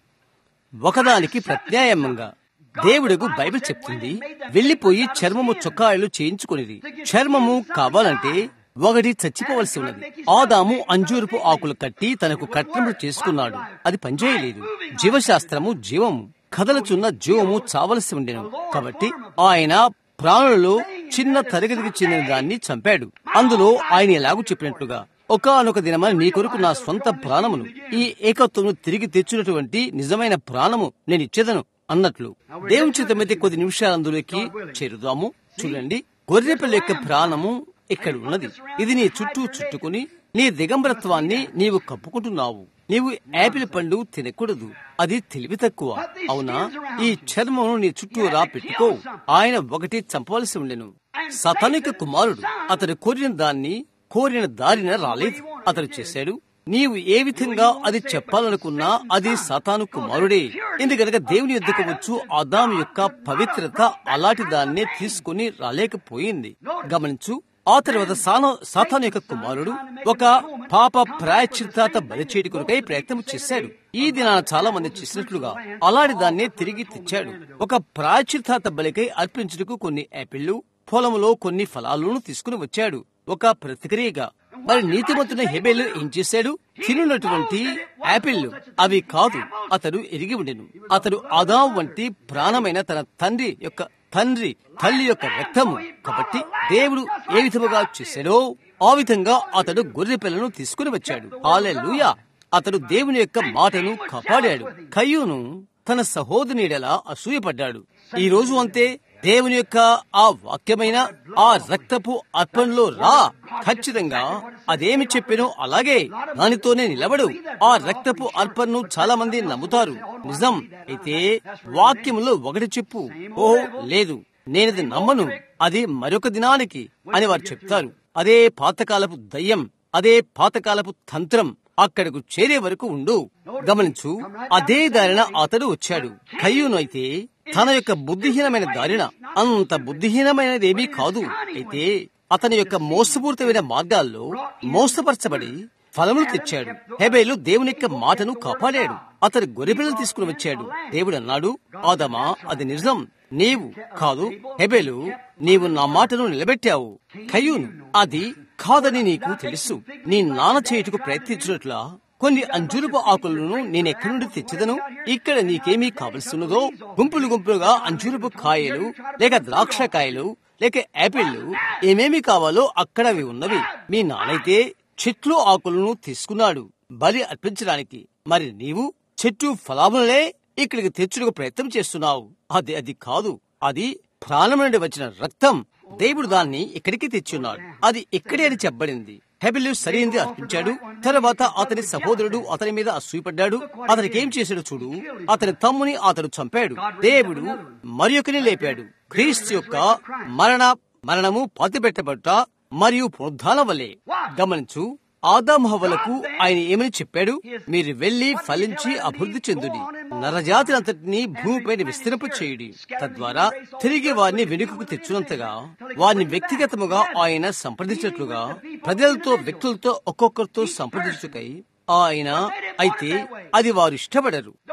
ఒకదానికి ప్రత్యామ్నాయంగా దేవుడుకు బైబిల్ చెప్తుంది, వెళ్లిపోయి చర్మము చొక్కాయలు చేయించుకునేది. చర్మము కావాలంటే ఒకటి చచ్చిపోవలసి ఉన్నది. ఆదాము అంజూరపు ఆకులు కట్టి తనకు కట్నము చేసుకున్నాడు. అది పనిచేయలేదు. జీవశాస్త్రము జీవము, కదలుచున్న జీవము చావలసి ఉండెను. కాబట్టి ఆయన ప్రాణులలో చిన్న తరగతికి చెందిన దాన్ని చంపాడు. అందులో ఆయన ఎలాగూ చెప్పినట్లుగా, ఒకానొక దినమని నీ కొరకు నా సొంత ప్రాణమును, ఈ ఏకత్వమును తిరిగి తెచ్చినటువంటి నిజమైన ప్రాణము నేను ఇచ్చేదను అన్నట్లు. దేవుని చిత్తమైతే కొద్ది నిమిషాలు అందులోకి చేరుదాము. చూడండి, గొర్రెపిల్ల యొక్క ప్రాణము ఇక్కడ ఉన్నది. ఇది నీ చుట్టూ చుట్టుకుని నీ దిగంబరత్వాన్ని నీవు కప్పుకుంటున్నావు. నీవు యాపిల్ పండు తినకూడదు, అది తెలివి తక్కువ. అవునా? ఈ చర్మమును నీ చుట్టూ రా పెట్టుకో. ఆయన ఒకటి చంపవలసి ఉండెను. సతానిక కుమారుడు అతడు కోరిన దాన్ని కోరిన దారిన రాలేదు. అతడు చేశాడు. నీవు ఏ విధంగా అది చెప్పాలనుకున్నా అది సాతాను కుమారుడే. ఎందుకనగా దేవుని యొద్దకు వచ్చు ఆదాము యొక్క పవిత్రత అలాంటి దాన్నే తీసుకుని రాలేకపోయింది. గమనించు, ఆ తర్వాత సాతాను యొక్క కుమారుడు ఒక పాప ప్రాయశ్చిత్తార్థ బలి చేయడం కొరకై ప్రయత్నం చేశాడు. ఈ దినాన చాలా మంది చేసినట్లుగా అలాంటి దాన్నే తిరిగి తెచ్చాడు. ఒక ప్రాయశ్చిత్తార్థ బలికై అర్పించుటకు కొన్ని యాపిళ్లు, పొలంలో కొన్ని ఫలాలను తీసుకుని వచ్చాడు ఒక ప్రతిక్రియగా. మరి నీతిమంతుని హెబెలు ఏం చేశాడు? తినున్నటువంటి యాపిళ్లు అవి కాదు, అతడు ఎరిగి ఉండెను. అతడు ఆదాము వంటి ప్రాణమైన తన తండ్రి యొక్క తండ్రి తల్లి యొక్క రక్తము. కాబట్టి దేవుడు ఏ విధముగా చేశాడో ఆ విధంగా అతడు గొర్రె పిల్లను తీసుకుని వచ్చాడు. హల్లెలూయా! అతడు దేవుని యొక్క మాటను కాపాడాడు. కయ్యూను తన సహోదరుని ఎడల అసూయపడ్డాడు. ఈ రోజు అంతే. దేవుని యొక్క ఆ వాక్యమైన ఆ రక్తపు అర్పణలో రా, ఖచ్చితంగా అదేమి చెప్పానో అలాగే దానితోనే నిలబడు. ఆ రక్తపు అర్పణను చాలా మంది నమ్ముతారు. నిజం అయితే వాక్యములో ఒకటి చెప్పు, ఓ లేదు నేనది నమ్మను, అది మరొక దినానికి అని వారు చెప్తారు. అదే పాతకాలపు దయ్యం, అదే పాతకాలపు తంత్రం. అక్కడకు చేరే వరకు ఉండు. గమనించు, అదే దారిన అతడు వచ్చాడు. కయ్యూను అయితే తన యొక్క బుద్ధిహీనమైన దారిన, అంత బుద్ధిహీనమైనదేమీ కాదు, అయితే అతని యొక్క మోసపూరితమైన మార్గాల్లో మోసపరచబడి ఫలములు తెచ్చాడు. హెబెలు దేవుని యొక్క మాటను కాపాడాడు. అతడు గొర్రెపిల్లను తీసుకుని వచ్చాడు. దేవుడు అన్నాడు, ఆదామా అది నిజం, నీవు కాదు హెబెలు, నీవు నా మాటను నిలబెట్టావు. కయ్యూను అది కాదని నీకు తెలుసు. నీ నాన్న చేయుటకు ప్రయత్నించినట్లా కొన్ని అంజూరపు ఆకులను నేనెక్కడి నుండి తెచ్చదను? ఇక్కడ నీకేమీ కావలసినదో గుంపులు గుంపులుగా అంజూరపు కాయలు, లేక ద్రాక్ష కాయలు, లేక యాపిళ్లు, ఏమేమి కావాలో అక్కడ అవి ఉన్నవి. మీ నాన్నైతే చెట్లు ఆకులను తీసుకున్నాడు బలి అర్పించడానికి. మరి నీవు చెట్టు ఫలాములనే ఇక్కడికి తెచ్చుటకు ప్రయత్నం చేస్తున్నావు. అది అది కాదు, అది ప్రాణం నుండి వచ్చిన రక్తం. దేవుడు దాన్ని ఇక్కడికి తెచ్చున్నాడు. అది ఇక్కడే అని చెప్పబడింది. హెబెలు సరైనది అర్పించాడు. తర్వాత అతని సహోదరుడు అతని మీద అసూయపడ్డాడు. అతనికి ఏం చేశాడు చూడు, అతని తమ్ముని అతడు చంపాడు. దేవుడు మరి ఒకరిని లేపాడు. క్రీస్తు యొక్క మరణ మరణము పాతిపెట్టబట్ట మరియు పునరుద్ధానం వలె. గమనించు, ఆదాము హవ్వలకు ఆయన ఏమని చెప్పాడు? మీరు వెళ్లి ఫలించి అభివృద్ధి చెందుడి, నరజాతి అంతటిని భూమిపైన విస్తరింప చేయుడి, తద్వారా తిరిగి వారిని వెనుకకు తెచ్చునంతగా వారిని వ్యక్తిగతముగా ఆయన సంప్రదించినట్లుగా ప్రజలతో వ్యక్తులతో ఒక్కొక్కరితో సంప్రదించుకై ఆయన. అయితే అది వారు ఇష్టపడరు.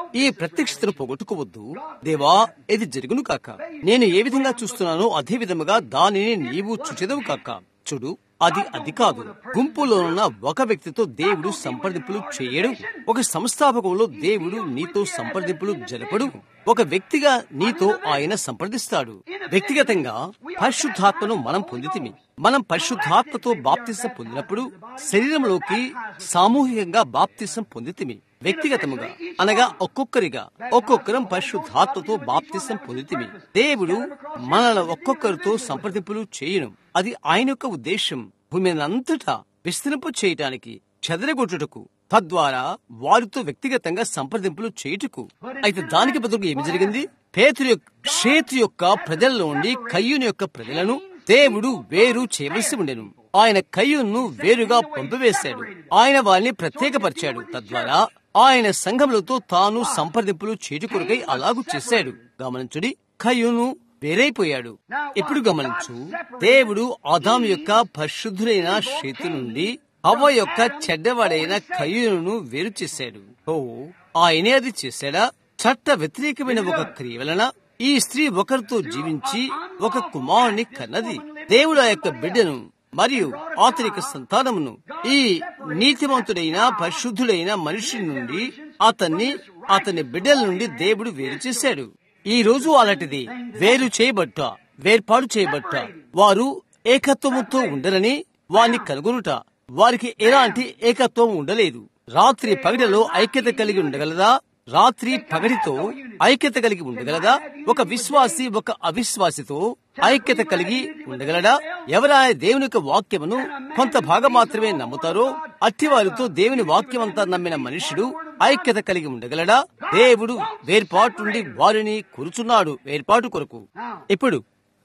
ఈ ప్రత్యక్షతను పోగొట్టుకోవద్దు. దేవా, ఇది జరుగును కాక. నేను ఏ విధంగా చూస్తున్నానో అదే విధముగా దానిని నీవు చూచెదవు కాక. చూడు, అది అది కాదు. గుంపులోనున్న ఒక వ్యక్తితో దేవుడు సంప్రదింపులు చేయడు. ఒక సంస్థాపకంలో దేవుడు నీతో సంప్రదింపులు జరపడు. ఒక వ్యక్తిగా నీతో ఆయన సంప్రదిస్తాడు. వ్యక్తిగతంగా పరిశుద్ధాత్మను మనం పొందితిమి. మనం పరిశుద్ధాత్మతో బాప్తిసం పొందినప్పుడు శరీరంలోకి సామూహికంగా బాప్తిసం పొందితిమి. వ్యక్తిగతముగా అనగా ఒక్కొక్కరిగా ఒక్కొక్కరం పరిశుద్ధాత్మతో బాప్తిసం పొందితిమి. దేవుడు మనల ఒక్కొక్కరితో సంప్రదింపులు చేయను. అది ఆయన యొక్క ఉద్దేశం. భూమి అంతటా విస్తరింపు చేయటానికి, చెదరగొట్టుటకు, తద్వారా వారితో వ్యక్తిగతంగా సంప్రదింపులు చేయుటకు. అయితే దానికి బదులుగా ఏమి జరిగింది? పేతురు క్షేతు యొక్క ప్రజల్లో ఉండి కయ్యూని యొక్క ప్రజలను దేవుడు వేరు చేయవలసి ఉండెను. ఆయన కయ్యూను వేరుగా పంపివేశాడు. ఆయన వారిని ప్రత్యేకపరిచాడు. తద్వారా ఆయన సంఘములతో తాను సంప్రదింపులు చేటుకొరకై అలాగూ చేశాడు. గమనించుడి, కయ్యూను వేరైపోయాడు. ఇప్పుడు గమనించు, దేవుడు ఆదాము యొక్క పరిశుద్ధులైన క్షేతు నుండి హవ్వ యొక్క చెడ్డవాడైన కయ్యూనును వేరు చేశాడు. ఓ, ఆయనే అది చేశాడా? చట్ట వ్యతిరేకమైన ఒక క్రియ వలన ఈ స్త్రీ ఒకరితో జీవించి ఒక కుమారుని కన్నది. దేవుడు ఆ యొక్క బిడ్డను మరియు ఆతనిక సంతానమును ఈ నీతిమంతుడైన పరిశుద్ధుడైన మనిషి నుండి అతన్ని అతని బిడ్డల నుండి దేవుడు వేరు చేశాడు. ఈ రోజు అలాంటిది వేరు చేయబట్ట, వేర్పాటు చేయబట్ట. వారు ఏకత్వముతో ఉండరని వారిని కనుగొనుట. వారికి ఎలాంటి ఏకత్వం ఉండలేదు. రాత్రి పగటిలో ఐక్యత కలిగి ఉండగలదా? రాత్రి పగటితో ఐక్యత కలిగి ఉండగలదా? ఒక విశ్వాసి ఒక అవిశ్వాసితో ఐక్యత కలిగి ఉండగలడా? ఎవరైనా దేవుని యొక్క వాక్యమును కొంత భాగం మాత్రమే నమ్ముతారో అట్టివారితో దేవుని వాక్యమంతా నమ్మిన మనుషుడు ఐక్యత కలిగి ఉండగలడా? దేవుడు వేర్పాటు నుండి వారిని కూర్చున్నాడు, వేర్పాటు కొరకు. ఇప్పుడు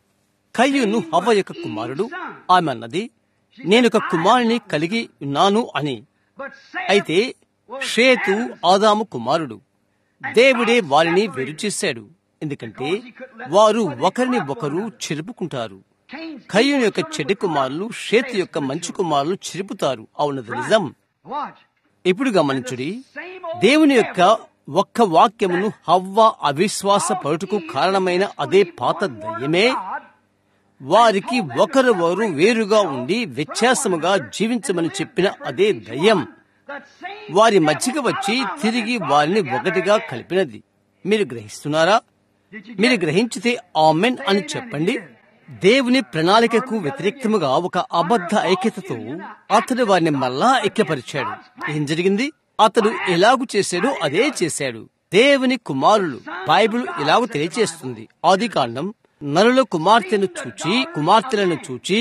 కయ్యూను హవ్వ యొక్క కుమారుడు. ఆమె అన్నది, నేను ఒక కుమారుని కలిగి ఉన్నాను అని. అయితే షేతు ఆదాము కుమారుడు. దేవుడే వారిని వేరు చేశాడు. ఎందుకంటే వారు ఒకరిని ఒకరు చెరుపుకుంటారు. కయ్యూను యొక్క చెడ్డ కుమారులు షేతు యొక్క మంచి కుమారులు చెరుపుతారు. అవునది నిజం. ఇప్పుడు గమనించుడి, దేవుని యొక్క ఒక్క వాక్యమును హవ్వ అవిశ్వాస పరుటకు కారణమైన అదే పాత దయ్యమే వారికి ఒకరు వారు వేరుగా ఉండి వ్యత్యాసముగా జీవించమని చెప్పిన అదే దయ్యం వారి మధ్యకి వచ్చి తిరిగి వారిని ఒకటిగా కలిపినది. మీరు గ్రహిస్తున్నారా? మీరు గ్రహించితే ఆమెన్ అని చెప్పండి. దేవుని ప్రణాళికకు వ్యతిరేక్తముగా ఒక అబద్ధ ఐక్యతతో అతడు వారిని మళ్ళా ఐక్యపరిచాడు. ఏం జరిగింది? అతడు ఎలాగు చేశాడో అదే చేశాడు. దేవుని కుమారులు బైబిల్ ఎలాగూ తెలియజేస్తుంది. ఆది కాండం నరుల కుమార్తెను చూచి కుమార్తెలను చూచి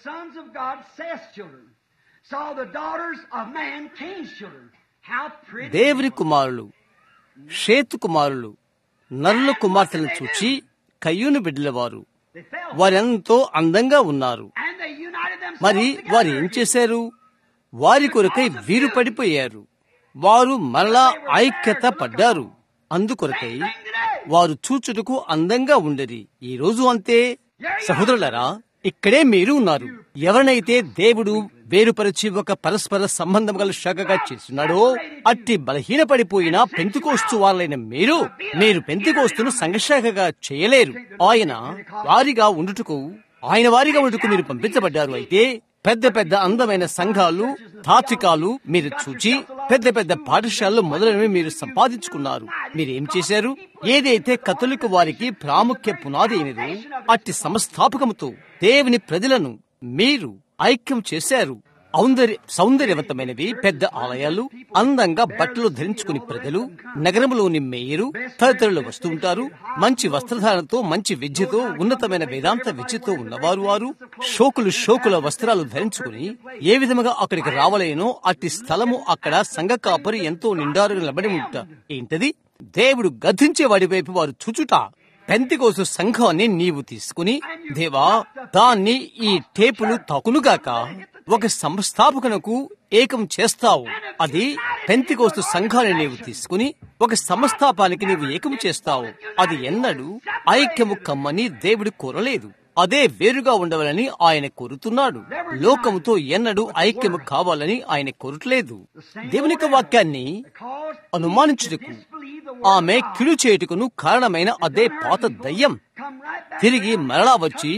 దేవుని కుమారులు షేతు కుమారులు నరుల కుమార్తెలను చూచి కయ్యూను బిడ్డల వారు వారెంతో అందంగా ఉన్నారు. మరి వారు ఏం చేశారు? వారి కొరకై వీరు పడిపోయారు. వారు మరలా ఐక్యత పడ్డారు. అందుకొరకై వారు చూచుటకు అందంగా ఉండేది. ఈ రోజు అంతే. సహోదరులారా, ఇక్కడే మీరు ఉన్నారు. ఎవరినైతే దేవుడు వేరుపరిచి ఒక పరస్పర సంబంధం గల శాఖగా చేస్తున్నాడో అట్టి బలహీనపడిపోయిన పెంతెకోస్తు వాళ్ళైన మీరు మీరు పెంతెకోస్తును సంఘశాఖగా చేయలేరు. ఆయన వారిగా ఉండుటకు ఆయన వారిగా ఉండుటకు మీరు పంపించబడ్డారు. అయితే పెద్ద పెద్ద అందమైన సంఘాలు తాత్వికాలు మీరు చూచి పెద్ద పెద్ద పాఠశాలలు మొదలైనవి మీరు సంపాదించుకున్నారు. మీరేం చేశారు? ఏదైతే కథలిక వారికి ప్రాముఖ్య పునాది అయినదో అట్టి సంస్థాపకముతో దేవుని ప్రజలను మీరు ఐక్యం చేశారు. ఔందర్య సౌందర్యవంతమైనవి పెద్ద ఆలయాలు, అందంగా బట్టలు ధరించుకుని ప్రజలు, నగరంలోని మేయరు తదితరులు వస్తూ ఉంటారు. మంచి వస్త్రధారణతో, మంచి విద్యతో, ఉన్నతమైన వేదాంత విద్యతో ఉన్నవారు వారు షోకులు షోకుల వస్త్రాలు ధరించుకుని ఏ విధముగా అక్కడికి రావలేనో అట్టి స్థలము అక్కడ సంఘ కాపరి ఎంతో నిండారు నిలబడి ఉంటా. ఏంటది? దేవుడు గద్దించే వాడి వైపు వారు చూచుట. పెంతెకోస్తు సంఘాన్ని నీవు తీసుకుని దేవా దాన్ని ఈ టేపులు తాకునుగాక ఒక సంస్థాపకునకు ఏకం చేస్తావు. అది పెంతెకోస్తు సంఘాన్ని నీవు తీసుకుని ఒక సంస్థాపానికి నీవు ఏకం చేస్తావు. అది ఎన్నడూ ఐక్యము కమ్మని దేవుడు కోరలేదు. అదే వేరుగా ఉండవాలని ఆయన కోరుతున్నాడు. లోకముతో ఎన్నడూ ఐక్యము కావాలని ఆయన కోరట్లేదు. దేవుని యొక్క వాక్యాన్ని అనుమానించుటకు ఆమె కిడు చేటుకును కారణమైన అదే పాత దయ్యం తిరిగి మరలా వచ్చి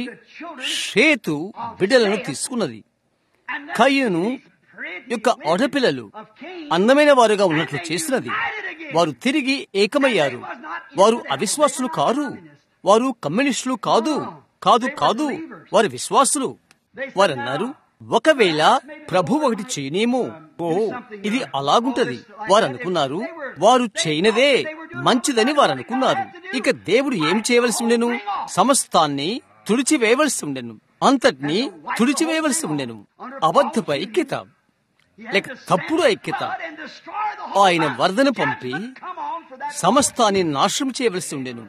షేతు బిడ్డలను తీసుకున్నది. కయ్యూను యొక్క ఆడపిల్లలు అందమైన వారుగా ఉన్నట్లు చేసినది. వారు తిరిగి ఏకమయ్యారు. వారు అవిశ్వాసులు కారు, వారు కమ్యూనిస్టులు కాదు కాదు కాదు వారు విశ్వాసులు. వారన్నారు, ఒకవేళ ప్రభు ఒకటి చేయనేమో. ఓ, ఇది అలాగుంటది. వారు అనుకున్నారు, వారు చేయనదే మంచిదని వారు అనుకున్నారు. ఇక దేవుడు ఏమి చేయవలసి ఉండెను? సమస్తాన్ని తుడిచివేయవలసి ఉండెను, అంతటినీ తుడిచివేయవలసి ఉండెను. అబద్ధపు ఐక్యత లేక తప్పుడు ఐక్యత. ఆయన వరదను పంపి సమస్తాన్ని నాశనం చేయవలసి ఉండెను.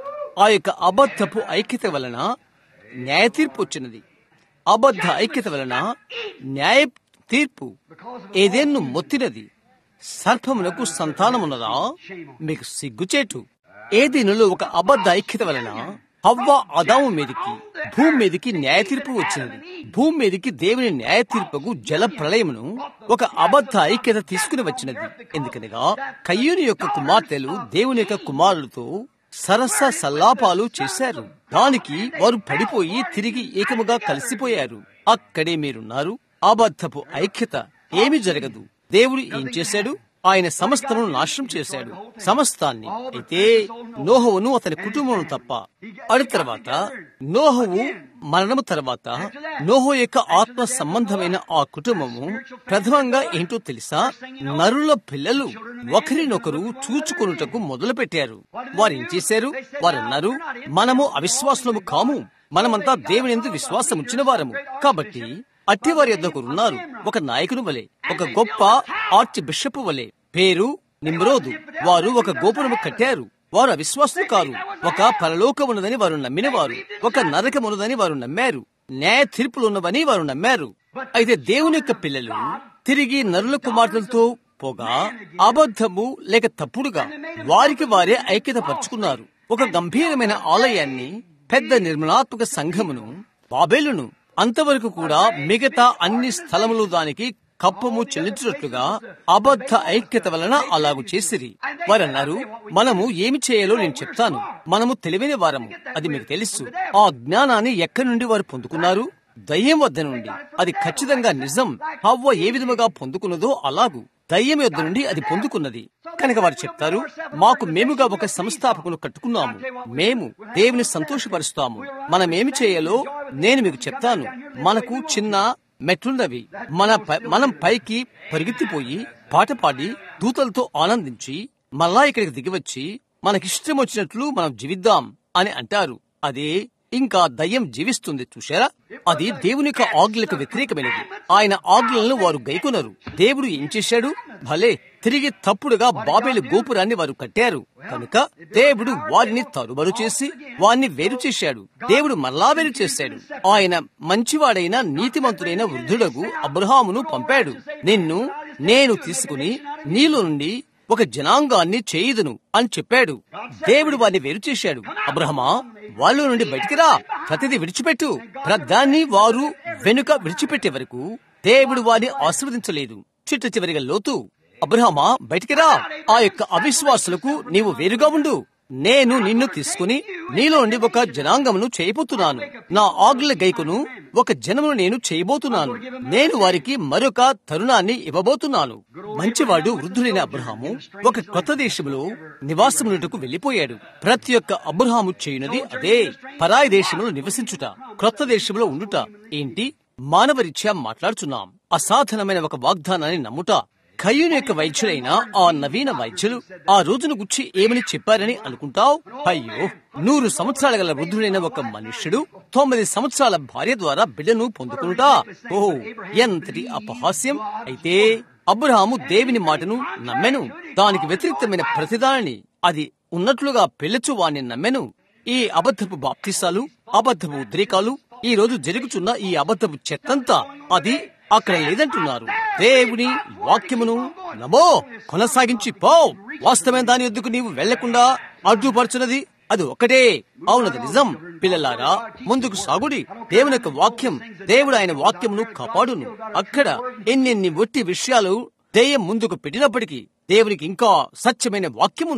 ఆ యొక్క అబద్ధపు ఐక్యత వలన న్యాయ తీర్పు వచ్చినది. అబద్ధ ఐక్యత వలన న్యాయ తీర్పు ఏదేన్ను మొత్తినది. సర్పమునకు సంతానమున్నదా? మీకు సిగ్గుచేటు. ఏదేనులో ఒక అబద్ధ ఐక్యత వలన హవ్వ అదాము మీదికి భూమి మీదికి న్యాయ తీర్పు వచ్చినది. భూమి మీదికి దేవుని న్యాయ తీర్పుకు జల ప్రళయమును ఒక అబద్ధ ఐక్యత తీసుకుని వచ్చినది. ఎందుకనగా కయ్యూని యొక్క కుమార్తెలు దేవుని యొక్క కుమారులతో సరస సల్లాపాలు చేశారు. దానికి వారు పడిపోయి తిరిగి ఏకముగా కలిసిపోయారు. అక్కడే మీరున్నారు. అబద్ధపు ఐక్యత ఏమి జరగదు. దేవుడు ఏం చేశాడు? ఆయన సమస్తను నాశనం చేశాడు, సమస్తాన్ని. అయితే నోహవును అతని కుటుంబం తప్ప. అడి తర్వాత నోహవు మరణము తర్వాత నోహు యొక్క ఆత్మ సంబంధమైన ఆ కుటుంబము ప్రథమంగా ఏంటో తెలుసా? నరుల పిల్లలు ఒకరినొకరు చూచుకొనుటకు మొదలు పెట్టారు. వారు ఏం చేశారు? వారు అన్నారు, మనము అవిశ్వాసులము కాము, మనమంతా దేవుని యందు విశ్వాసం ఉంచిన వారము. కాబట్టి అట్టివారి యొద్దకు ఉన్నారు ఒక నాయకుని వలె, ఒక గొప్ప ఆర్చ్ బిషప్ వలె, పేరు నిమ్రోదు. వారు ఒక గోపురము కట్టారు. వారు అవిశ్వాసులు కారు. ఒక పరలోకమున్నదని వారు నమ్మిన వారు, ఒక నరకమున్నదని వారు నమ్మారు, న్యాయ తీర్పులు ఉన్నవని వారు నమ్మారు. అయితే దేవుని యొక్క పిల్లలు తిరిగి నరుల కుమార్తెలతో పోగా అబద్ధము లేక తప్పుడుగా వారికి వారే ఐక్యత పరుచుకున్నారు. ఒక గంభీరమైన ఆలయాన్ని, పెద్ద నిర్మలాత్మక సంఘమును, బాబేలును, అంతవరకు కూడా మిగతా అన్ని స్థలములు దానికి కప్పము చెల్లించినట్లుగా అబద్ధ ఐక్యత వలన అలాగు చేసిరి. వారన్నారు, మనము ఏమి చేయాలో నేను చెప్తాను. మనము తెలివైన వారము, అది మీకు తెలుసు. ఆ జ్ఞానాన్ని ఎక్కడి నుండి వారు పొందుకున్నారు? దయ్యం వద్ద నుండి. అది ఖచ్చితంగా నిజం. హవ్వ ఏ విధముగా పొందుకున్నదో అలాగు దయ్యం యొద్ద నుండి అది పొందుకున్నది. కనుక వారు చెప్తారు, మాకు మేముగా ఒక సంస్థాపకును కట్టుకున్నాము, మేము దేవుని సంతోషపరుస్తాము. మనమేమి చేయాలో నేను మీకు చెప్తాను. మనకు చిన్న మెట్లున్నవి. మన మనం పైకి పరిగెత్తిపోయి పాట పాడి దూతలతో ఆనందించి మళ్ళా ఇక్కడికి దిగివచ్చి మనకిష్టం వచ్చినట్లు మనం జీవిద్దాం అని అంటారు. అదే ఇంకా దయ్యం జీవిస్తుంది. చూశారా? అది దేవుని యొక్క ఆజ్ఞలకు వ్యతిరేకమైనది. ఆయన ఆజ్ఞలను వారు గైకొనరు. దేవుడు ఏం చేశాడు? భలే తిరిగి తప్పుడుగా బాబేలు గోపురాన్ని వారు కట్టారు. కనుక దేవుడు వారిని తరుబరు చేసి వారిని వేరు చేశాడు. దేవుడు మరలా వేరు చేశాడు. ఆయన మంచివాడైన నీతిమంతుడైన వృద్ధుడగు అబ్రహామును పంపాడు. నిన్ను నేను తీసుకుని నీలో నుండి ఒక జనాంగాన్ని చేయుదును అని చెప్పాడు. దేవుడు వారిని వేరు చేశాడు. అబ్రహమా, వాళ్ళ నుండి బయటికి రా, ప్రతిదీ విడిచిపెట్టు. ప్రధాన్ని వారు వెనుక విడిచిపెట్టే వరకు దేవుడు వారిని ఆశీర్వదించలేదు. చిట్ట చివరిగా లోతు, అబ్రహమా బయటికి రా, ఆ యొక్క అవిశ్వాసులకు నీవు వేరుగా ఉండు. నేను నిన్ను తీసుకుని నీలో నుండి ఒక జనాంగమును చేయబోతున్నాను. నా ఆజ్ఞల గైకును ఒక జనమును నేను చేయబోతున్నాను. నేను వారికి మరొక తరుణాన్ని ఇవ్వబోతున్నాను. మంచివాడు వృద్ధుడైన అబ్రహాము ఒక కొత్త దేశంలో నివాసమునకు వెళ్లిపోయాడు. ప్రతి ఒక్క అబ్రహాము చేయునది అదే, పరాయి దేశంలో నివసించుట, క్రొత్త దేశంలో ఉండుట. ఏంటి? మానవరీత్యా మాట్లాడుచున్నాం. అసాధారణమైన ఒక వాగ్దానాన్ని నమ్ముట. కయ్యూని యొక్క వైద్యులైన ఆ నవీన వైద్యులు ఆ రోజును గుచ్చి ఏమని చెప్పారని అనుకుంటావు? అయ్యో, నూరు సంవత్సరాల గల వృద్ధుడైన ఒక మనుష్యుడు తొమ్మిది సంవత్సరాల భార్య ద్వారా బిడ్డను పొందుకుంటా. ఓ, ఎంతటి అపహాస్యం! అయితే అబ్రహాము దేవుని మాటను నమ్మెను. దానికి వ్యతిరేక్తమైన ప్రతిదానిని, అది ఉన్నట్లుగా పెళ్లచు వాణ్ణి నమ్మెను. ఈ అబద్ధపు బాప్తిసాలు, అబద్ధపు ఉద్రేకాలు, ఈ రోజు జరుగుతున్న ఈ అబద్ధపు చెత్తంతా అది అక్కడ లేదంటున్నారు. దేవుని వాక్యమును నమో, కొనసాగించి పో. వాస్తవమైన దాని వద్దకు నీవు వెళ్లకుండా అడ్డుపరచున్నది అది ఒకటే. అవునది నిజం. పిల్లలారా, ముందుకు సాగుడి. దేవుని యొక్క వాక్యం, దేవుడు ఆయన వాక్యమును కాపాడును. అక్కడ ఎన్నెన్ని ఒట్టి విషయాలు దెయ్యం ముందుకు పెట్టినప్పటికీ దేవునికి ఇంకా సత్యమైన వాక్యం ఉంది.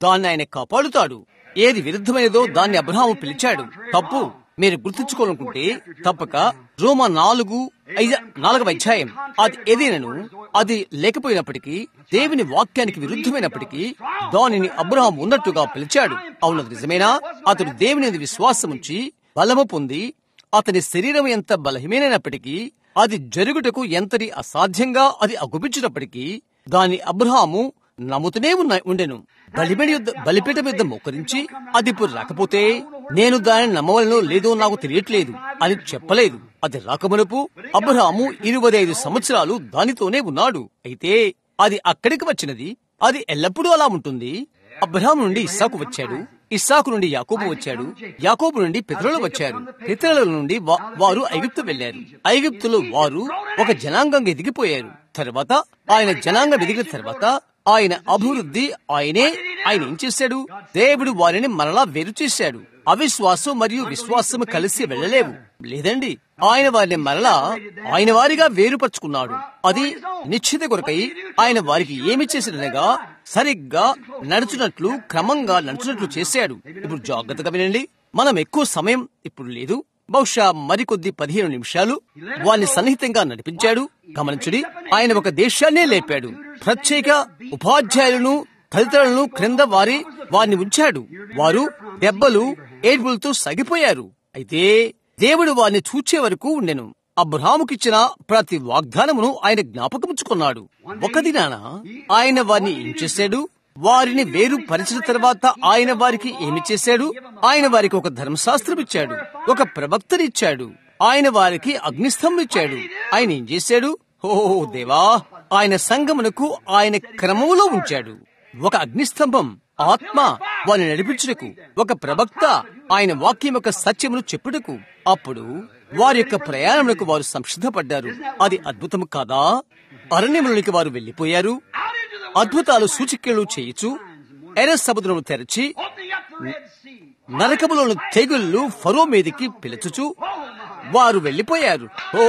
దాన్ని ఆయన కాపాడుతాడు. ఏది విరుద్ధమైనదో దాన్ని అబ్రహాము పిలిచాడు. తప్పు మీరు గుర్తుంచుకోవాలనుకుంటే తప్పక రోమా నాలుగు ఐదు నాలుగవ అధ్యాయం అది ఏదైనాను అది లేకపోయినప్పటికీ దేవుని వాక్యానికి విరుద్ధమైనప్పటికీ దానిని అబ్రహాం ఉన్నట్టుగా పిలిచాడు. అవునది నిజమేనా? అతడు దేవుని యందు విశ్వాసం ఉంచి బలము పొంది అతని శరీరం ఎంత బలహీనమైనప్పటికీ అది జరుగుటకు ఎంతటి అసాధ్యంగా అది అగుపించినప్పటికీ దాని అబ్రహాము నమ్ముతూనే ఉన్న ఉండెను. బలిపీఠ యుద్ధ బలిపీఠం యుద్ధ మోకరించి అది ఇప్పుడు రాకపోతే నేను దానిని నమ్మవలనో లేదో నాకు తెలియట్లేదు అని చెప్పలేదు. అది రాకమునుపు అబ్రహాము ఇరవై ఐదు సంవత్సరాలు దానితోనే ఉన్నాడు. అయితే అది అక్కడికి వచ్చినది. అది ఎల్లప్పుడూ అలా ఉంటుంది. అబ్రహాము నుండి ఇస్సాకు వచ్చాడు, ఇస్సాకు నుండి యాకోబు వచ్చాడు, యాకోబు నుండి పితరులు వచ్చారు, పితరుల నుండి వారు ఐగుప్తు వెళ్లారు, ఐగుప్తులో వారు ఒక జనాంగంగా ఎదిగిపోయారు. తర్వాత ఆయన జనాంగం ఎదిగిన తర్వాత ఆయన అభివృద్ధి ఆయనే ఆయన ఏం చేశాడు? దేవుడు వారిని మరలా వేరు చేశాడు. అవిశ్వాసం మరియు విశ్వాసం కలిసి వెళ్ళలేవు. లేదండి, ఆయన వారిని మరలా ఆయన వారిగా వేరుపరుచుకున్నాడు. అది నిశ్చిత కొరకై ఆయన వారికి ఏమి చేసినగా సరిగ్గా నడుచున్నట్లు క్రమంగా నడుచున్నట్లు చేశాడు. ఇప్పుడు జాగ్రత్తగా వినండి. మనం ఎక్కువ సమయం ఇప్పుడు లేదు, బహుశా మరికొద్ది పదిహేను నిమిషాలు వారిని సన్నిహితంగా నడిపించాడు. గమనించుడి, ఆయన ఒక దేశాన్నే లేపాడు. ప్రత్యేక ఉపాధ్యాయులను తదితరులను క్రింద వారి వారిని ఉంచాడు. వారు దెబ్బలు ఏడ్పులతో సగిపోయారు. అయితే దేవుడు వారిని చూచే వరకు ఉండెను. అబ్రహాముకిచ్చిన ప్రతి వాగ్దానమును ఆయన జ్ఞాపకముంచుకున్నాడు. ఒక దినాన ఆయన వారిని ఏం చేశాడు? వారిని వేరు పరిచిన తర్వాత ఆయన వారికి ఏమి చేశాడు? ఆయన వారికి ఒక ధర్మశాస్త్రం ఇచ్చాడు, ఒక ప్రవక్తనిచ్చాడు, ఆయన వారికి అగ్నిస్తంభం ఇచ్చాడు. ఆయన ఏం చేశాడు? ఓ దేవా, ఆయన సంగమునకు ఆయన క్రమములో ఉంచాడు. ఒక అగ్నిస్తంభం ఆత్మ వారిని నడిపించుటకు, ఒక ప్రవక్త ఆయన వాక్యం యొక్క సత్యమును చెప్పుటకు. అప్పుడు వారి యొక్క ప్రయాణములకు వారు సంసిద్ధపడ్డారు. అది అద్భుతము కాదా? అరణ్యములోనికి వారు వెళ్లిపోయారు. అద్భుతాలు సూచికలు చేయుచు ఎర్ర సముద్రము తెరచి నరకములోని తెగుళ్లు ఫరో మీదికి పిలుచుచు వారు వెళ్లిపోయారు. ఓ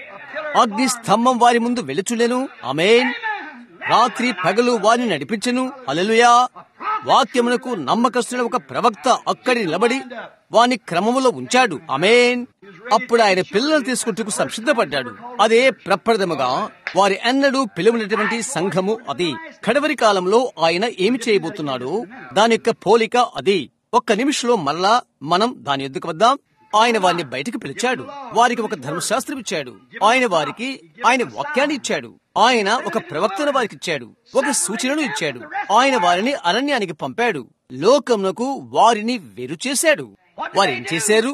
అగ్ని స్తంభం వారి ముందు వెలుచులెను. ఆమేన్. రాత్రి పగలు వారిని నడిపించెను. హల్లెలూయా. వాక్యమునకు నమ్మకస్తున్న ఒక ప్రవక్త అక్కడి నిలబడి వాని క్రమములో ఉంచాడు. ఆమేన్. అప్పుడు ఆయన పిల్లలు తీసుకుంటూ సంసిద్ధపడ్డాడు. అదే ప్రప్రథముగా వారి ఎన్నడూ పిలువనటువంటి సంఘము. అది కడవరి కాలంలో ఆయన ఏమి చేయబోతున్నాడో దాని యొక్క పోలిక అది. ఒక్క నిమిషంలో మరలా మనం దాని ఎద్దుకు వద్దాం. ఆయన వారిని బయటికి పిలిచాడు. వారికి ఒక ధర్మశాస్త్రం ఇచ్చాడు. ఆయన వారికి ఆయన వాక్యాన్ని ఇచ్చాడు. ఆయన ఒక ప్రవక్తను వారికి ఇచ్చాడు. ఒక సూచనను ఇచ్చాడు. ఆయన వారిని అరణ్యానికి పంపాడు. లోకమునకు వారిని వేరు చేశాడు. వారు ఏం చేశారు?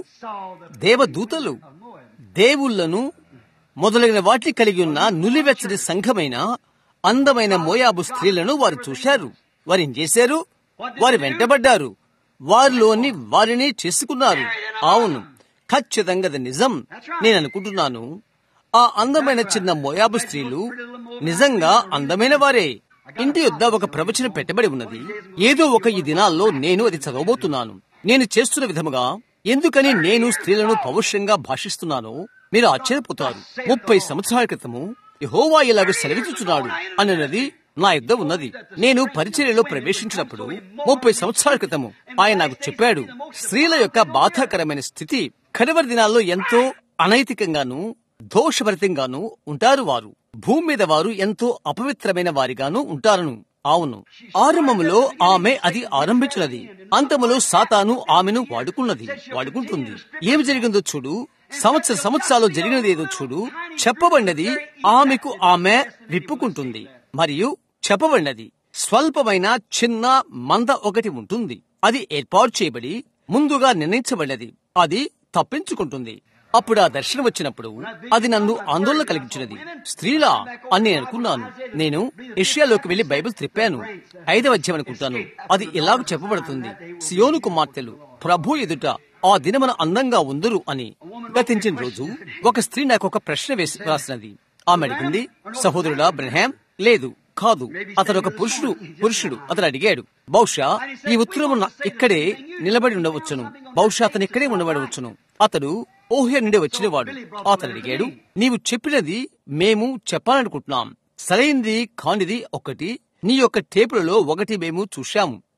దేవదూతలు, దేవుళ్లను మొదలైన వాటిని కలిగి ఉన్న నులివెచ్చని సంఘమైన అందమైన మోయాబు స్త్రీలను వారు చూశారు. వారు ఏం చేశారు? వారు వెంటబడ్డారు. వారిలోని వారిని చేసుకున్నారు. అవును, ఖచ్చితంగా అది నిజం. నేను అనుకుంటున్నాను ఆ అందమైన చిన్న మోయాబు స్త్రీలు నిజంగా అందమైన వారే. ఇంటి యొద్ద ఒక ప్రవచనం పెట్టబడి ఉన్నది. ఏదో ఒక ఈ దినాల్లో నేను అది చదవబోతున్నాను. నేను చేస్తున్న విధముగా ఎందుకని నేను స్త్రీలను పౌరుషంగా భాషిస్తున్నానో మీరు ఆశ్చర్యపోతారు. ముప్పై సంవత్సరాల క్రితము యెహోవా ఇలాగ సెలవిస్తున్నాడు అన్నది నా యుద్ధ ఉన్నది. నేను పరిచర్యలో ప్రవేశించినప్పుడు ముప్పై సంవత్సరాల క్రితము ఆయన నాకు చెప్పాడు, స్త్రీల యొక్క బాధాకరమైన స్థితి కడవరి దినాల్లో ఎంతో అనైతికంగాను దోషభరితంగాను ఉంటారు. వారు భూమి మీద వారు ఎంతో అపవిత్రమైన వారిగాను ఉంటారును. అవును, ఆరంభములో ఆమె అది ఆరంభించినది, అంతములో సాతాను ఆమెను వాడుకున్నది వాడుకుంటుంది. ఏమి జరిగిందో చూడు. సంవత్సర సంవత్సరాలు జరిగినది ఏదో చూడు. చెప్పబడినది ఆమెకు ఆమె విప్పుకుంటుంది. మరియు చెప్పబడినది స్వల్పమైన చిన్న మంద ఒకటి ఉంటుంది. అది ఏర్పాటు చేయబడి ముందుగా నిర్ణయించబడినది. అది తప్పించుకుంటుంది. అప్పుడు ఆ దర్శనం వచ్చినప్పుడు అది నన్ను ఆందోళన కలిగించినది. స్త్రీలా అని నేను అనుకున్నాను. నేను ఏషియాలోకి వెళ్లి బైబిల్ త్రిప్పాను. ఐదవ అధ్యాయం అనుకుంటాను. అది ఇలాగ చెప్పబడుతుంది, సియోను కుమార్తెలు ప్రభు ఎదుట ఆ దినమున అందంగా ఉందరు అని. గతించిన రోజు ఒక స్త్రీ నాకు ఒక ప్రశ్న వేసి రాసినది. ఆమె అడిగింది, సహోదరుడా బ్రహ్యాం? లేదు, కాదు, అతడు ఒక పురుషుడు పురుషుడు అతడు అడిగాడు. బహుశా ఈ ఉత్తరము ఇక్కడే నిలబడి ఉండవచ్చును. బహుశా అతను ఇక్కడే ఉండబడవచ్చును. అతడు ఓహ్య నుండి వచ్చినవాడు. అతను అడిగాడు, నీవు చెప్పినది మేము చెప్పాలనుకుంటున్నాం. సరైనది కానిది ఒకటి నీ యొక్క టేపులలో ఒకటి మేము చూశాము.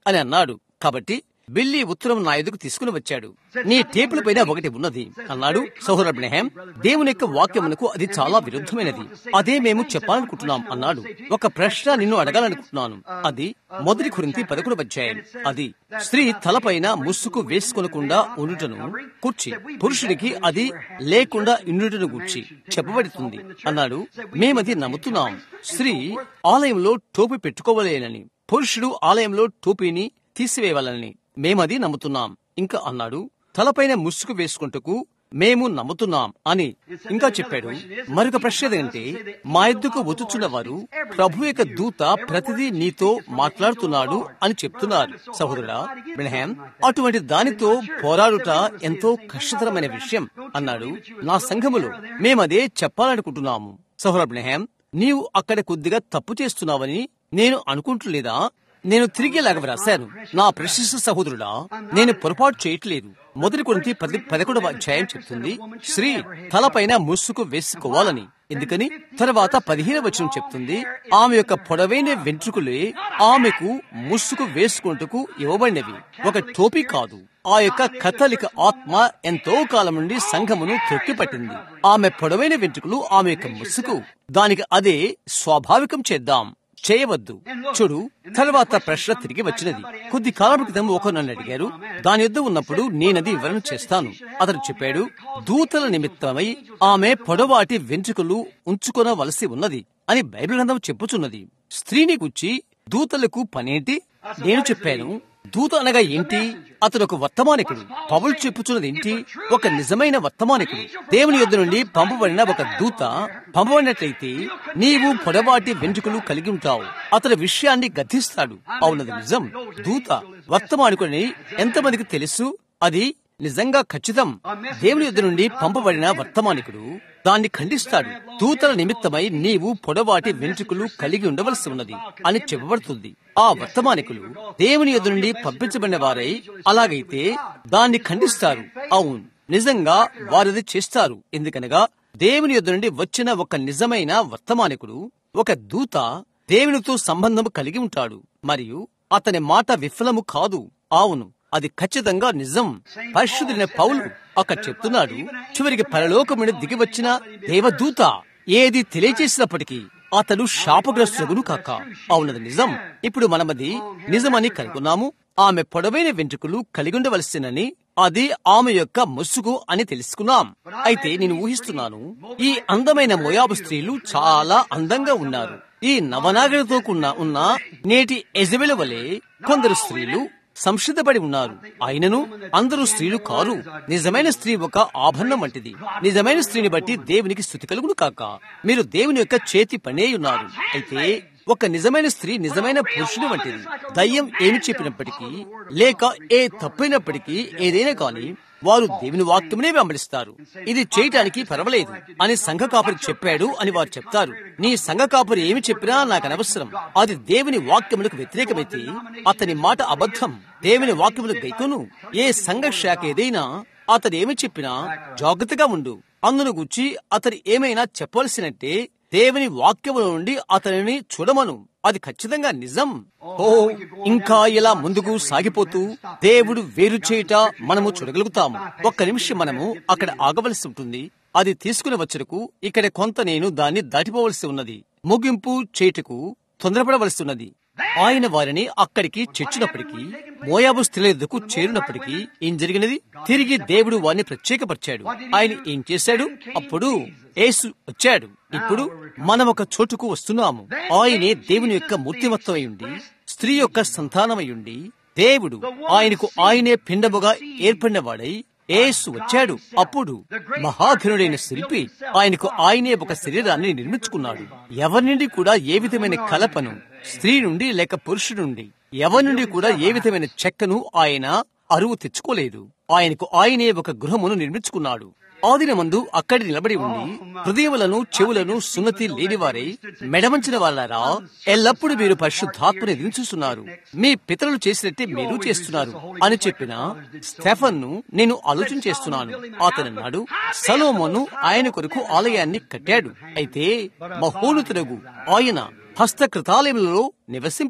అని అన్నాడు. కాబట్టి బిల్లీ ఉత్తరం నా ఎదుగు తీసుకుని వచ్చాడు. నీ టేపుల పైన ఒకటి ఉన్నది అన్నాడు. సహోదరు అబ్రహాం, దేవుని యొక్క వాక్యమునకు అది చాలా విరుద్ధమైనది. అదే మేము చెప్పాలనుకుంటున్నాం అన్నాడు. ఒక ప్రశ్న నిన్ను అడగాలనుకుంటున్నాను. అది మొదటి కొరింథీ పదకొండవ అధ్యాయం. అది స్త్రీ తలపైన ముసుగు వేసుకొనకుండా ఉండుటను కూర్చి పురుషుడికి అది లేకుండా ఉండుటను గూర్చి చెప్పబడుతుంది అన్నాడు. మేమది నమ్ముతున్నాం. స్త్రీ ఆలయంలో టోపీ పెట్టుకోవలేనని, పురుషుడు ఆలయంలో టోపీని తీసివేయాలని మేమది నమ్ముతున్నాం. ఇంకా అన్నాడు, తలపైన ముసుగు వేసుకుంటూ మేము నమ్ముతున్నాం అని ఇంకా చెప్పాడు. మరొక ప్రశ్న ఏదంటే, మా ఎద్దుకు వచ్చుచున్న వారు ప్రభు యొక్క దూత ప్రతిదీ నీతో మాట్లాడుతున్నాడు అని చెప్తున్నారు. సహోదరుడా అబ్రహాం, అటువంటి దానితో పోరాడుట ఎంతో కష్టతరమైన విషయం అన్నాడు. నా సంఘములో మేమదే చెప్పాలనుకుంటున్నాము. సహోదరు అబ్రహాం, నీవు అక్కడ కొద్దిగా తప్పు చేస్తున్నావని నేను అనుకుంటలేదా? నేను తిరిగేలాగా వ్రాశాను. నా ప్రశస్త సహోదరుడా, నేను పొరపాటు చేయట్లేదు. మొదటి కొరింథీ పది పదకొండవ అధ్యాయం చెప్తుంది స్త్రీ తలపైన ముసుగు వేసుకోవాలని. ఎందుకని? తర్వాత పదిహేను వచనం చెప్తుంది, ఆమె యొక్క పొడవైన వెంట్రుకలే ఆమెకు ముసుగు వేసుకుంటూ ఇవ్వబడినవి, ఒక టోపీ కాదు. ఆ యొక్క కథలిక ఆత్మ ఎంతో కాలం నుండి సంఘమును త్రొక్కిపట్టింది. ఆమె పొడవైన వెంట్రుకలు ఆమె యొక్క ముసుగు. దానికి అదే స్వాభావికం చేద్దాం, చేయవద్దు. చూడు, తర్వాత ప్రశ్న తిరిగి వచ్చినది. కొద్ది కాలం క్రితం ఒకరు నన్ను అడిగారు. దాని యొద్ద ఉన్నప్పుడు నేనది వివరణ చేస్తాను. అతను చెప్పాడు, దూతల నిమిత్తమై ఆమె పొడవాటి వెంట్రుకలు ఉంచుకొనవలసి ఉన్నది అని బైబిల్ గ్రంథం చెప్పుచున్నది. స్త్రీని గుచ్చి దూతలకు పనేంటి? నేను చెప్పాను, దూత అనగా ఏంటి? అతడు ఒక వర్తమానికుడు. పౌలు చెప్పుచున్నది ఏంటి? ఒక నిజమైన వర్తమానికుడు. దేవుని యొద్ద నుండి పంపబడిన ఒక దూత పంపబడినట్లయితే నీవు పొడవాటి వెంట్రుకలు కలిగి ఉంటావు. అతని విషయాన్ని గద్దిస్తాడు. అవునది నిజం. దూత వర్తమానికుడని ఎంతమందికి తెలుసు? అది నిజంగా ఖచ్చితం. దేవుని యొద్ద నుండి పంపబడిన వర్తమానికుడు దాన్ని ఖండిస్తాడు. దూతల నిమిత్తమై నీవు పొడవాటి వెంట్రుకలు కలిగి ఉండవలసి ఉన్నది అని చెప్పబడుతుంది. ఆ వర్తమానికులు దేవుని యొద్ద నుండి పంపించబడిన వారై అలాగైతే దాన్ని ఖండిస్తారు. అవును, నిజంగా వారిది చేస్తారు. ఎందుకనగా దేవుని యొద్ద నుండి వచ్చిన ఒక నిజమైన వర్తమానికుడు, ఒక దూత దేవునితో సంబంధం కలిగి ఉంటాడు మరియు అతని మాట విఫలము కాదు. అవును, అది ఖచ్చితంగా నిజం. పరిశుద్ధుడైన పౌలు అక్కడ చెప్తున్నాడు, చివరికి పరలోకం నుండి దిగి వచ్చిన దేవదూత ఏది తెలియజేసినప్పటికీ అతడు శాపగ్రస్తుడును కాక. అవునది నిజం. ఇప్పుడు మనమది నిజమని కనుగొన్నాము. ఆమె పొడవైన వెంట్రుకలు కలిగి ఉండవలసినని, అది ఆమె యొక్క ముసుగు అని తెలుసుకున్నాం. అయితే నేను ఊహిస్తున్నాను, ఈ అందమైన మోయాబు స్త్రీలు చాలా అందంగా ఉన్నారు. ఈ నవనాగరితో ఉన్న నేటి యెజబెలు వలె కొందరు స్త్రీలు సంసిద్ధపడి ఉన్నారు. అయినను అందరూ స్త్రీలు కారు. నిజమైన స్త్రీ ఒక ఆభరణం వంటిది. నిజమైన స్త్రీని బట్టి దేవునికి స్తుతి కలుగును కాక. మీరు దేవుని యొక్క చేతి పనే ఉన్నారు. అయితే ఒక నిజమైన స్త్రీ నిజమైన పురుషుని వంటిది. దయ్యం ఏమి చెప్పినప్పటికీ లేక ఏ తప్పైనప్పటికీ ఏదైనా కానీ వారు దేవుని వాక్యమునే వెంబడిస్తారు. ఇది చేయటానికి పర్వాలేదు అని సంఘ కాపరి చెప్పాడు అని వారు చెప్తారు. నీ సంఘ కాపరి ఏమి చెప్పినా నాకు అనవసరం. అది దేవుని వాక్యములకు వ్యతిరేకమైతే అతని మాట అబద్ధం. దేవుని వాక్యములకు గైకొను. ఏ సంఘ శాఖ ఏదైనా అతడు ఏమి చెప్పినా జాగ్రత్తగా ఉండు. అందును గురించి అతడు ఏమైనా చెప్పవలసినట్టే దేవుని వాక్యముల నుండి అతనిని చూడమను. అది ఖచ్చితంగా నిజం. ఓ, ఇంకా ఇలా ముందుకు సాగిపోతూ దేవుడు వేరు చేయుట మనము చూడగలుగుతాము. ఒక్క నిమిషం మనము అక్కడ ఆగవలసి ఉంటుంది. అది తీసుకుని వచ్చుటకు ఇక్కడ కొంత నేను దాన్ని దాటిపోవలసి ఉన్నది. ముగింపు చేయుటకు తొందరపడవలసి ఉన్నది. ఆయన వారిని అక్కడికి చేర్చినప్పటికీ, మోయాబు స్త్రీల యొద్దకు చేరినప్పటికీ ఏం జరిగినది? తిరిగి దేవుడు వారిని ప్రత్యేకపరిచాడు. ఆయన ఏం చేశాడు? అప్పుడు యేసు వచ్చాడు. ఇప్పుడు మనం ఒక చోటుకు వస్తున్నాము. ఆయనే దేవుని యొక్క మూర్తిమత్వమై ఉండి, స్త్రీ యొక్క సంతానమై ఉండి, దేవుడు ఆయనకు ఆయనే పిండముగా ఏర్పడిన వాడై యేసు వచ్చాడు. అప్పుడు మహాఘనుడైన శిల్పి ఆయనకు ఆయనే ఒక శరీరాన్ని నిర్మించుకున్నాడు. ఎవరి నుండి కూడా ఏ విధమైన కలపను, స్త్రీ నుండి లేక పురుషుడి నుండి ఎవరి నుండి కూడా ఏ విధమైన చెక్కను ఆయన అరువు తెచ్చుకోలేదు. ఆయనకు ఆయనే ఒక గృహమును నిర్మించుకున్నాడు. ఆదినమందు అక్కడి నిలబడి ఉండి, హృదయములను చెవులను సున్నతి లేనివారై మెడమంచిన వాళ్ళారా, ఎల్లప్పుడూ మీరు పరిశుద్ధాత్మని దించుతున్నారు, మీ పితరులు చేసినట్టే మీరు చేస్తున్నారు అని చెప్పిన స్టెఫన్ను నేను ఆలోచన చేస్తున్నాను. అతనన్నాడు, సొలొమోను ఆయన కొరకు ఆలయాన్ని కట్టాడు. అయితే మహోన్నతుడగు ఆయన హస్తకృతాలయములలో నివసింపడు.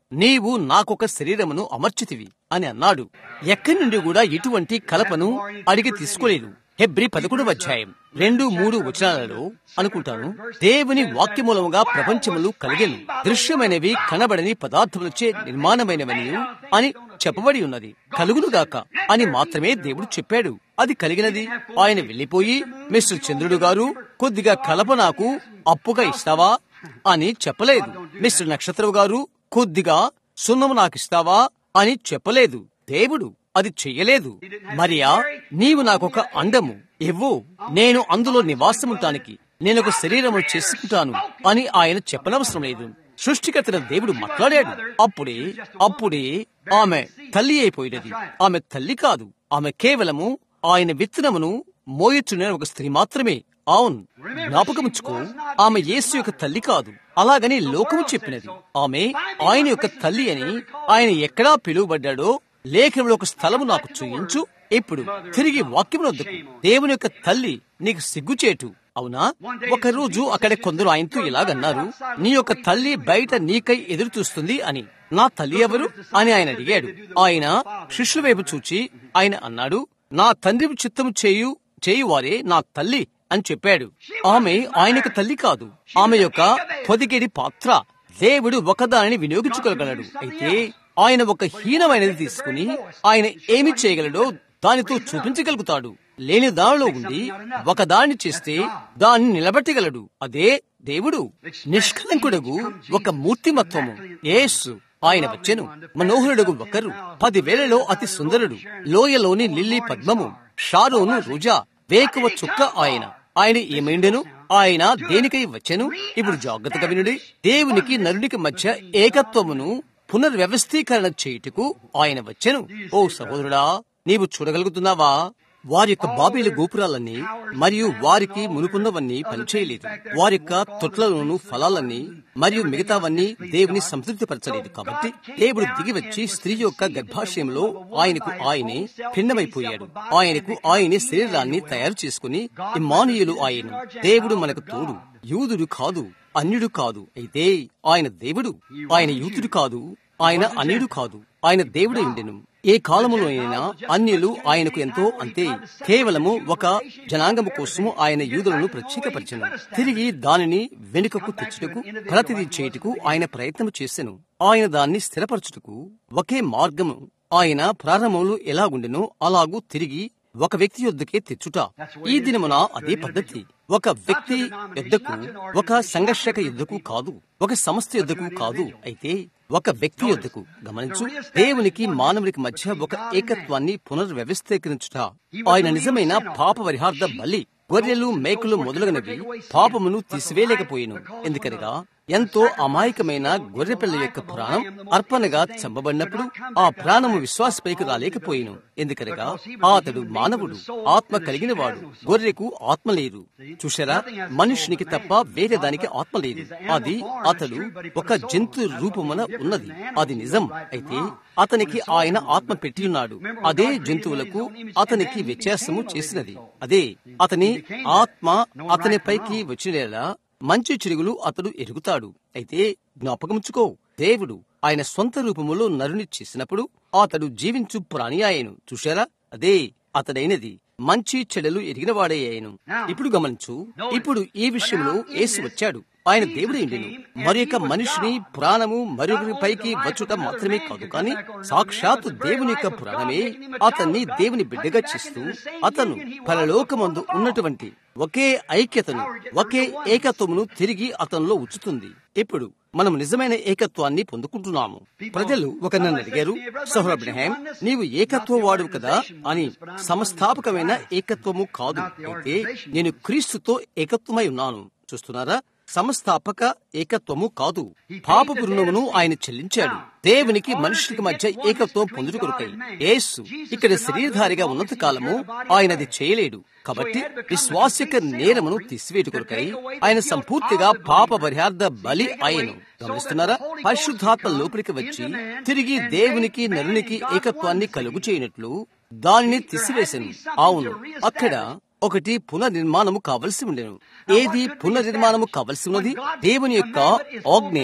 నీవు నాకొక శరీరమును అమర్చితివి అని అన్నాడు. ఎక్కడి నుండి కూడా ఇటువంటి కలపను అడిగి తీసుకోలేదు. హెబ్రీ పదకొండవ అధ్యాయం రెండు మూడు వచనాలలో అనుకుంటాను, దేవుని వాక్యమూలముగా ప్రపంచములు కలిగెను, దృశ్యమైనవి కనబడని పదార్థములచే నిర్మాణమైనవని అని చెప్పబడి ఉన్నది. కలుగునుగాక అని మాత్రమే దేవుడు చెప్పాడు. అది కలిగినది. ఆయన వెళ్లిపోయి, మిస్టర్ చంద్రుడు గారు కొద్దిగా కలప నాకు అప్పుగా ఇస్తావా అని చెప్పలేదు. మిస్టర్ నక్షత్రం గారు కొద్దిగా సున్నము నాకిస్తావా అని చెప్పలేదు. దేవుడు అది చెయ్యలేదు. మరియా, నీవు నాకొక అండము ఇవ్వు, నేను అందులో నివాసముంటానికి నేనొక శరీరము చేసుకుంటాను అని ఆయన చెప్పనవసరం లేదు. సృష్టికర్త దేవుడు మాట్లాడాడు. అప్పుడే అప్పుడే ఆమె తల్లి అయిపోయినది. ఆమె తల్లి కాదు, ఆమె కేవలము ఆయన విత్తనమును మోయొచ్చునే ఒక స్త్రీ మాత్రమే. అవును, జ్ఞాపకముచ్చుకో, ఆమె యేసు యొక్క తల్లి కాదు. అలాగని లోకము చెప్పినది. ఆమె ఆయన యొక్క తల్లి అని ఆయన ఎక్కడా పిలువబడ్డాడో లేఖనంలో ఒక స్థలము నాకు చూయించు. ఇప్పుడు తిరిగి వాక్యమునొద్దకు. దేవుని యొక్క తల్లి నీకు సిగ్గుచేటు, అవునా? ఒక రోజు అక్కడ కొందరు ఆయనతో ఇలాగన్నారు, నీ యొక్క తల్లి బయట నీకై ఎదురు చూస్తుంది అని. నా తల్లి ఎవరు అని ఆయన అడిగాడు. ఆయన శిష్యుల వైపు చూచి ఆయన అన్నాడు, నా తండ్రి చిత్తము చేయు చేయువారే నా తల్లి అని చెప్పాడు. ఆమె ఆయనకు తల్లి కాదు, ఆమె యొక్క పొదిగేడి పాత్ర. దేవుడు ఒకదానిని వినియోగించుకోగలడు. అయితే ఆయన ఒక హీనమైనది తీసుకుని ఆయన ఏమి చేయగలడో దానితో చూపించగలుగుతాడు. లేని దానిలో ఉండి ఒకదాన్ని చేస్తే దాన్ని నిలబెట్టగలడు. అదే దేవుడు. నిష్కలంకుడగు ఒక మూర్తిమత్వము యేసు. ఆయన వచ్చెను, మనోహరుడుగు ఒకరు, పదివేలలో అతి సుందరుడు, లోయలోని లిల్లీ పద్మము, షారోను రోజా, వేకువ చుక్క ఆయన. ఆయన ఏమైండెను? ఆయన దేనికై వచ్చెను? ఇప్పుడు జాగ్రత్తగా వినుడి. దేవునికి నరునికి మధ్య ఏకత్వమును పునర్వ్యవస్థీకరణ చేయుటకు ఆయన వచ్చెను. ఓ సహోదరుడా, నీవు చూడగలుగుతున్నావా? వారి యొక్క బాబేలు గోపురాలన్నీ మరియు వారికి మునుపున్నవన్నీ పనిచేయలేదు. వారి యొక్క తొట్లలోను ఫలాలన్నీ మరియు మిగతావన్నీ దేవుని సంతృప్తిపరచలేదు. కాబట్టి దేవుడు దిగి వచ్చి స్త్రీ యొక్క గర్భాశయంలో ఆయనకు ఆయనే భిన్నమైపోయాడు. ఆయనకు ఆయనే శరీరాన్ని తయారు చేసుకుని ఇమ్మానుయేలు ఆయన. దేవుడు మనకు తోడు. యూదుడు కాదు, అన్యుడు కాదు. అయితే ఆయన దేవుడు. ఆయన యూదుడు కాదు, ఆయన అన్యుడు కాదు. ఆయన దేవుడే ఉండెను. ఏ కాలములో అయినా అన్యులు ఆయనకు ఎంతో అంతే. కేవలము ఒక జనాంగము కోసము ఆయన యూదులను ప్రత్యేకపరిచెను. తిరిగి దానిని వెనుకకు తెచ్చుటకు, ప్రతిదీ చేయుటకు ఆయన ప్రయత్నం చేసెను. ఆయన దాన్ని స్థిరపరచుటకు ఒకే మార్గము. ఆయన ప్రారంభంలో ఎలాగుండెనో అలాగూ తిరిగి ఒక వ్యక్తి యొద్దకే తెచ్చుట. ఈ దినమున అదే పద్ధతి. ఒక వ్యక్తి యుద్ధకు, ఒక సంఘర్షక యుద్ధకు కాదు, ఒక సంస్థ యుద్ధకు కాదు. అయితే ఒక వ్యక్తి యుద్ధకు. గమనించు, దేవునికి మానవునికి మధ్య ఒక ఏకత్వాన్ని పునర్వ్యవస్థీకరించుట. ఆయన నిజమైన పాప పరిహార్థ బలి. గొర్రెలు, మేకలు మొదలగునవి పాపమును తీసివేయలేకపోయిను. ఎందుకనగా ఎంతో అమాయకమైన గొర్రెపిల్ల యొక్క ప్రాణం అర్పణగా చంపబడినప్పుడు ఆ ప్రాణము విశ్వాసపైకి రాలేకపోయిను. ఎందుకనగా అతడు మానవుడు, ఆత్మ కలిగిన వాడు. గొర్రెకు ఆత్మ లేదు. చూశారా? మనుషునికి తప్ప వేరే దానికి ఆత్మ లేదు. అది అతడు ఒక జంతు రూపమున ఉన్నది. అది నిజం. అయితే అతనికి ఆయన ఆత్మ పెట్టి ఉన్నాడు. అదే జంతువులకు అతనికి వ్యత్యాసము చేసినది. అదే అతని ఆత్మ అతని పైకి వచ్చినేలా మంచి చెడుగులు అతడు ఎరుగుతాడు. అయితే జ్ఞాపకముచ్చుకో, దేవుడు ఆయన సొంత రూపములో నరుని చేసినప్పుడు అతడు జీవించు ప్రాణి ఆయను. చూశారా? అదే అతడైనది మంచి చెడులు ఎరిగినవాడే ఆయను. ఇప్పుడు గమనించు, ఇప్పుడు ఈ విషయంలో యేసు వచ్చాడు. ఆయన దేవుడే ఉండెను. మరి యొక్క మనిషిని ప్రాణము మరొకరి పైకి వచ్చుట మాత్రమే కాదు, కానీ సాక్షాత్ దేవుని యొక్క ప్రాణమే అతన్ని దేవుని బిడ్డగా చేస్తూ అతను పరలోకమందు ఉన్నటువంటి ఒకే ఐక్యతను, ఒకే ఏకత్వమును తిరిగి అతనిలో ఉంచుతుంది. ఇప్పుడు మనం నిజమైన ఏకత్వాన్ని పొందుకుంటున్నాము. ప్రజలు ఒక నన్ను అడిగారు, సహోదర అబ్రహాం, నీవు ఏకత్వ వాడు కదా అని. సమస్థాపకమైన ఏకత్వము కాదు. అయితే నేను క్రీస్తుతో ఏకత్వమై ఉన్నాను. చూస్తున్నారా? సమస్థాపక ఏకత్వము కాదు. పాపపు రుణమును ఆయన చెల్లించాడు. దేవునికి మనుషునికి మధ్య ఏకత్వం పొందుట కొరకై యేసు ఇక్కడ శరీరధారిగా ఉన్నంత కాలము ఆయన అది చేయలేడు. కాబట్టి విశ్వాసిక నేరమును తీసివేటు కొరకై ఆయన సంపూర్తిగా పాప పరిహార్థ బలి ఆయను. గమనిస్తున్నారా? పరిశుద్ధాత్మ లోపలికి వచ్చి తిరిగి దేవునికి నరునికి ఏకత్వాన్ని కలుగు చేయనట్లు దానిని తీసివేశాను. అవును, అక్కడ ఒకటి పునర్నిర్మాణము కావలసి ఉండెను. ఏది పునర్నిర్మాణము కావలసి ఉన్నది? దేవుని యొక్క ఆజ్ఞ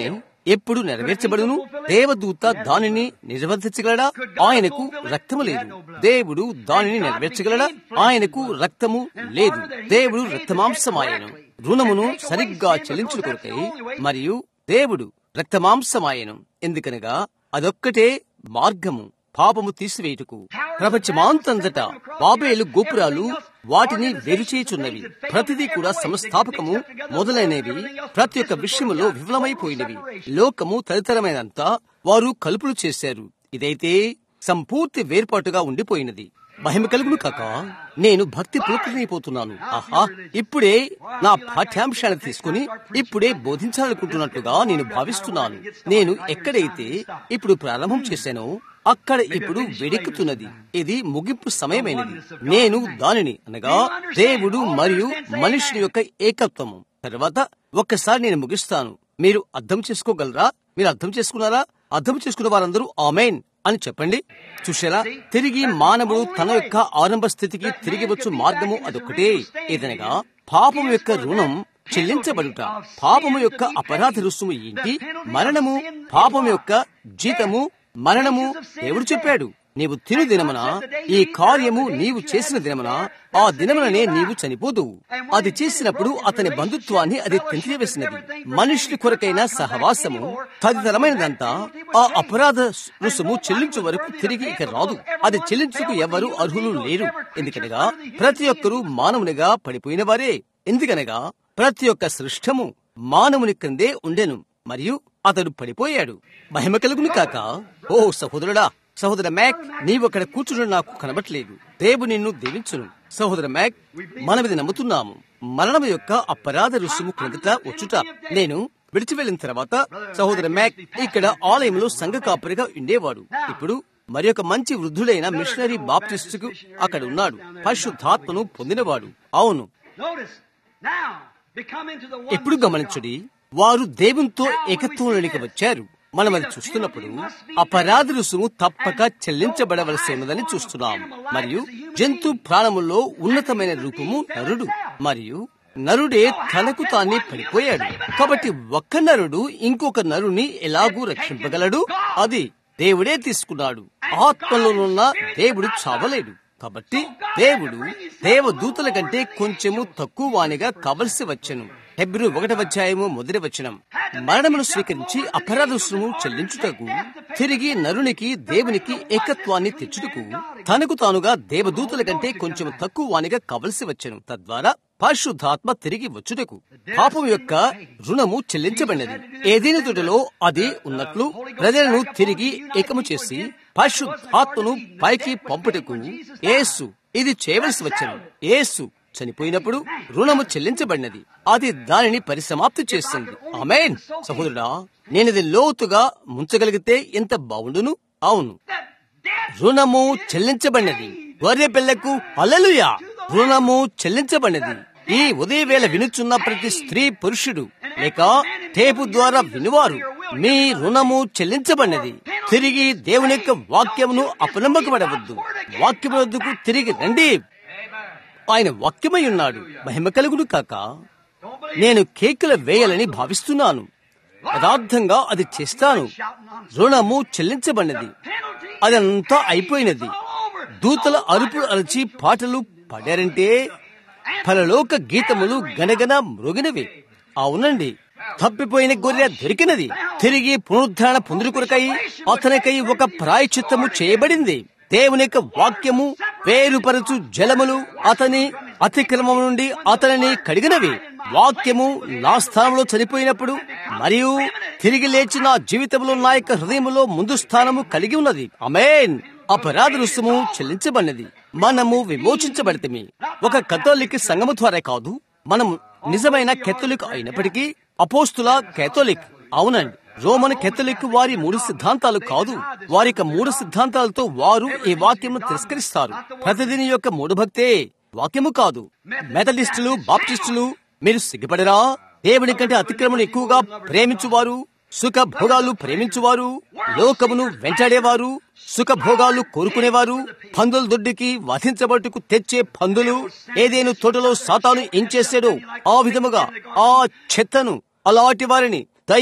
ఎప్పుడు నెరవేర్చబడును? దేవదూత దానిని నిర్వర్తించగలడా? ఆయనకు రక్తము లేదు. దేవుడు దానిని నెరవేర్చగలడా? ఆయనకు రక్తము లేదు. దేవుడు రక్తమాంసమాయను. రుణమును సరిగ్గా చెల్లించుట కొరకై మరియు దేవుడు రక్తమాంసమాయను. ఎందుకనగా అదొక్కటే మార్గము పాపము తీసివేయుటకు. ప్రపంచమాంతంతటా బాబేలు గోపురాలు వాటిని వేరుచేయుచున్నవి. ప్రతిదీ కూడా సంస్థాపకము మొదలైనవి ప్రతి ఒక్క విషయములో విఫలమైపోయినవి. లోకము తదితరమైనంతా వారు కలుపులు చేశారు. ఇదైతే సంపూర్తి వేర్పాటుగా ఉండిపోయినది. మహిమ కలుగును కాక నేను భక్తి పూర్తినైపోతున్నాను. ఆహా, ఇప్పుడే నా పాఠ్యాంశాన్ని తీసుకుని ఇప్పుడే బోధించాలనుకుంటున్నట్లుగా నేను భావిస్తున్నాను. నేను ఎక్కడైతే ఇప్పుడు ప్రారంభం చేశానో అక్కడ ఇప్పుడు వేడెక్కుతున్నది. ఇది ముగింపు సమయమైనది. నేను దానిని అనగా దేవుడు మరియు మనుషుని యొక్క ఏకత్వము తర్వాత ఒక్కసారి నేను ముగిస్తాను. మీరు అర్థం చేసుకోగలరా? మీరు అర్థం చేసుకున్నారా? అర్థం చేసుకున్న వారందరూ ఆమేన్ అని చెప్పండి. చూశారా, తిరిగి మానవుడు తన యొక్క ఆరంభ స్థితికి తిరిగి వచ్చు మార్గము అదొక్కటే. ఏదనగా పాపము యొక్క రుణం చెల్లించబడుట. పాపము యొక్క అపరాధ రుసుము ఏంటి? మరణము. పాపము యొక్క జీతము మరణము. దేవుడు చెప్పాడు, నీవు తిను దినమున ఈ కార్యము నీవు చేసిన దినమున ఆ దినముననే నీవు చనిపోదువు. అది చేసినప్పుడు అతని బంధుత్వాన్ని అది తెంచివేసినది. మనుషుని కొరకైన సహవాసము తదితరమైనదంతా ఆ అపరాధ రుసుము చెల్లించు వరకు తిరిగి ఇక రాదు. అది చెల్లించుకు ఎవరు అర్హులు లేరు. ఎందుకనగా ప్రతి ఒక్కరూ మానవునిగా పడిపోయిన వారే. ఎందుకనగా ప్రతి ఒక్క సృష్టము మానవుని క్రిందే ఉండెను మరియు అతడు పడిపోయాడు. మహిమ కలుగును కాక. ఓ సహోదరుడా, సహోదర మ్యాక్, నీవు అక్కడ కూర్చుని నాకు కనబట్లేదు. దేవుడు నిన్ను దీవించును. సహోదర మ్యాక్, మనమిది నమ్ముతున్నాము. మరణం యొక్క అపరాధ రుసుము క్రిందట వచ్చుట. నేను విడిచి వెళ్లిన తర్వాత సహోదర మ్యాక్ ఇక్కడ ఆలయంలో సంఘ కాపరిగా ఉండేవాడు. ఇప్పుడు మరి ఒక మంచి వృద్ధుడైన మిషనరీ బాప్టిస్టుకు అక్కడ ఉన్నాడు. పరిశుద్ధాత్మను పొందినవాడు. అవును, ఎప్పుడు గమనించుడి, వారు దేవునితో ఏకత్వంలోనికి వచ్చారు. మనం అది చూస్తున్నప్పుడు అపరాధ రుసుము తప్పక చెల్లించబడవలసి ఉన్నదని చూస్తున్నాం. మరియు జంతు ప్రాణములో ఉన్నతమైన రూపము నరుడు, మరియు నరుడే తనకు తానే పడిపోయాడు. కాబట్టి ఒక్క నరుడు ఇంకొక నరుని ఎలాగూ రక్షింపగలడు? అది దేవుడే తీసుకున్నాడు. ఆత్మలోనున్న దేవుడు చావలేడు. కాబట్టి దేవుడు దేవదూతల కంటే కొంచెము తక్కువ వానిగా కావలసి వచ్చెను. హెబ్రీ ఒకటి అధ్యాయము మొదటి వచనం. మరణమును స్వీకరించి అపరాధ రుసుము చెల్లించుటకు తిరిగి నరునికి దేవునికి ఏకత్వాన్ని తెచ్చుటకు తనకు తానుగా దేవదూతల కంటే కొంచెం తక్కువ వానిగా కావలసి వచ్చెను. తద్వారా పరిశుద్ధాత్మ తిరిగి వచ్చుటకు పాపం యొక్క రుణము చెల్లించబడినది. ఏదైనా తోటలో అది ఉన్నట్లు ప్రజలను తిరిగి ఏకము చేసి పరిశుద్ధాత్మను పైకి పంపుటకు యేసు ఇది చేయవలసి వచ్చెను. యేసు చనిపోయినప్పుడు రుణము చెల్లించబడినది. అది దానిని పరిసమాప్తి చేస్తుంది. ఆమేన్. సహోదరుడా, నేనిది లోతుగా ముంచగలిగితే ఎంత బాగుండును. అవును, రుణము చెల్లించబడినది. గొర్రె పిల్లకు హల్లెలూయా, రుణము చెల్లించబడినది. ఈ ఉదయవేళ వినుచున్న ప్రతి స్త్రీ పురుషుడు లేక టేపు ద్వారా వినువారు, మీ రుణము చెల్లించబడినది. తిరిగి దేవుని యొక్క వాక్యమును అపనమ్మకపడవద్దు. వాక్యము వద్దకు తిరిగి రండి. ఆయన వాక్యమై ఉన్నాడు. మహిమ కలుగును కాక. నేను కేకులు వేయాలని భావిస్తున్నాను. యథార్థంగా అది చేస్తాను. రుణము చెల్లించబడినది. అదంతా అయిపోయినది. దూతల అరుపులు అరచి పాటలు పాడారంటే పరలోక గీతములు గనగన మ్రోగినవి. అవునండి, తప్పిపోయిన గొర్రె దొరికినది. తిరిగి పునరుద్ధరణ పొందుడు కొరకై అతనికై ఒక ప్రాయశ్చిత్తము చేయబడింది. దేవుని యొక్క వాక్యము వేరుపరచు జలములు అతని అతిక్రమం నుండి అతనిని కడిగినవి. వాక్యము నా స్థానంలో చనిపోయినప్పుడు మరియు తిరిగి లేచి నా జీవితంలో నా యొక్క హృదయములో ముందు స్థానము కలిగి ఉన్నది. ఆమేన్. అపరాధ రుసుము చెల్లించబడినది. మనము విమోచించబడితేమి. ఒక కథోలిక్ సంఘము ద్వారా కాదు, మనము నిజమైన కేథోలిక్ అయినప్పటికీ అపోస్తుల కేథోలిక్. అవునండి, రోమన్ కేథలిక్ వారి మూడు సిద్ధాంతాలు కాదు. వారి యొక్క మూడు సిద్ధాంతాలతో వారు ఈ వాక్యము తిరస్కరిస్తారు. ప్రతిదిని యొక్క మూడు భక్తే, వాక్యము కాదు. మెథడిస్టులు, బాప్టిస్టులు, మీరు సిగ్గుపడరా? దేవుని కంటే అతిక్రమను ఎక్కువగా ప్రేమించువారు, సుఖ భోగాలు ప్రేమించువారు, లోకమును వెంటాడేవారు, సుఖ భోగాలు కోరుకునేవారు, పందుల దొడ్డికి వధించబట్టుకు తెచ్చే పందులు, ఏదేను తోటలో సాతాను ఏం చేశాడో ఆ విధముగా ఆ చెత్తను, అలాంటి వారిని దయ్యం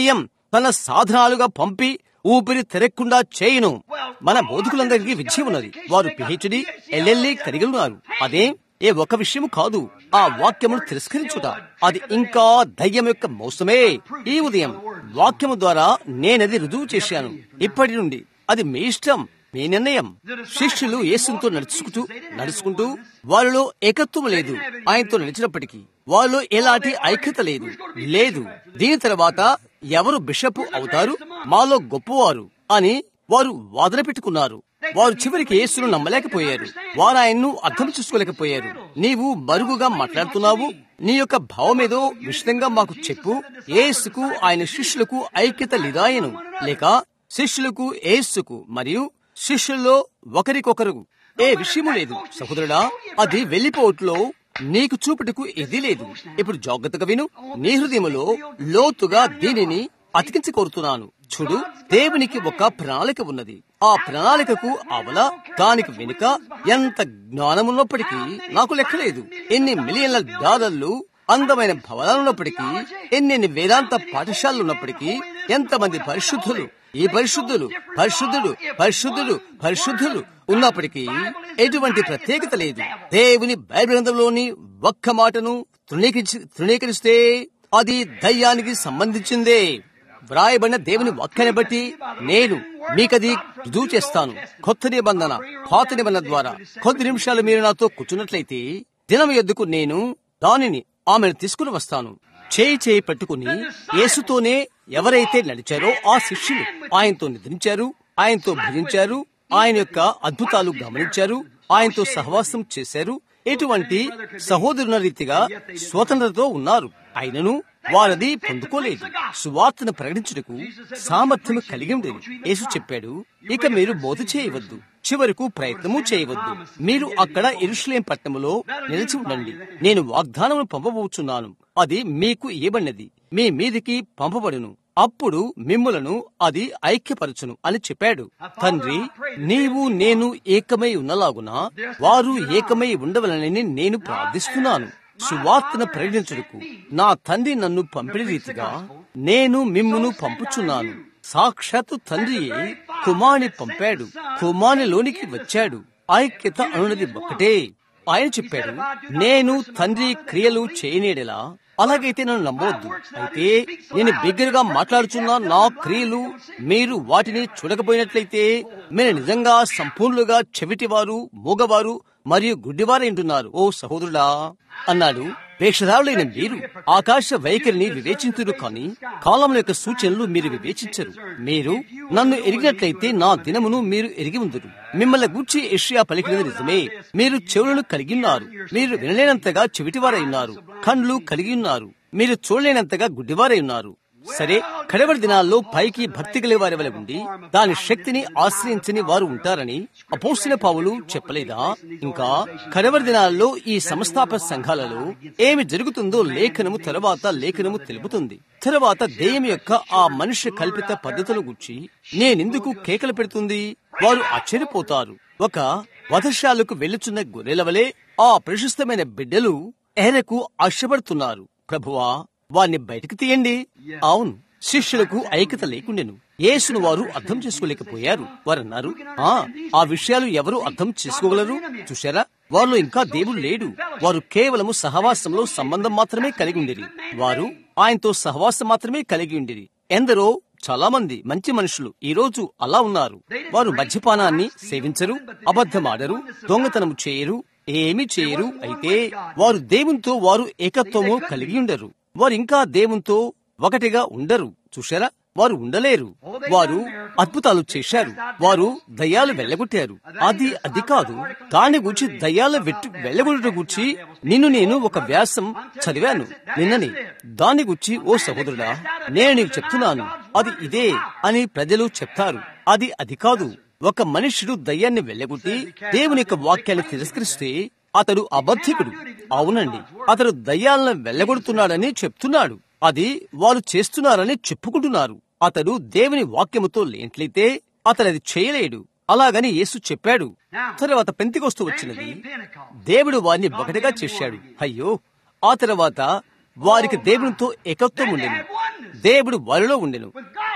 తన సాధనాలుగా పంపి ఊపిరి తెరక్కుండా చేయను. మన బోధకులందరికీ విజయం ఉన్నది. వారు పిహెచ్డి ఎల్ఎల్ఏ కలిగి ఉన్నారు. అదే ఏ ఒక విషయం కాదు. ఆ వాక్యమును తిరస్కరించుట అది ఇంకా దయ్యం యొక్క మోసమే. ఈ ఉదయం వాక్యము ద్వారా నేనది రుజువు చేశాను. ఇప్పటి నుండి అది మీ ఇష్టం, మీ నిర్ణయం. శిష్యులు యేసుతో నడుచుకుంటూ నడుచుకుంటూ వారిలో ఏకత్వం లేదు. ఆయనతో నడిచినప్పటికీ వారిలో ఎలాంటి ఐక్యత లేదు లేదు దీని తర్వాత ఎవరు బిషప్ అవుతారు, మాలో గొప్పవారు అని వారు వాదన పెట్టుకున్నారు. వారు చివరికి యేసును నమ్మలేకపోయారు. వారు ఆయన్ను అర్థం చేసుకోలేకపోయారు. నీవు మరుగుగా మాట్లాడుతున్నావు, నీ యొక్క భావమేదో విషదంగా మాకు చెప్పు. యేసుకు ఆయన శిష్యులకు ఐక్యత లేదాయను, లేక శిష్యులకు యేసుకు మరియు శిష్యుల్లో ఒకరికొకరు ఏ విషయము లేదు. సహోదరుడా, అది వెళ్లిపోవట్లో నీకు చూపుటకు ఇది లేదు. ఇప్పుడు జాగ్రత్తగా విను. నీ హృదయములో లోతుగా దీనిని అతికించి కోరుతున్నాను. చూడు, దేవునికి ఒక ప్రణాళిక ఉన్నది. ఆ ప్రణాళికకు అవల దానికి వెనుక ఎంత జ్ఞానమున్నప్పటికీ నాకు లెక్కలేదు. ఎన్ని మిలియన్ల డాలర్లు అందమైన భవనాలున్నప్పటికీ, ఎన్నెన్ని వేదాంత పాఠశాలలు ఉన్నప్పటికీ, ఎంతమంది పరిశుద్ధులు ఈ పరిశుద్ధులు పరిశుద్ధుడు పరిశుద్ధుడు పరిశుద్ధులు ఉన్నప్పటికీ ఎటువంటి ప్రత్యేకత లేదు. దేవుని బైబిల్ గ్రంథంలోని ఒక్క మాటను తృణీకరించి తృణీకరిస్తే అది దయ్యానికి సంబంధించిందే. వ్రాయబడిన దేవుని వాక్యాన్ని బట్టి నేను మీకది రుజువు చేస్తాను. కొత్త నిబంధన పాత నిబంధన ద్వారా కొద్ది నిమిషాలు మీరు నాతో కూర్చున్నట్లయితే దినం ఎద్దుకు నేను దానిని ఆమెను తీసుకుని వస్తాను. చేయి చేయి పట్టుకుని యేసుతోనే ఎవరైతే నడిచారో ఆ శిష్యులు ఆయనతో నిద్రించారు, ఆయనతో భజించారు, ఆయన యొక్క అద్భుతాలు గమనించారు, ఆయనతో సహవాసం చేశారు. ఎటువంటి సహోదరుల రీతిగా స్వతంత్రతో ఉన్నారు. అయినను వారది పొందుకోలేదు. సువార్తను ప్రకటించుటకు సామర్థ్యం కలిగి ఉండేది. యేసు చెప్పాడు, ఇక మీరు బోధ చేయవద్దు, చివరకు ప్రయత్నము చేయవద్దు. మీరు అక్కడ యెరూషలేము పట్టణములో నిలిచి ఉండండి. నేను వాగ్దానమును పంపబోచున్నాను. అది మీకు ఇవ్వబడినది, మీ మీదికి పంపబడును. అప్పుడు మిమ్ములను అది ఐక్యపరచును అని చెప్పాడు. తండ్రి, నీవు నేను ఏకమై ఉన్నలాగున వారు ఏకమై ఉండవలనని నేను ప్రార్థిస్తున్నాను. సువార్తను ప్రకటించుటకు నా తండ్రి నన్ను పంపిన రీతిగా నేను మిమ్మును పంపుచున్నాను. సాక్షాత్తు తండ్రియే కుమారుని పంపాడు, కుమారునిలోనికి వచ్చాడు. ఐక్యత అనున్నది ఒక్కటే. ఆయన చెప్పాడు, నేను తండ్రి క్రియలు చేయనేడలా అలాగైతే నన్ను నమ్మవద్దు. అయితే నేను బిగ్గరగా మాట్లాడుచున్న నా క్రియలు మీరు వాటిని చూడకపోయినట్లయితే మీరు నిజంగా సంపూర్ణులుగా చెవిటివారు, మూగవారు మరియు గుడ్డివారైంటున్నారు. ఓ సహోదరుడా అన్నాడు. ప్రేక్షరాలులైన మీరు ఆకాశ వైఖరిని వివేచించురు, కానీ కాలం యొక్క సూచనలు మీరు వివేచించరు. మీరు నన్ను ఎరిగినట్లయితే నా దినమును మీరు ఎరిగి ఉందరు. మిమ్మల్ని గూర్చి యెషయా పలికినది నిజమే. మీరు చెవులను కలిగి ఉన్నారు, మీరు వినలేనంతగా చెవిటివారై ఉన్నారు. కండ్లు కలిగి ఉన్నారు, మీరు చూడలేనంతగా గుడ్డివారై ఉన్నారు. సరే, కడవరి దినాల్లో పైకి భక్తి గల వారి వలె ఉండి దాని శక్తిని ఆశ్రయించని వారు ఉంటారని అపోస్తలుడైన పౌలు చెప్పలేదా? ఇంకా కడవరి దినాల్లో ఈ సంస్థాపక సంఘాలలో ఏమి జరుగుతుందో లేఖనము తరువాత లేఖనము తెలుపుతుంది. తరువాత దెయ్యం యొక్క ఆ మనుష్య కల్పిత పద్ధతుల గురించి నేనెందుకు కేకలు పెడుతుంది? వారు ఆశ్చర్యపోతారు. ఒక వధశాలకు వెళ్లుచున్న గొర్రెల వలె ఆ ప్రశస్తమైన బిడ్డలు ఎహరకు ఆశపడుతున్నారు. ప్రభువా, వారిని బయటకు తీయండి. అవును, శిష్యులకు ఐక్యత లేకుండెను. యేసును వారు అర్థం చేసుకోలేకపోయారు. వారు అన్నారు, ఆ ఆ విషయాలు ఎవరు అర్థం చేసుకోగలరు? చూశారా, వారిలో ఇంకా దేవుడు లేడు. వారు కేవలము సహవాసంలో సంబంధం మాత్రమే కలిగి ఉండేది. వారు ఆయనతో సహవాసం మాత్రమే కలిగి ఉండేది. ఎందరో చాలా మంది మంచి మనుషులు ఈ రోజు అలా ఉన్నారు. వారు మద్యపానాన్ని సేవించరు, అబద్ధమాడరు, దొంగతనము చేయరు, ఏమీ చేయరు. అయితే వారు దేవునితో వారు ఏకత్వము కలిగి ఉండరు. వారు ఇంకా దేవునితో ఒకటిగా ఉండరు. చూశారా, వారు ఉండలేరు. వారు అద్భుతాలు చేశారు, వారు దయ్యాలు వెళ్ళగొట్టారు. అది అది కాదు. దాని గురించి దయ్యాల వెట్టు వెళ్ళగొట్ట గురించి నిన్ను నేను ఒక వ్యాసం చదివాను నిన్నని. దాని గురించి ఓ సహోదరుడా, నేను నీకు చెప్తున్నాను, అది ఇదే అని ప్రజలు చెప్తారు. అది అది కాదు. ఒక మనుష్యుడు దయ్యాన్ని వెళ్ళగొట్టి దేవుని యొక్క వాక్యాన్ని తిరస్కరిస్తే అతడు అబద్ధికుడు. అవునండి, అతడు దయ్యాలను వెళ్ళగొడుతున్నాడని చెప్తున్నాడు. అది వారు చేస్తున్నారని చెప్పుకుంటున్నారు. అతడు దేవుని వాక్యముతో లేనట్లయితే అతడు అది చేయలేడు. అలాగని యేసు చెప్పాడు. తర్వాత పెంతెకొస్తు వచ్చినది. దేవుడు వారిని ఒకటిగా చేశాడు. అయ్యో, ఆ తర్వాత వారికి దేవునితో ఏకత్వం ఉండెను. దేవుడు వారిలో ఉండెను.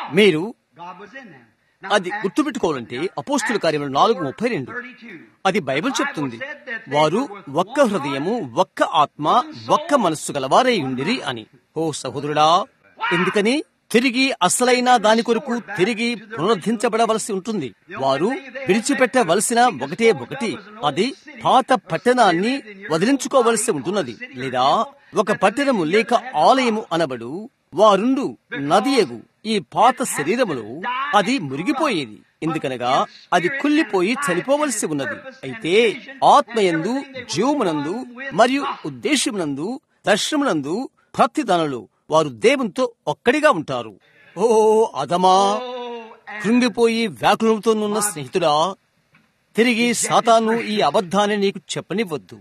మీరు అది గుర్తుపెట్టుకోవాలంటే అపోస్తుల కార్యములు నాలుగు ముప్పై రెండు అది బైబిల్ చెప్తుంది. వారు ఒక్క హృదయము, ఒక్క ఆత్మ, ఒక్క మనస్సు గలవారై ఉండిరి అని. ఓ సహోదరుడా, ఎందుకని తిరిగి అసలైన దాని కొరకు తిరిగి పునరుద్ధరించబడవలసి ఉంటుంది. వారు విడిచిపెట్టవలసిన ఒకటే ఒకటి, అది పాత పట్టణాన్ని వదిలించుకోవలసి ఉంటున్నది. లేదా ఒక పట్టణము లేక ఆలయము అనబడు వారుండు నదియగు ఈ పాత శరీరములో అది మురిగిపోయేది. ఎందుకనగా అది కుళ్ళిపోయి చనిపోవలసి ఉన్నది. అయితే ఆత్మయందు, జీవమునందు మరియు ఉద్దేశమునందు, దర్శనమునందు ప్రతి దానిలో వారు దేవునితో ఒక్కడిగా ఉంటారు. ఓ అదమా, కృంగిపోయి వ్యాకులముతోనున్న స్నేహితుడా, తిరిగి సాతాను ఈ అబద్ధాన్ని నీకు చెప్పనివ్వద్దు.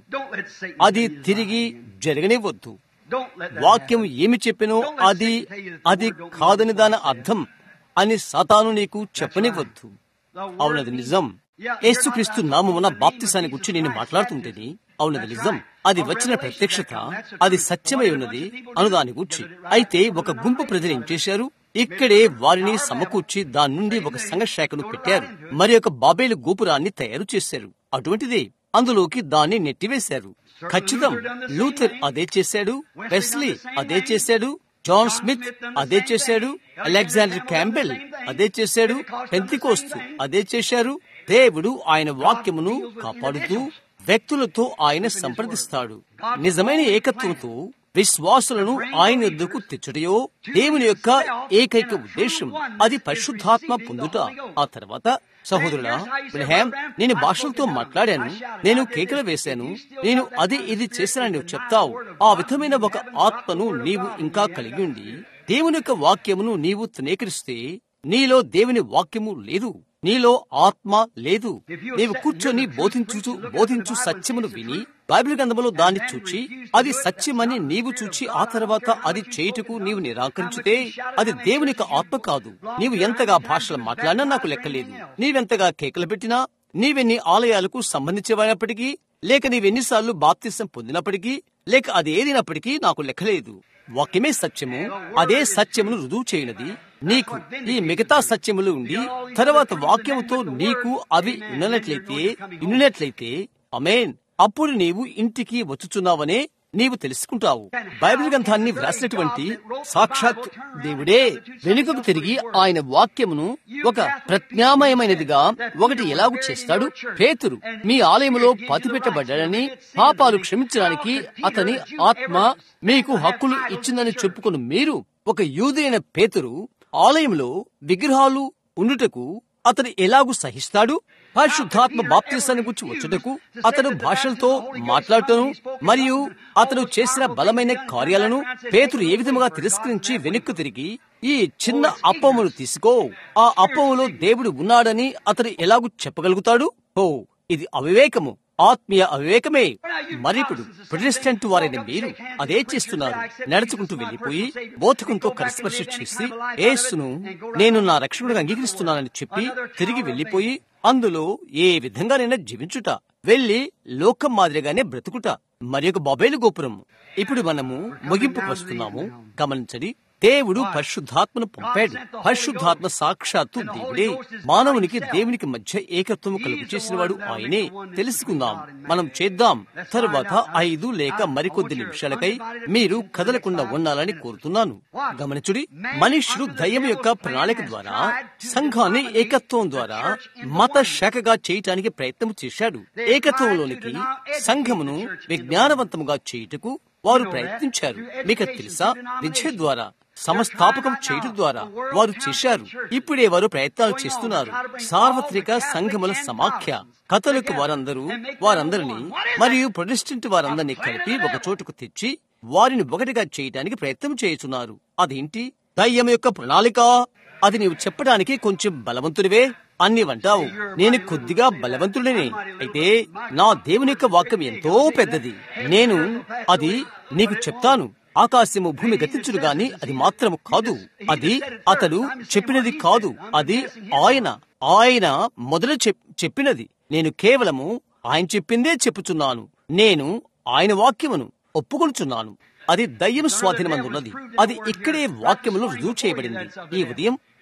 అది తిరిగి జరగనివ్వద్దు. వాక్యం ఏమి చెప్పినో అది అది కాదని దాని అర్థం అని సాతాను నీకు చెప్పనివ్వద్దు. అవునది నిజం. యేసుక్రీస్తు నామమున బాప్తిసాన్ని గురించి నేను మాట్లాడుతుంటేని అవునది నిజం. అది వచ్చిన ప్రత్యక్షత, అది సత్యమై ఉన్నది అనుదాని గురించి. అయితే ఒక గుంపు ప్రజలు ఏం చేశారు? ఇక్కడే వారిని సమకూర్చి దాని నుండి ఒక సంఘ శాఖను పెట్టారు. మరి ఒక బాబేలు గోపురాన్ని తయారు చేశారు. అటువంటిదే అందులోకి దాన్ని నెట్టివేశారు. ఖచ్చితం, లూథర్ అదే చేశాడు, వెస్లీ అదే చేశాడు, జాన్ స్మిత్ అదే చేశాడు, అలెగ్జాండర్ క్యాంబెల్ అదే చేశాడు, పెంతికోస్తు అదే చేశారు. దేవుడు ఆయన వాక్యమును కాపాడుతూ వ్యక్తులతో ఆయన సంప్రదిస్తాడు. నిజమైన ఏకత్వంతో విశ్వాసులను ఆయన యొద్దకు తెచ్చుటయో దేవుని యొక్క ఏకైక ఉద్దేశం. అది పరిశుద్ధాత్మ పొందుట. ఆ తర్వాత సహోదరుడా బ్రహ్యాం, నేను భాషలతో మాట్లాడాను, నేను కేకలు వేశాను, నేను అది ఇది చేశానని నువ్వు చెప్తావు. ఆ విధమైన ఒక ఆత్మను నీవు ఇంకా కలిగి ఉండి దేవుని యొక్క వాక్యమును నీవు తృణీకరిస్తే నీలో దేవుని వాక్యము లేదు, నీలో ఆత్మ లేదు. నీవు కూర్చొని బోధించు బోధించు సత్యమును విని బైబిల్ గ్రంథములో దాన్ని చూచి అది సత్యమని నీవు చూచి ఆ తర్వాత అది చేయుటకు నీవు నిరాకరించితే అది దేవుని ఆత్మ కాదు. నీవు ఎంతగా భాషలు మాట్లాడినా నాకు లెక్కలేదు. నీవెంతగా కేకలు పెట్టినా, నీవెన్ని ఆలయాలకు సంబంధించినప్పటికీ, లేక నీవెన్నిసార్లు బాప్తిసం పొందినప్పటికీ, లేక అది ఏదినప్పటికీ నాకు లెక్కలేదు. వాక్యమే సత్యము. అదే సత్యమును రుజువు చేయనది. నీకు ఈ మిగతా సత్యములు ఉండి తర్వాత వాక్యముతో నీకు అవి వినట్లయితే విన్నట్లయితే ఆమేన్, అప్పుడు నీవు ఇంటికి వచ్చుచున్నావనే నీవు తెలుసుకుంటావు. బైబిల్ గ్రంథాన్ని వ్రాసినటువంటి సాక్షాత్ దేవుడే వెనుకకు తిరిగి ఆయన వాక్యమును ఒక ప్రజ్ఞామయమైనదిగా ఒకటి ఎలాగూ చేస్తాడు. పేతురు మీ ఆలయములో పాతిపెట్టబడ్డాడని, పాపాలు క్షమించడానికి అతని ఆత్మ మీకు హక్కులు ఇచ్చిందని చెప్పుకుని మీరు, ఒక యూదైన పేతురు ఆలయంలో విగ్రహాలు ఉండుటకు అతను ఎలాగూ సహిస్తాడు? పరిశుద్ధాత్మ బాప్తిసాన్ని గురించి వచ్చుటకు అతను భాషలతో మాట్లాడటను మరియు అతను చేసిన బలమైన కార్యాలను పేతురు ఏ విధముగా తిరస్కరించి వెనక్కు తిరిగి ఈ చిన్న అప్పమును తీసుకో, ఆ అప్పములో దేవుడు ఉన్నాడని అతను ఎలాగూ చెప్పగలుగుతాడు? ఓ, ఇది అవివేకము, ఆత్మీయ అవివేకమే. మరిప్పుడు ప్రొటెస్టెంట్ వారైన మీరు అదే చేస్తున్నారు. నడుచుకుంటూ వెళ్లిపోయి బోధకంతో కరస్పర్శ చేసి యేసును నేను నా రక్షకుడిగా అంగీకరిస్తున్నానని చెప్పి తిరిగి వెళ్లిపోయి అందులో ఏ విధంగానైనా జీవించుట, వెళ్లి లోకం మాదిరిగానే బ్రతుకుట, మరి ఒక బాబేలు గోపురం. ఇప్పుడు మనము ముగింపుకు వస్తున్నాము. గమనించండి, దేవుడు పరిశుద్ధాత్మను పంపాడు. పరిశుద్ధాత్మ సాక్షాత్తు దేవుడే. మానవునికి దేవునికి మధ్య ఏకత్వము కలుగు చేసిన వాడు ఆయనే. తెలుసుకుందాం, మనం చేద్దాం. తరువాత ఐదు లేక మరికొద్ది నిమిషాలకై మీరు కదలకుండా ఉండాలని కోరుతున్నాను. గమనించుడి, మనుష్యుడు దయ్యం యొక్క ప్రణాళిక ద్వారా సంఘాన్ని ఏకత్వం ద్వారా మత శాఖగా చేయటానికి ప్రయత్నం చేశాడు. ఏకత్వంలోనికి సంఘమును విజ్ఞానవంతముగా చేయుటకు వారు ప్రయత్నించారు. మీకు తెలుసా, విద్య ద్వారా సమస్థాపకం చేయడం ద్వారా వారు చేశారు. ఇప్పుడే వారు ప్రయత్నాలు చేస్తున్నారు. సార్వత్రిక సంఘముల సమాఖ్య కథలకు వారందరూ వారందరినీ మరియు ప్రొటెస్టెంట్ వారందరినీ కలిపి ఒక చోటుకు తెచ్చి వారిని ఒకటిగా చేయడానికి ప్రయత్నం చేస్తున్నారు. అదేంటి? దయ్యం యొక్క ప్రణాళిక. అది నీవు చెప్పడానికి కొంచెం బలవంతుడివే అన్ని వంటావు. నేను కొద్దిగా బలవంతుడిని. అయితే నా దేవుని యొక్క వాక్యం ఎంతో పెద్దది. నేను అది నీకు చెప్తాను. ఆకాశము భూమి గతించుడు గాని అది మాత్రము కాదు. అది అతడు చెప్పినది కాదు. అది ఆయన ఆయన మొదలు చెప్పినది. నేను కేవలము ఆయన చెప్పిందే చెప్పుచున్నాను. నేను ఆయన వాక్యమును ఒప్పుకొనుచున్నాను. అది దయ్యం స్వాధీనమందున్నది. అది ఇక్కడే వాక్యములో రుజువు చేయబడింది. ఈ ఉదయం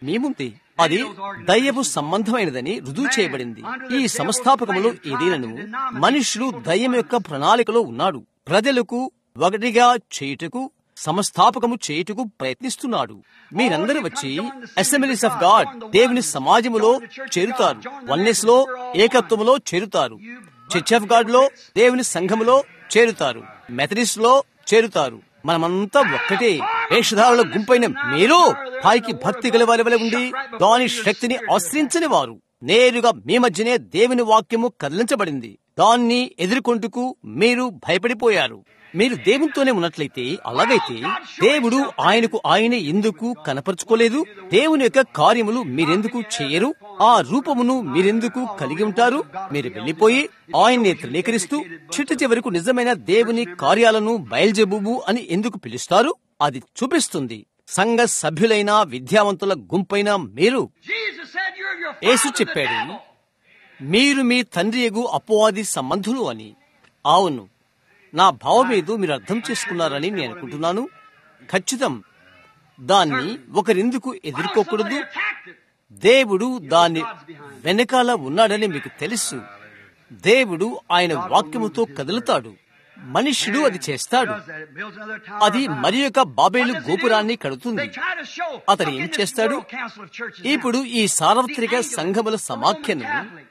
మీ ముందే అది దయ్యపు సంబంధమైనదని రుజువు చేయబడింది. ఈ సంస్థాపకములో ఏదైనను మనుషులు దయ్యం యొక్క ప్రణాళికలో ఉన్నాడు. ప్రజలకు ఒకటిగా చేయుటకు, సంస్థాపకము చేయుటకు ప్రయత్నిస్తున్నాడు. మీరందరూ వచ్చి అసెంబ్లీస్ ఆఫ్ గాడ్, దేవుని సమాజములో చేరుతారు. వన్నెస్ లో, ఏకత్వములో చేరుతారు. చర్చ్ ఆఫ్ గాడ్ లో, దేవుని సంఘములో చేరుతారు. మెథడిస్ట్ లో చేరుతారు. మనమంతా ఒక్కటే. వేషధారుల గుంపైన మీరు పైకి భక్తి గల వారి వలె ఉండి దాని శక్తిని ఆశ్రయించని వారు. నేరుగా మీ మధ్యనే దేవుని వాక్యము కదిలించబడింది. దాన్ని ఎదుర్కొంటుకు మీరు భయపడిపోయారు. మీరు దేవునితోనే ఉన్నట్లయితే, అలాగైతే దేవుడు ఆయనకు ఆయన ఎందుకు కనపరుచుకోలేదు? దేవుని యొక్క కార్యములు మీరెందుకు చేయరు? ఆ రూపమును మీరెందుకు కలిగి ఉంటారు? మీరు వెళ్లిపోయి ఆయన్నే తృణీకరిస్తూ చిట్ట చివరకు నిజమైన దేవుని కార్యాలను బయల్జెబుబు అని ఎందుకు పిలుస్తారు? అది చూపిస్తుంది సంఘ సభ్యులైన విద్యావంతుల గుంపైన మీరు. యేసు చెప్పాడు, మీరు మీ తండ్రియగు అపవాది సంబంధులు అని. అవును, నా భావమేదో మీరు అర్థం చేసుకున్నారని నేను అనుకుంటున్నాను. ఖచ్చితం. దాన్ని ఒకరెందుకు ఎదుర్కోకూడదు? దేవుడు దాన్ని వెనకాల ఉన్నాడని మీకు తెలుసు. దేవుడు ఆయన వాక్యముతో కదులుతాడు. మనుష్యుడు అది చేస్తాడు. అది మరి యొక్క బాబేలు గోపురాన్ని కడుతుంది. అతడు ఏం చేస్తాడు? ఇప్పుడు ఈ సార్వత్రిక సంఘముల సమాఖ్యను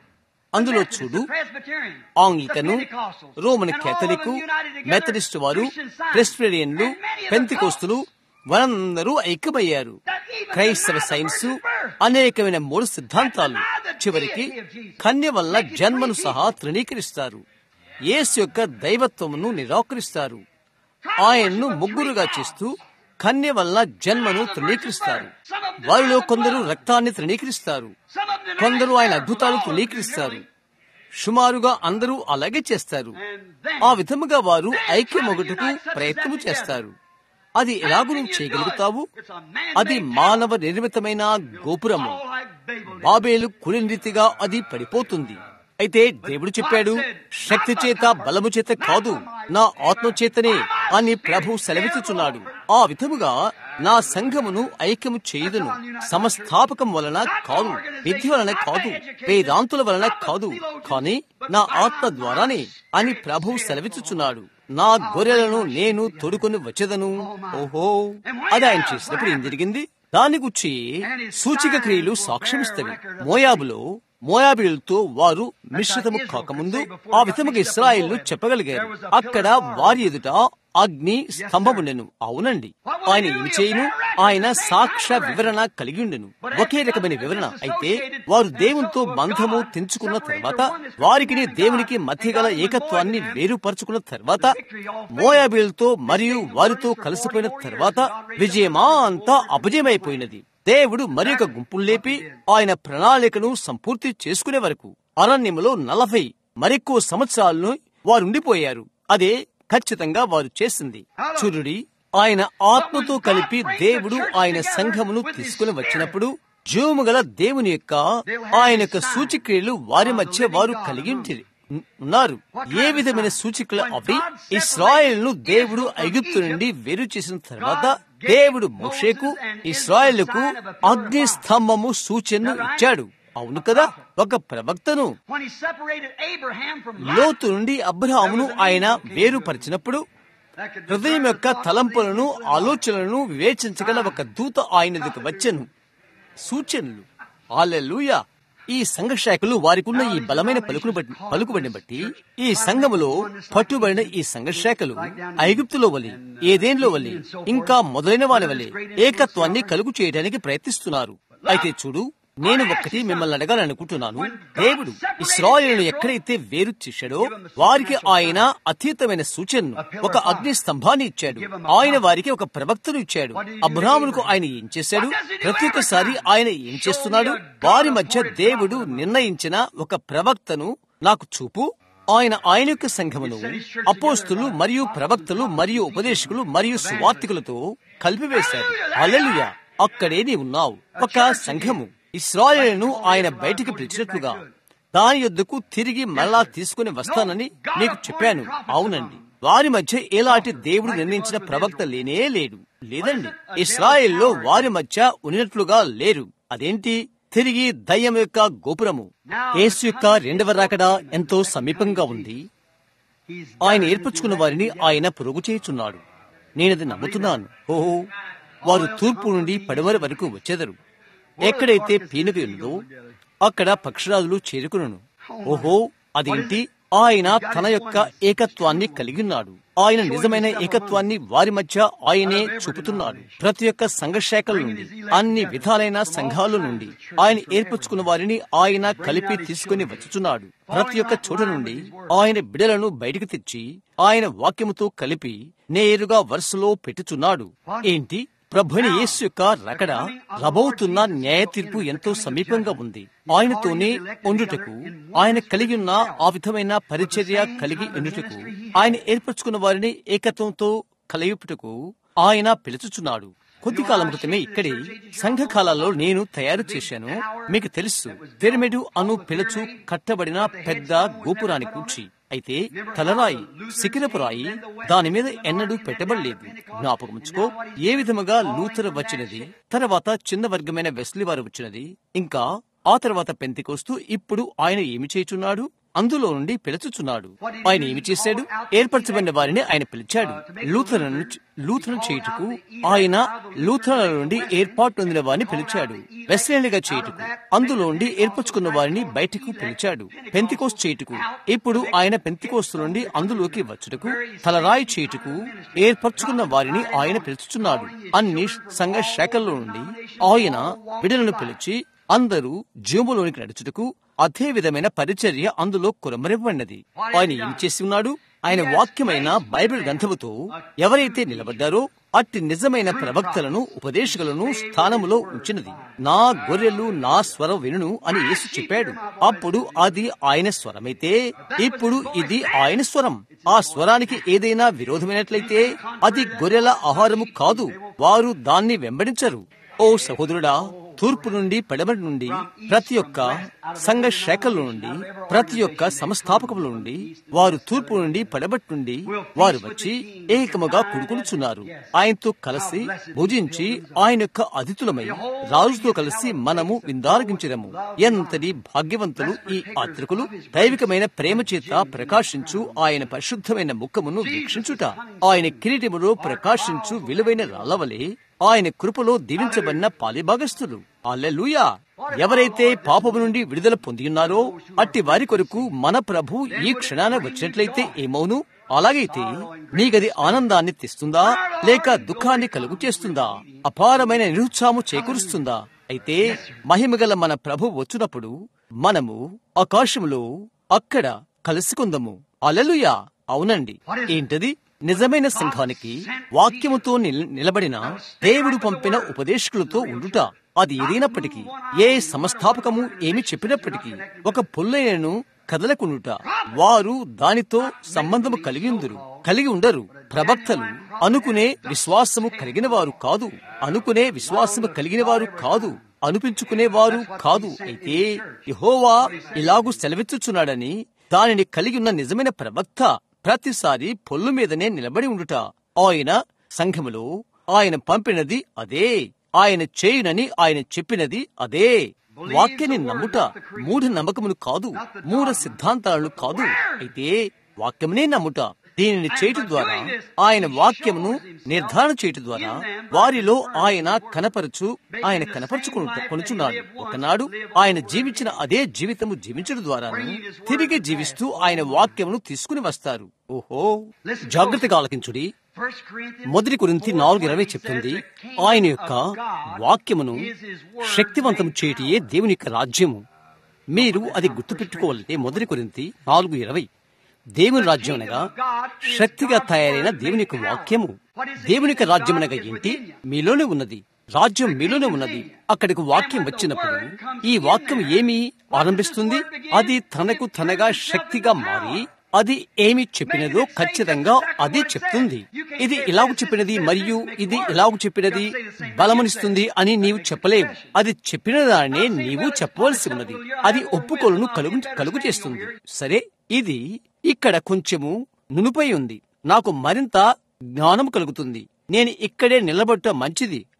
అందులో చూడు, ఆంగ్లికను, రోమన్ కేథలికు, మెథడిస్ట్ వారు, ప్రెస్బిటేరియన్లు, పెంతికోస్తులు వారందరూ ఐక్యమయ్యారు. క్రైస్తవ సైన్స్ అనేకమైన మూడు సిద్ధాంతాలు చివరికి కన్య వల్ల జన్మను సహా తృణీకరిస్తారు. యేసు యొక్క దైవత్వమును నిరాకరిస్తారు. ఆయన్ను ముగ్గురుగా చేస్తూ కన్య వల్ల జన్మను తృణీకరిస్తారు. వారిలో కొందరు రక్తాన్ని తృణీకరిస్తారు, కొందరు ఆయన అద్భుతాలు తృణీకరిస్తారు. సుమారుగా అందరూ అలాగే చేస్తారు. ఆ విధముగా వారు ఐక్యమొగటుకు ప్రయత్నము చేస్తారు. అది ఎలాగూ నువ్వు చేయగలుగుతావు? అది మానవ నిర్మితమైన గోపురము. బాబేలు కులినరీతిగా అది పడిపోతుంది. అయితే దేవుడు చెప్పాడు, శక్తి చేత బలము చేత కాదు, నా ఆత్మ చేతనే అని ప్రభు సెలవిచ్చుచున్నాడు. ఆ విధముగా నా సంఘమును ఐక్యము చేయుదును. సమస్థాపకం వలన కాదు, విద్య వలన కాదు, వేదాంతుల వలన కాదు, కానీ నా ఆత్మ ద్వారానే అని ప్రభు సెలవిచ్చుచున్నాడు. నా గొర్రెలను నేను తోడుకొని వచ్చేదను. ఓహో, అది ఆయన చేసినప్పుడు ఏం జరిగింది? దాని గురించి సూచిక క్రియలు సాక్ష్యమిస్తవి. మోయాబులో మోయాబీయులతో వారు మిశ్రితము కాకముందు ఆ విధముగా ఇశ్రాయేలు చెప్పగలిగారు. అక్కడ వారి ఎదుట అగ్ని స్తంభముండెను. అవునండి, ఆయన ఏం చేయను? ఆయన సాక్ష్య వివరణ కలిగి ఉండెను, ఒకే రకమైన వివరణ. అయితే వారు దేవునితో బంధము తెంచుకున్న తర్వాత, వారికి దేవునికి మధ్య గల ఏకత్వాన్ని వేరుపరుచుకున్న తర్వాత, మోయాబీయులతో మరియు వారితో కలిసిపోయిన తర్వాత విజయమా అంతా అపజయమైపోయినది. దేవుడు మరి ఒక గుంపులు లేపి ఆయన ప్రణాళికను సంపూర్తి చేసుకునే వరకు అరణ్యములో నలభై మరెక్కువ సంవత్సరాలను వారు ఉండిపోయారు. అదే ఖచ్చితంగా వారు చేసింది. చూడుడి, ఆయన ఆత్మతో కలిపి దేవుడు ఆయన సంఘమును తీసుకుని వచ్చినప్పుడు జీవము గల దేవుని యొక్క ఆయన యొక్క సూచిక్రియలు వారి మధ్య వారు కలిగి ఉన్నారు. ఏ విధమైన సూచికలు అవి? ఇశ్రాయేలును దేవుడు ఐగుప్తు నుండి వేరు చేసిన తర్వాత దేవుడు మోషేకు, ఇశ్రాయేలుకు అగ్ని స్తంభము సూచనను ఇచ్చాడు. అవును కదా, ఒక ప్రవక్తను. లోతు నుండి అబ్రహామును ఆయన వేరుపరిచినప్పుడు హృదయం యొక్క తలంపులను, ఆలోచనలను వివేచించగల ఒక దూత ఆయన ఎదుకు వచ్చెను. సూచనలు. హల్లెలూయా. ఈ సంఘ శాఖలు వారికున్న ఈ బలమైన పలుకును బట్టి పలుకుబడిని బట్టి ఈ సంఘములో పట్టుబడిన ఈ సంఘ శాఖలు ఐగుప్తులో వలె, ఏదేన్లో వలె, ఇంకా మొదలైన వారి వలె ఏకత్వాన్ని కలుగు చేయడానికి ప్రయత్నిస్తున్నారు. అయితే చూడు, నేను ఒక్కటి మిమ్మల్ని అడగాలనుకుంటున్నాను. దేవుడు ఇశ్రాయేలును ఎక్కడైతే వేరు చేశాడో వారికి ఆయన అతీతమైన సూచనను, ఒక అగ్ని స్తంభాన్ని ఇచ్చాడు. ఆయన వారికి ఒక ప్రవక్తను ఇచ్చాడు. అబ్రాహాముకు ఆయన ఏం చేశాడు? ప్రతి ఒక్కసారి ఆయన ఏం చేస్తున్నాడు? వారి మధ్య దేవుడు నిర్ణయించిన ఒక ప్రవక్తను నాకు చూపు. ఆయన ఆయన యొక్క సంఘమును అపోస్తులు మరియు ప్రవక్తలు మరియు ఉపదేశకులు మరియు సువార్తికులతో కలిపివేశాడు. హల్లెలూయా. అక్కడే నీ ఉన్నావు. ఒక సంఘము ఇశ్రాయేలును ఆయన బయటికి పిలిచినట్లుగా దాని యొద్దకు తిరిగి మళ్ళా తీసుకుని వస్తానని మీకు చెప్పాను. అవునండి, వారి మధ్య ఎలాంటి దేవుడు నిర్ణయించిన ప్రవక్త లేనే లేడు. లేదండి, ఇశ్రాయేల్లో వారి మధ్య ఉన్నట్లుగా లేరు. అదేంటి? తిరిగి దయ్యం యొక్క గోపురము. యేసు యొక్క రెండవ రాకడ ఎంతో సమీపంగా ఉంది. ఆయన ఏర్పరచుకున్న వారిని ఆయన పొరుగు చేయుచున్నాడు. నేనది నమ్ముతున్నాను. ఓహో, వారు తూర్పు నుండి పడమర వరకు వచ్చేదరు. ఎక్కడైతే పీనుగ ఉన్నదో అక్కడ పక్షిరాజులు చేరుకును. ఓహో, అదేంటి? ఆయన తన యొక్క ఏకత్వాన్ని కలిగి ఉన్నాడు. ఆయన నిజమైన ఏకత్వాన్ని వారి మధ్య ఆయనే చూపుతున్నాడు. ప్రతి ఒక్క సంఘశాఖల నుండి, అన్ని విధాలైన సంఘాల నుండి ఆయన ఏర్పరచుకున్న వారిని ఆయన కలిపి తీసుకుని వచ్చుచున్నాడు. ప్రతి ఒక్క చోట నుండి ఆయన బిడలను బయటికి తెచ్చి ఆయన వాక్యముతో కలిపి నేరుగా వరుసలో పెట్టుచున్నాడు. ఏంటి? ప్రభువైన యేసు యొక్క రకడ రాబోతున్న న్యాయ తీర్పు ఎంతో సమీపంగా ఉంది. ఆయనతోనే ఉండుటకు, ఆయన కలిగి ఉన్న ఆ విధమైన పరిచర్య కలిగి ఉండుటకు, ఆయన ఏర్పరచుకున్న వారిని ఏకత్వంతో కలయుటకు ఆయన పిలుచుచున్నాడు. కొద్ది కాలం క్రితమే ఇక్కడే సంఘకాలలో నేను తయారు చేశాను. మీకు తెలుసు, పిరమిడు అను పిలుచు కట్టబడిన పెద్ద గోపురాన్ని కూర్చి. అయితే తలరాయి, శిఖిరపురాయి దాని మీద ఎన్నడూ పెట్టబడలేదు. జ్ఞాపకముంచుకో, ఏ విధముగా లూథర్ వచ్చినది, తర్వాత చిన్న వర్గమైన వెస్లీ వారు వచ్చినది, ఇంకా ఆ తర్వాత పెంతెకోస్తు. ఇప్పుడు ఆయన ఏమి చేయుచున్నాడు? అందులో నుండి పిలుచుచున్నాడు. ఆయన ఏమి చేశాడు? ఏర్పరచబడిన వారిని ఆయన పిలిచాడు. లూథరను లూథరన్ చేయుటకు ఆయన లూథరన్ల నుండి ఏర్పాటు పొందిన వారిని పిలిచాడు. వెస్లేలుగా చేయుటకు అందులో నుండి ఏర్పరచుకున్న వారిని బయటకు పిలిచాడు. పెంతెకోస్తు చేయుటకు ఇప్పుడు ఆయన పెంతెకోస్తు నుండి అందులోకి వచ్చుటకు, తలరాయి చేయుటకు ఏర్పరచుకున్న వారిని ఆయన పిలుచుచున్నాడు. అన్ని సంఘ శాఖల్లో నుండి ఆయన బిడ్డలను పిలిచి అందరూ జీవములోనికి నడుచుటకు అదే విధమైన పరిచర్య అందులో కురమరివ్వబడినది. ఆయన ఏం చేసి ఉన్నాడు? ఆయన వాక్యమైన బైబిల్ గ్రంథముతో ఎవరైతే నిలబడ్డారో అట్టి నిజమైన ప్రవక్తలను, ఉపదేశకులను స్థానములో ఉంచినది. నా గొర్రెలు నా స్వరం వినును అని యేసు చెప్పాడు. అప్పుడు అది ఆయన స్వరమైతే ఇప్పుడు ఇది ఆయన స్వరం. ఆ స్వరానికి ఏదైనా విరోధమైనట్లయితే అది గొర్రెల ఆహారము కాదు. వారు దాన్ని వెంబడించరు. ఓ సహోదరుడా, తూర్పు నుండి పడమటి నుండి, ప్రతి ఒక్క సంఘ శాఖల నుండి, ప్రతి ఒక్క సంస్థాపకముల నుండి వారు తూర్పు నుండి పడమటి నుండి వారు వచ్చి ఏకముగా కూడుకొనుచున్నారు. ఆయనతో కలిసి భుజించి ఆయన యొక్క అతిథులమై రాజుతో కలిసి మనము విందారగించడము. ఎంతటి భాగ్యవంతులు ఈ యాత్రికులు! దైవికమైన ప్రేమ చేత ప్రకాశించు ఆయన పరిశుద్ధమైన ముఖమును వీక్షించుట, ఆయన కిరీటములో ప్రకాశించు విలువైన రాళ్లవలే ఆయన కృపలో దీవించబడిన పాలిభాగస్తులు. హల్లెలూయా! ఎవరైతే పాపము నుండి విడుదల పొందియున్నారో అట్టి వారి కొరకు మన ప్రభు ఈ క్షణాన వచ్చినట్లయితే ఏమౌను? అలాగైతే నీకది ఆనందాన్ని తెస్తుందా, లేక దుఃఖాన్ని కలుగు చేస్తుందా, అపారమైన నిరుత్సాహము చేకూరుస్తుందా? అయితే మహిమగల మన ప్రభు వచ్చినప్పుడు మనము ఆకాశములో అక్కడ కలుసుకుందాము. హల్లెలూయా! అవునండి. ఏంటది? నిజమైన సంఘానికి వాక్యముతో నిలబడిన దేవుడు పంపిన ఉపదేశకులతో ఉండుట. అది ఏదైనప్పటికీ, ఏ సంస్థాపకము ఏమి చెప్పినప్పటికీ, ఒక పొల్లైనను కదలకుండుట. వారు దానితో సంబంధము కలిగి ఉందరు కలిగి ఉండరు. ప్రవక్తలు అనుకునే విశ్వాసము కలిగిన వారు కాదు. అనుకునే విశ్వాసము కలిగిన వారు కాదు. అనిపించుకునేవారు కాదు. అయితే యెహోవా ఇలాగూ సెలవిచ్చుచున్నాడని దానిని కలిగి ఉన్న నిజమైన ప్రవక్త ప్రతిసారి పొల్లు మీదనే నిలబడి ఉండుట. ఆయన సంఘములో ఆయన పంపినది అదే. ఆయన చేయునని ఆయన చెప్పినది అదే. వాక్యాన్ని నమ్ముట మూఢ నమ్మకమును కాదు, మూఢ సిద్ధాంతాలను కాదు. అయితే వాక్యమునే నమ్ముట. దీనిని చేయటం ద్వారా, ఆయన వాక్యమును నిర్ధారణ చేయటం ద్వారా వారిలో ఆయన కనపరచు ఆయన కనపరుచుకొనుచున్నాడు. ఒకనాడు ఆయన జీవించిన అదే జీవితము జీవించడం ద్వారాను తిరిగి జీవిస్తూ ఆయన వాక్యమును తీసుకుని వస్తారు. ఓహో, జాగ్రత్తగా ఆలకించుడి. మొదటి కొరింథీ నాలుగు ఇరవై చెప్తుంది, ఆయన యొక్క వాక్యమును శక్తివంతం చేయటయే దేవుని యొక్క రాజ్యము. మీరు అది గుర్తుపెట్టుకోవాలంటే మొదటి కొరింథీ నాలుగు ఇరవై. దేవుని రాజ్యం అనగా శక్తిగా తయారైన దేవుని యొక్క వాక్యము. దేవుని యొక్క రాజ్యం అనగా ఏంటి? మీలోనే ఉన్నది. రాజ్యం మీలోనే ఉన్నది. అక్కడికి వాక్యం వచ్చినప్పుడు ఈ వాక్యం ఏమి ఆరంభిస్తుంది? అది తనకు తనగా శక్తిగా మారి అది ఏమి చెప్పినదో ఖచ్చితంగా అది చెప్తుంది. ఇది ఇలాగ చెప్పినది మరియు ఇది ఇలాగ చెప్పినది బలమునిస్తుంది అని నీవు చెప్పలేవు. అది చెప్పిన దాన్నే నీవు చెప్పవలసి ఉన్నది. అది ఒప్పుకోలను కలుగు కలుగు చేస్తుంది. సరే, ఇది ఇక్కడ కొంచెము నునుపై ఉంది. నాకు మరింత జ్ఞానం కలుగుతుంది. నేను ఇక్కడే నిలబడటం మంచిది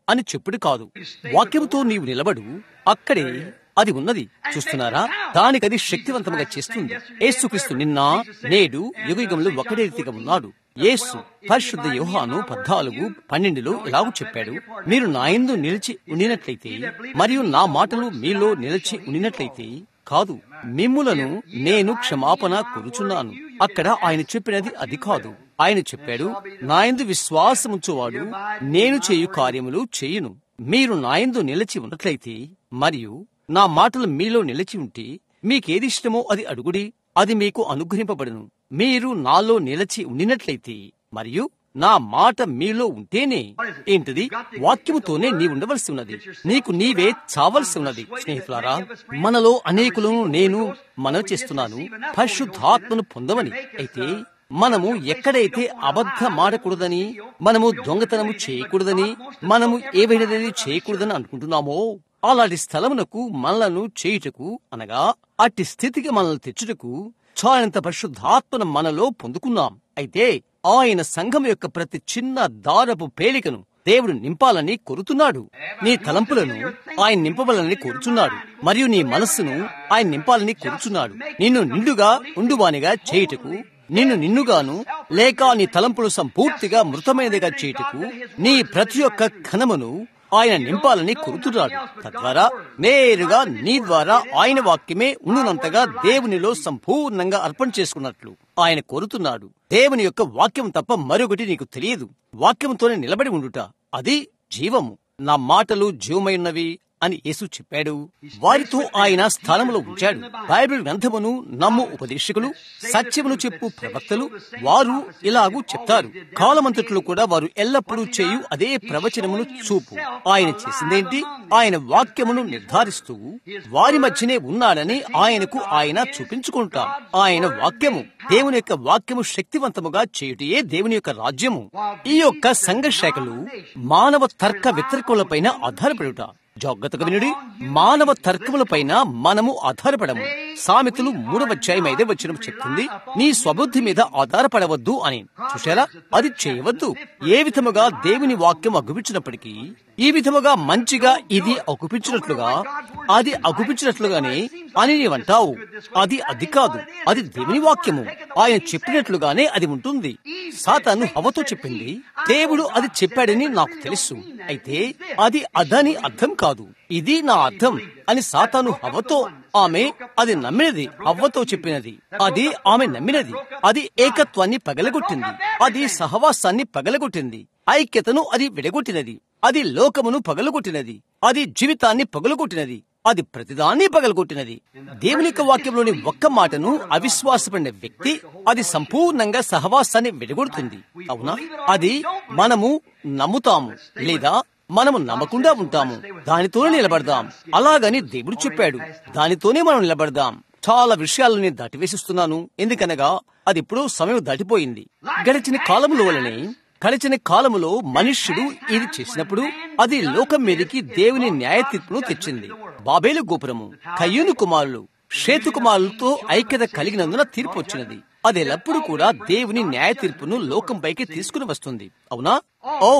అని చెప్పుడు కాదు. వాక్యముతో నీవు నిలబడు, అక్కడే అది ఉన్నది. చూస్తున్నారా, దానికది శక్తివంతంగా చేస్తుంది. యేసుక్రీస్తు నిన్న నేడు యుగయుగంలో ఒకటే రీతిగా ఉన్నాడు. యేసు పరిశుద్ధ యోహాను పద్నాలుగు పన్నెండులో ఇలాగూ చెప్పాడు, మీరు నా యందు నిలిచి ఉండినట్లయితే మరియు నా మాటలు మీలో నిలిచి ఉండినట్లయితే కాదు, మిమ్ములను నేను క్షమాపణ కోరుచున్నాను. అక్కడ ఆయన చెప్పినది అది కాదు. ఆయన చెప్పాడు, నాయందు విశ్వాసముంచువాడు నేను చేయు కార్యములు చేయును. మీరు నాయందు నిలిచి ఉన్నట్లయితే మరియు నా మాటలు మీలో నిలిచి ఉంటే మీకేది ఇష్టమో అది అడుగుడి, అది మీకు అనుగ్రహింపబడును. మీరు నాలో నిలిచి ఉండినట్లయితే మరియు నా మాట మీలో ఉంటేనే. ఏంటిది? వాక్యముతోనే నీ ఉండవలసి ఉన్నది. నీకు నీవే చావలసి ఉన్నది. స్నేహితులారా, మనలో అనేకులను నేను మనవి చేస్తున్నాను, పరిశుద్ధాత్మను పొందమని. అయితే మనము ఎక్కడైతే అబద్ధమాడకూడదని, మనము దొంగతనము చేయకూడదని, మనము ఏవైనది చేయకూడదని అనుకుంటున్నామో అలాంటి స్థలమునకు మనలను చేయుటకు, అనగా అట్టి స్థితికి మనల్ని తెచ్చుటకు చాలంత పరిశుద్ధాత్మను మనలో పొందుకున్నాం. అయితే ఆయన సంఘం యొక్క ప్రతి చిన్న దారపు పేలికను దేవుడు నింపాలని కోరుతున్నాడు. నీ తలంపులను ఆయన నింపవాలని కోరుచున్నాడు, మరియు నీ మనస్సును ఆయన నింపాలని కోరుచున్నాడు. నిన్ను నిండుగా ఉండువానిగా చేయుటకు, నిన్ను నిన్నుగాను లేక నీ తలంపులు సంపూర్తిగా మృతమైనదిగా చేయుటకు నీ ప్రతి ఒక్క ఘనమును ఆయన నింపాలని కోరుతున్నాడు. తద్వారా నేరుగా నీ ద్వారా ఆయన వాక్యమే ఉండునంతగా దేవునిలో సంపూర్ణంగా అర్పణ చేసుకున్నట్లు ఆయన కోరుతున్నాడు. దేవుని యొక్క వాక్యం తప్ప మరొకటి నీకు తెలియదు. వాక్యంతోనే నిలబడి ఉండుట, అది జీవము. నా మాటలు జీవమైనవి అని యేసు చెప్పాడు. వారితో ఆయన స్థానంలో ఉంచాడు. బైబిల్ గ్రంథమును నమ్ము ఉపదేశకులు, సత్యమును చెప్పు ప్రవక్తలు వారు ఇలాగూ చెప్తారు. కాలమంతట్లో కూడా వారు ఎల్లప్పుడూ చేయు అదే ప్రవచనమును చూపు. ఆయన చేసిందేంటి? ఆయన వాక్యమును నిర్ధారిస్తూ వారి మధ్యనే ఉన్నాడని ఆయనకు ఆయన చూపించుకుంటాం. ఆయన వాక్యము, దేవుని యొక్క వాక్యము శక్తివంతముగా చేయుటయే దేవుని యొక్క రాజ్యము. ఈ యొక్క సంఘ శాఖలు మానవ తర్క వ్యతిరేకులపైన ఆధారపడుట. జాగ్రత్తగా వినుడి, మానవ తర్కములపైన మనము ఆధారపడము. సామెతలు మూడవ అధ్యాయం ఐదవ వచనం చెప్తుంది, నీ స్వబుద్ధి మీద ఆధారపడవద్దు అని. చూశారా, అది చేయవద్దు. ఏ విధముగా దేవుని వాక్యం అగుపించినప్పటికీ, ఈ విధముగా మంచిగా ఇది అగుపించినట్లుగా అది అగుపించినట్లుగానే అని నీవంటావు. అది అది కాదు, అది దేవుని వాక్యము. ఆయన చెప్పినట్లుగానే అది ఉంటుంది. సాతాను హవ్వతో చెప్పింది, దేవుడు అది చెప్పాడని నాకు తెలుసు, అయితే అది అదని అర్థం కాదు, ఇది నా అర్థం అని సాతాను హవ్వతో, ఆమె అది నమ్మినది, హవ్వతో చెప్పినది, అది ఆమె నమ్మినది. అది ఏకత్వాన్ని పగలగొట్టింది, అది సహవాసాన్ని పగలగొట్టింది, ఐక్యతను అది విడగొట్టినది, అది లోకమును పగలగొట్టినది, అది జీవితాన్ని పగలగొట్టినది, అది ప్రతిదాన్ని పగలగొట్టినది. దేవుని యొక్క వాక్యంలోని ఒక్క మాటను అవిశ్వాసపడిన వ్యక్తి అది సంపూర్ణంగా సహవాసాన్ని విడగొడుతుంది. అవునా? అది మనము నమ్ముతాము లేదా మనము నమ్మకుండా ఉంటాము. దానితోనే నిలబడదాం. అలాగని దేవుడు చెప్పాడు, దానితోనే మనం నిలబడదాం. చాలా విషయాలని దాటివేసిస్తున్నాను, ఎందుకనగా అది ఇప్పుడు సమయం దాటిపోయింది. గడిచిన కాలముల వలనే గడిచిన కాలములో మనుష్యుడు ఇది చేసినప్పుడు అది లోకం మీదకి దేవుని న్యాయ తీర్పును తెచ్చింది. బాబేలు గోపురము, కయ్యూను కుమారులు, షేతు కుమారులతో ఐక్యత కలిగినందున తీర్పు వచ్చినది. అది ఎల్లప్పుడూ కూడా దేవుని న్యాయ తీర్పును లోకంపైకి తీసుకుని వస్తుంది. అవునా? ఓ,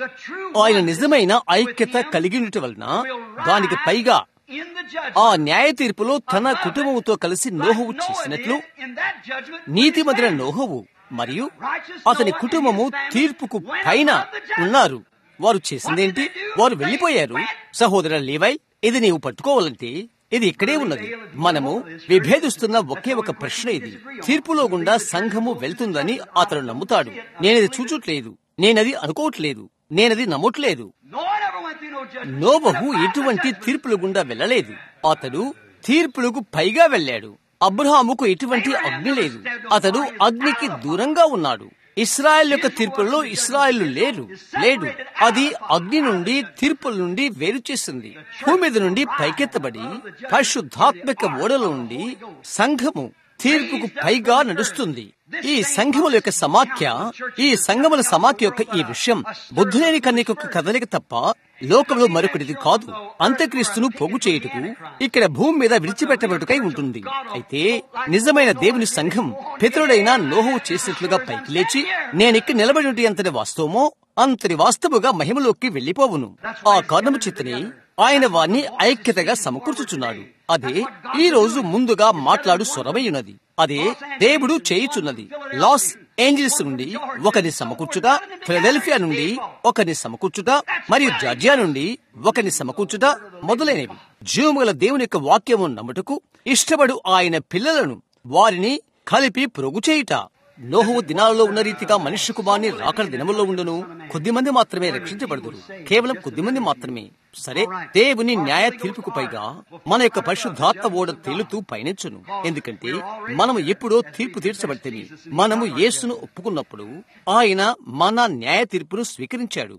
ఆయన నిజమైన ఐక్యత కలిగి ఉండటం వలన దానికి పైగా ఆ న్యాయ తీర్పులో తన కుటుంబముతో కలిసి నోహవు చేసినట్లు నీతిమంతుడైన నోహవు మరియు అతని కుటుంబము తీర్పుకు పైన ఉన్నారు. వారు చేసిందేంటి? వారు వెళ్లిపోయారు. సహోదర లేవై, ఇది నీవు పట్టుకోవాలంటే ఇది ఇక్కడే ఉన్నది. మనము విభేదిస్తున్న ఒకే ఒక ప్రశ్న ఇది. తీర్పులో గుండా సంఘము వెళ్తుందని అతడు నమ్ముతాడు. నేనది చూచట్లేదు, నేనది అనుకోవట్లేదు, నేనది నమ్మట్లేదు. నోవహు ఎటువంటి తీర్పుల గుండా వెళ్ళలేదు. అతడు తీర్పులకు పైగా వెళ్ళాడు. అబ్రహాముకు ఎటువంటి అగ్ని లేదు, అతడు అగ్నికి దూరంగా ఉన్నాడు. ఇశ్రాయేల్ యొక్క తీర్పులలో ఇశ్రాయేలు లేరు లేడు అది అగ్ని నుండి, తీర్పుల నుండి వేరు చేసింది. భూమి మీద నుండి పైకెత్తబడి పరిశుద్ధాత్మక ఓడల నుండి సంఘము తీర్పుకు పైగా నడుస్తుంది. ఈ సంఘముల యొక్క సమాఖ్య, ఈ సంఘముల సమాఖ్య యొక్క ఈ విషయం బుద్ధులేని కన్యక యొక్క కదలిక తప్ప లోకంలో మరొకటిది కాదు. అంత్యక్రీస్తును పోగు చేయుటకు ఇక్కడ భూమి మీద విడిచిపెట్టబడుటకై ఉంటుంది. అయితే నిజమైన దేవుని సంఘం పితరుడైన నోహు చేసినట్లుగా పైకి లేచి నేనిక్కడ నిలబడి ఉంటే ఎంతటి వాస్తవమో అంతటి వాస్తవుగా మహిమలోకి వెళ్లిపోవును. ఆ కారణము చేతనే ఆయన వారిని ఐక్యతగా సమకూర్చుచున్నాడు. అదే ఈ రోజు ముందుగా మాట్లాడు స్వరమయ్యున్నది. అదే దేవుడు చేయుచున్నది. లాస్ ఏంజల్స్ నుండి ఒకరిని సమకూర్చుట, ఫిలడెల్ఫియా నుండి ఒకరిని సమకూర్చుట, మరియు జార్జియా నుండి ఒకరిని సమకూర్చుట మొదలైనవి. జీవముగల దేవుని యొక్క వాక్యము నమ్ముటకు ఇష్టపడు ఆయన పిల్లలను వారిని కలిపి ప్రోగు చేయుట. నోహు దినాలలో ఉన్న రీతిగా మనుష్య కుమారుని రాకడ దినములో ఉండును. కొద్దిమంది మాత్రమే రక్షించబడుదురు, కేవలం కొద్దిమంది మాత్రమే. సరే, దేవుని న్యాయ తీర్పుకు పైగా మన యొక్క పరిశుద్ధాత్మ ఓడ తేలుతూ పయనించును. ఎందుకంటే మనము ఎప్పుడో తీర్పు తీర్చబడితే మనము యేసును ఒప్పుకున్నప్పుడు ఆయన మన న్యాయ తీర్పును స్వీకరించాడు.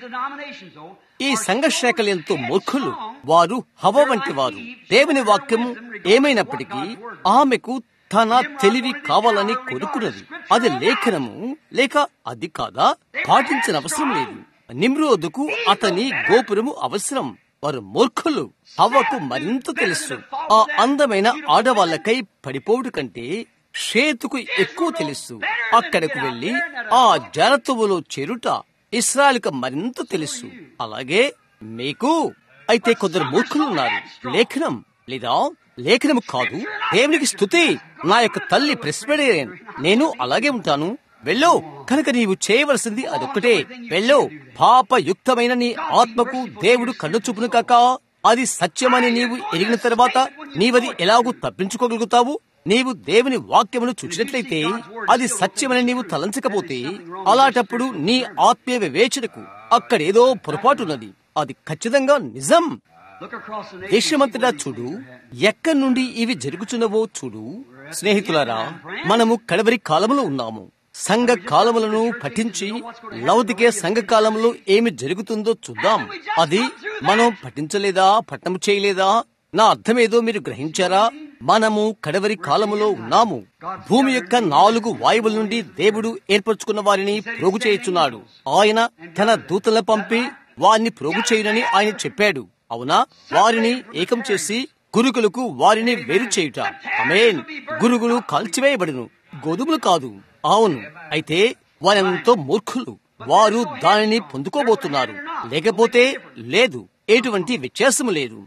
ఈ సంఘశాఖలు ఎంతో మూర్ఖులు. వారు హవ్వ వంటి వారు. దేవుని వాక్యము ఏమైనప్పటికీ ఆమెకు తన తెలివి కావాలని కోరుకున్నది. అది లేఖనము లేక అది కాదా? పాటించిన అవసరం లేదు. నిమ్రోదుకు అతని గోపురము అవసరం. వారు మూర్ఖులు. హవ్వకు మరింత తెలుసు. ఆ అందమైన ఆడవాళ్లకై పడిపోవుడు కంటే షేతుకు ఎక్కువ తెలుసు. అక్కడకు వెళ్లి ఆ జారతువులో చేరుట ఇశ్రాయేలుకు మరింత తెలుసు. అలాగే మీకు అయితే కొందరు మూర్ఖులు ఉన్నారు. లేఖనం లేదా లేఖనము కాదు. దేవునికి స్తుతి. నా యొక్క తల్లి ప్రెస్బిటేరియన్. నేను అలాగే ఉంటాను. వెళ్ళు. కనుక నీవు చేయవలసింది అదొక్కటే. వెళ్ళు. పాపయుక్తమైన నీ ఆత్మకు దేవుడు కన్ను చూపును కాక అది సత్యమని నీవు ఎరిగిన తర్వాత నీవది ఎలాగూ తప్పించుకోగలుగుతావు? నీవు దేవుని వాక్యమును చూసినట్లయితే అది సత్యమని నీవు తలంచకపోతే అలాంటప్పుడు నీ ఆత్మీయ వివేచనకు అక్కడేదో పొరపాటున్నది. అది ఖచ్చితంగా నిజం. దేశమంతటా చూడు, ఎక్కడి నుండి ఇవి జరుగుతున్నవో చూడు. స్నేహితులారా, మనము కడవరి కాలములో ఉన్నాము. సంఘ కాలములను పఠించి లౌకిక సంఘ కాలంలో ఏమి జరుగుతుందో చూద్దాం. అది మనం పఠించలేదా, పట్టణం చేయలేదా? నా అర్థమేదో మీరు గ్రహించారా? మనము కడవరి కాలములో ఉన్నాము. భూమి యొక్క నాలుగు వాయువుల నుండి దేవుడు ఏర్పరచుకున్న వారిని ప్రోగు చేయుచున్నాడు. ఆయన తన దూతలను పంపి వారిని ప్రోగు చేయునని ఆయన చెప్పాడు. అవునా? వారిని ఏకం చేసి గురుగులకు వారిని వేరు చేయుట. ఆమేన్. గురుగులు కాల్చివేయబడును, గోధుమలు కాదు. అవును. అయితే వారెంతో మూర్ఖులు. వారు దానిని పొందుకోబోతున్నారు. లేకపోతే లేదు. ఎటువంటి వ్యత్యాసము లేదు.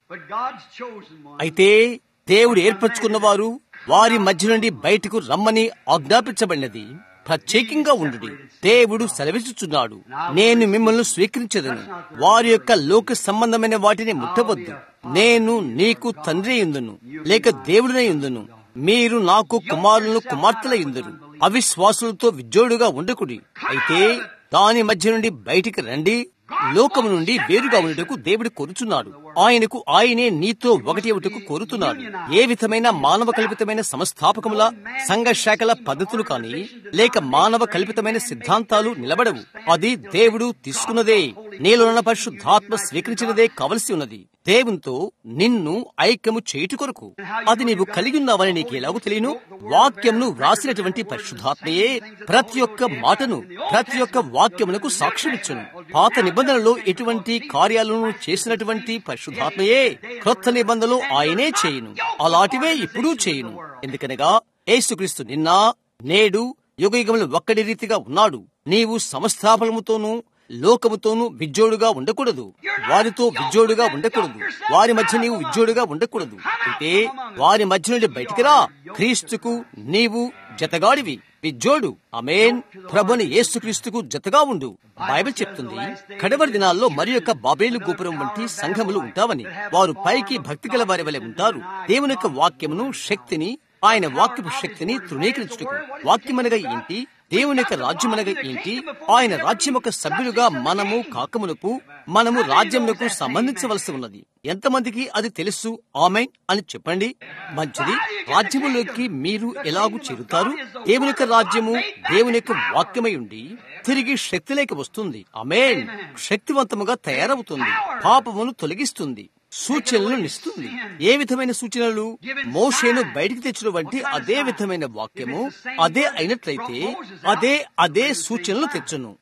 అయితే దేవుడు ఏర్పరచుకున్న వారు వారి మధ్య నుండి బయటకు రమ్మని ఆజ్ఞాపించబడినది. ప్రత్యేకంగా ఉండుడి. దేవుడు సెలవిచ్చుచున్నాడు, నేను మిమ్మల్ని స్వీకరించదను. వారి యొక్క లోక సంబంధమైన వాటిని ముట్టవద్దు. నేను నీకు తండ్రి యుందును లేక దేవుడినై యుందును. మీరు నాకు కుమారులను కుమార్తెల యుందురు. అవిశ్వాసులతో విజోడుగా ఉండకుడి. అయితే దాని మధ్య నుండి బయటికి రండి. లోకము నుండి వేరుగా ఉండటకు దేవుడు కోరుచున్నాడు. ఆయనకు ఆయనే నీతో ఒకటి ఒకటికు కోరుతున్నాడు. ఏ విధమైన మానవ కల్పితమైన సంస్థాపకముల సంఘ శాఖల పద్ధతులు కాని లేక మానవ కల్పితమైన సిద్ధాంతాలు నిలబడవు. అది దేవుడు తీసుకున్నదే, నీలోన పరిశుద్ధాత్మ స్వీకరించినదే కావలసి ఉన్నది. దేవునితో నిన్ను ఐక్యము చేయుట కొరకు. అది నీవు కలిగి ఉన్నావని నీకు ఎలాగో తెలియను? వాక్యంను వ్రాసినటువంటి పరిశుద్ధాత్మయే ప్రతి ఒక్క మాటను, ప్రతి ఒక్క వాక్యమునకు సాక్ష్యమిచ్చును. పాత నిబంధనలో ఎటువంటి కార్యాలను చేసినటువంటి పరిశుద్ధాత్మయే క్రొత్త నిబంధనలు ఆయనే చేయును. అలాంటివే ఇప్పుడు చేయును. ఎందుకనగా యేసుక్రీస్తు నిన్న నేడు యుగ యుగములు ఒక్కడి రీతిగా ఉన్నాడు. నీవు సమస్తాపలముతోనూ లోకముతోనూ విజ్జోడుగా ఉండకూడదు. వారితో విజ్జోడుగా ఉండకూడదు. వారి మధ్య నీవు విజ్జోడుగా ఉండకూడదు. అయితే వారి మధ్య నుండి బయటికి రా. క్రీస్తుకు నీవు జతగాడివి, విజ్జోడు. ఆమేన్. ప్రభుని యేసుక్రీస్తుకు జతగా ఉండు. బైబిల్ చెప్తుంది, కడవరి దినాల్లో మరి యొక్క బాబేలు గోపురం వంటి సంఘములు ఉంటావని. వారు పైకి భక్తి గల వారి వలె ఉంటారు. దేవుని యొక్క వాక్యమును, శక్తిని, ఆయన వాక్యపు శక్తిని తృణీకరించుటకు. వాక్యమనగా ఏంటి? దేవుని యొక్క రాజ్యమనగా ఏంటి? ఆయన రాజ్యం యొక్క సభ్యులుగా మనము కాకమునకు మనము రాజ్యమునకు సంబంధించవలసి ఉన్నది. ఎంతమందికి అది తెలుసు? ఆమేన్ అని చెప్పండి. మంచిది. రాజ్యములోకి మీరు ఎలాగూ చేరుతారు? దేవుని యొక్క రాజ్యము దేవుని యొక్క వాక్యమై ఉండి తిరిగి శక్తిలోకి వస్తుంది. ఆమేన్. శక్తివంతముగా తయారవుతుంది. పాపమును తొలగిస్తుంది. సూచనలు ఇస్తుంది. ఏ విధమైన సూచనలు? మోషేను బయటికి తెచ్చిన వంటి అదే విధమైన వాక్యము అదే అయినట్లయితే అదే అదే సూచనలు తెచ్చును.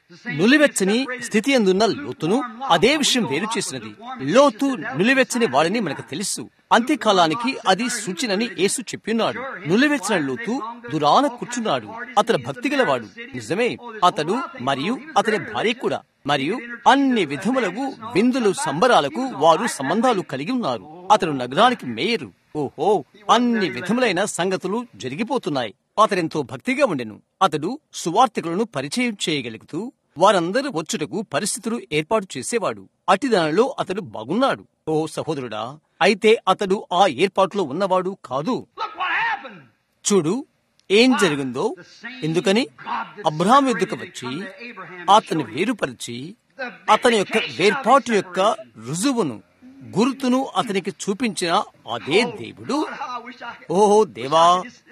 నులివెచ్చని స్థితి అందున్న లోతును అదే విషయం వేరు చేసినది. లోతు నిలువెచ్చని వాడని మనకు తెలుసు. అంత్యకాలానికి అది సూచనని యేసు చెప్పినాడు. నులివెచ్చని లోతు దురాన కూర్చున్నాడు. అతడు భక్తి గలవాడు, నిజమే. అతడు మరియు అతని భార్య కూడా, మరియు అన్ని విధములకు విందులు సంబరాలకు వారు సంబంధాలు కలిగి ఉన్నారు. అతడు నగరానికి మేయరు. ఓహో, అన్ని విధములైన సంగతులు జరిగిపోతున్నాయి. అతడెంతో భక్తిగా ఉండెను. అతడు సువార్తికులను పరిచయం చేయగలుగుతూ వారందరూ వచ్చుటకు పరిస్థితులు ఏర్పాటు చేసేవాడు. అట్టి దానిలో అతడు బాగున్నాడు. ఓ సహోదరుడా, అయితే అతడు ఆ ఏర్పాటులో ఉన్నవాడు కాదు. చూడు ఏం జరిగిందో. ఎందుకని అబ్రహాము ఎద్దుకు వచ్చి అతని వేరుపరిచి అతని యొక్క వేర్పాటు యొక్క రుజువును, గుర్తును అతనికి చూపించిన అదే దేవుడు. ఓహో దేవా,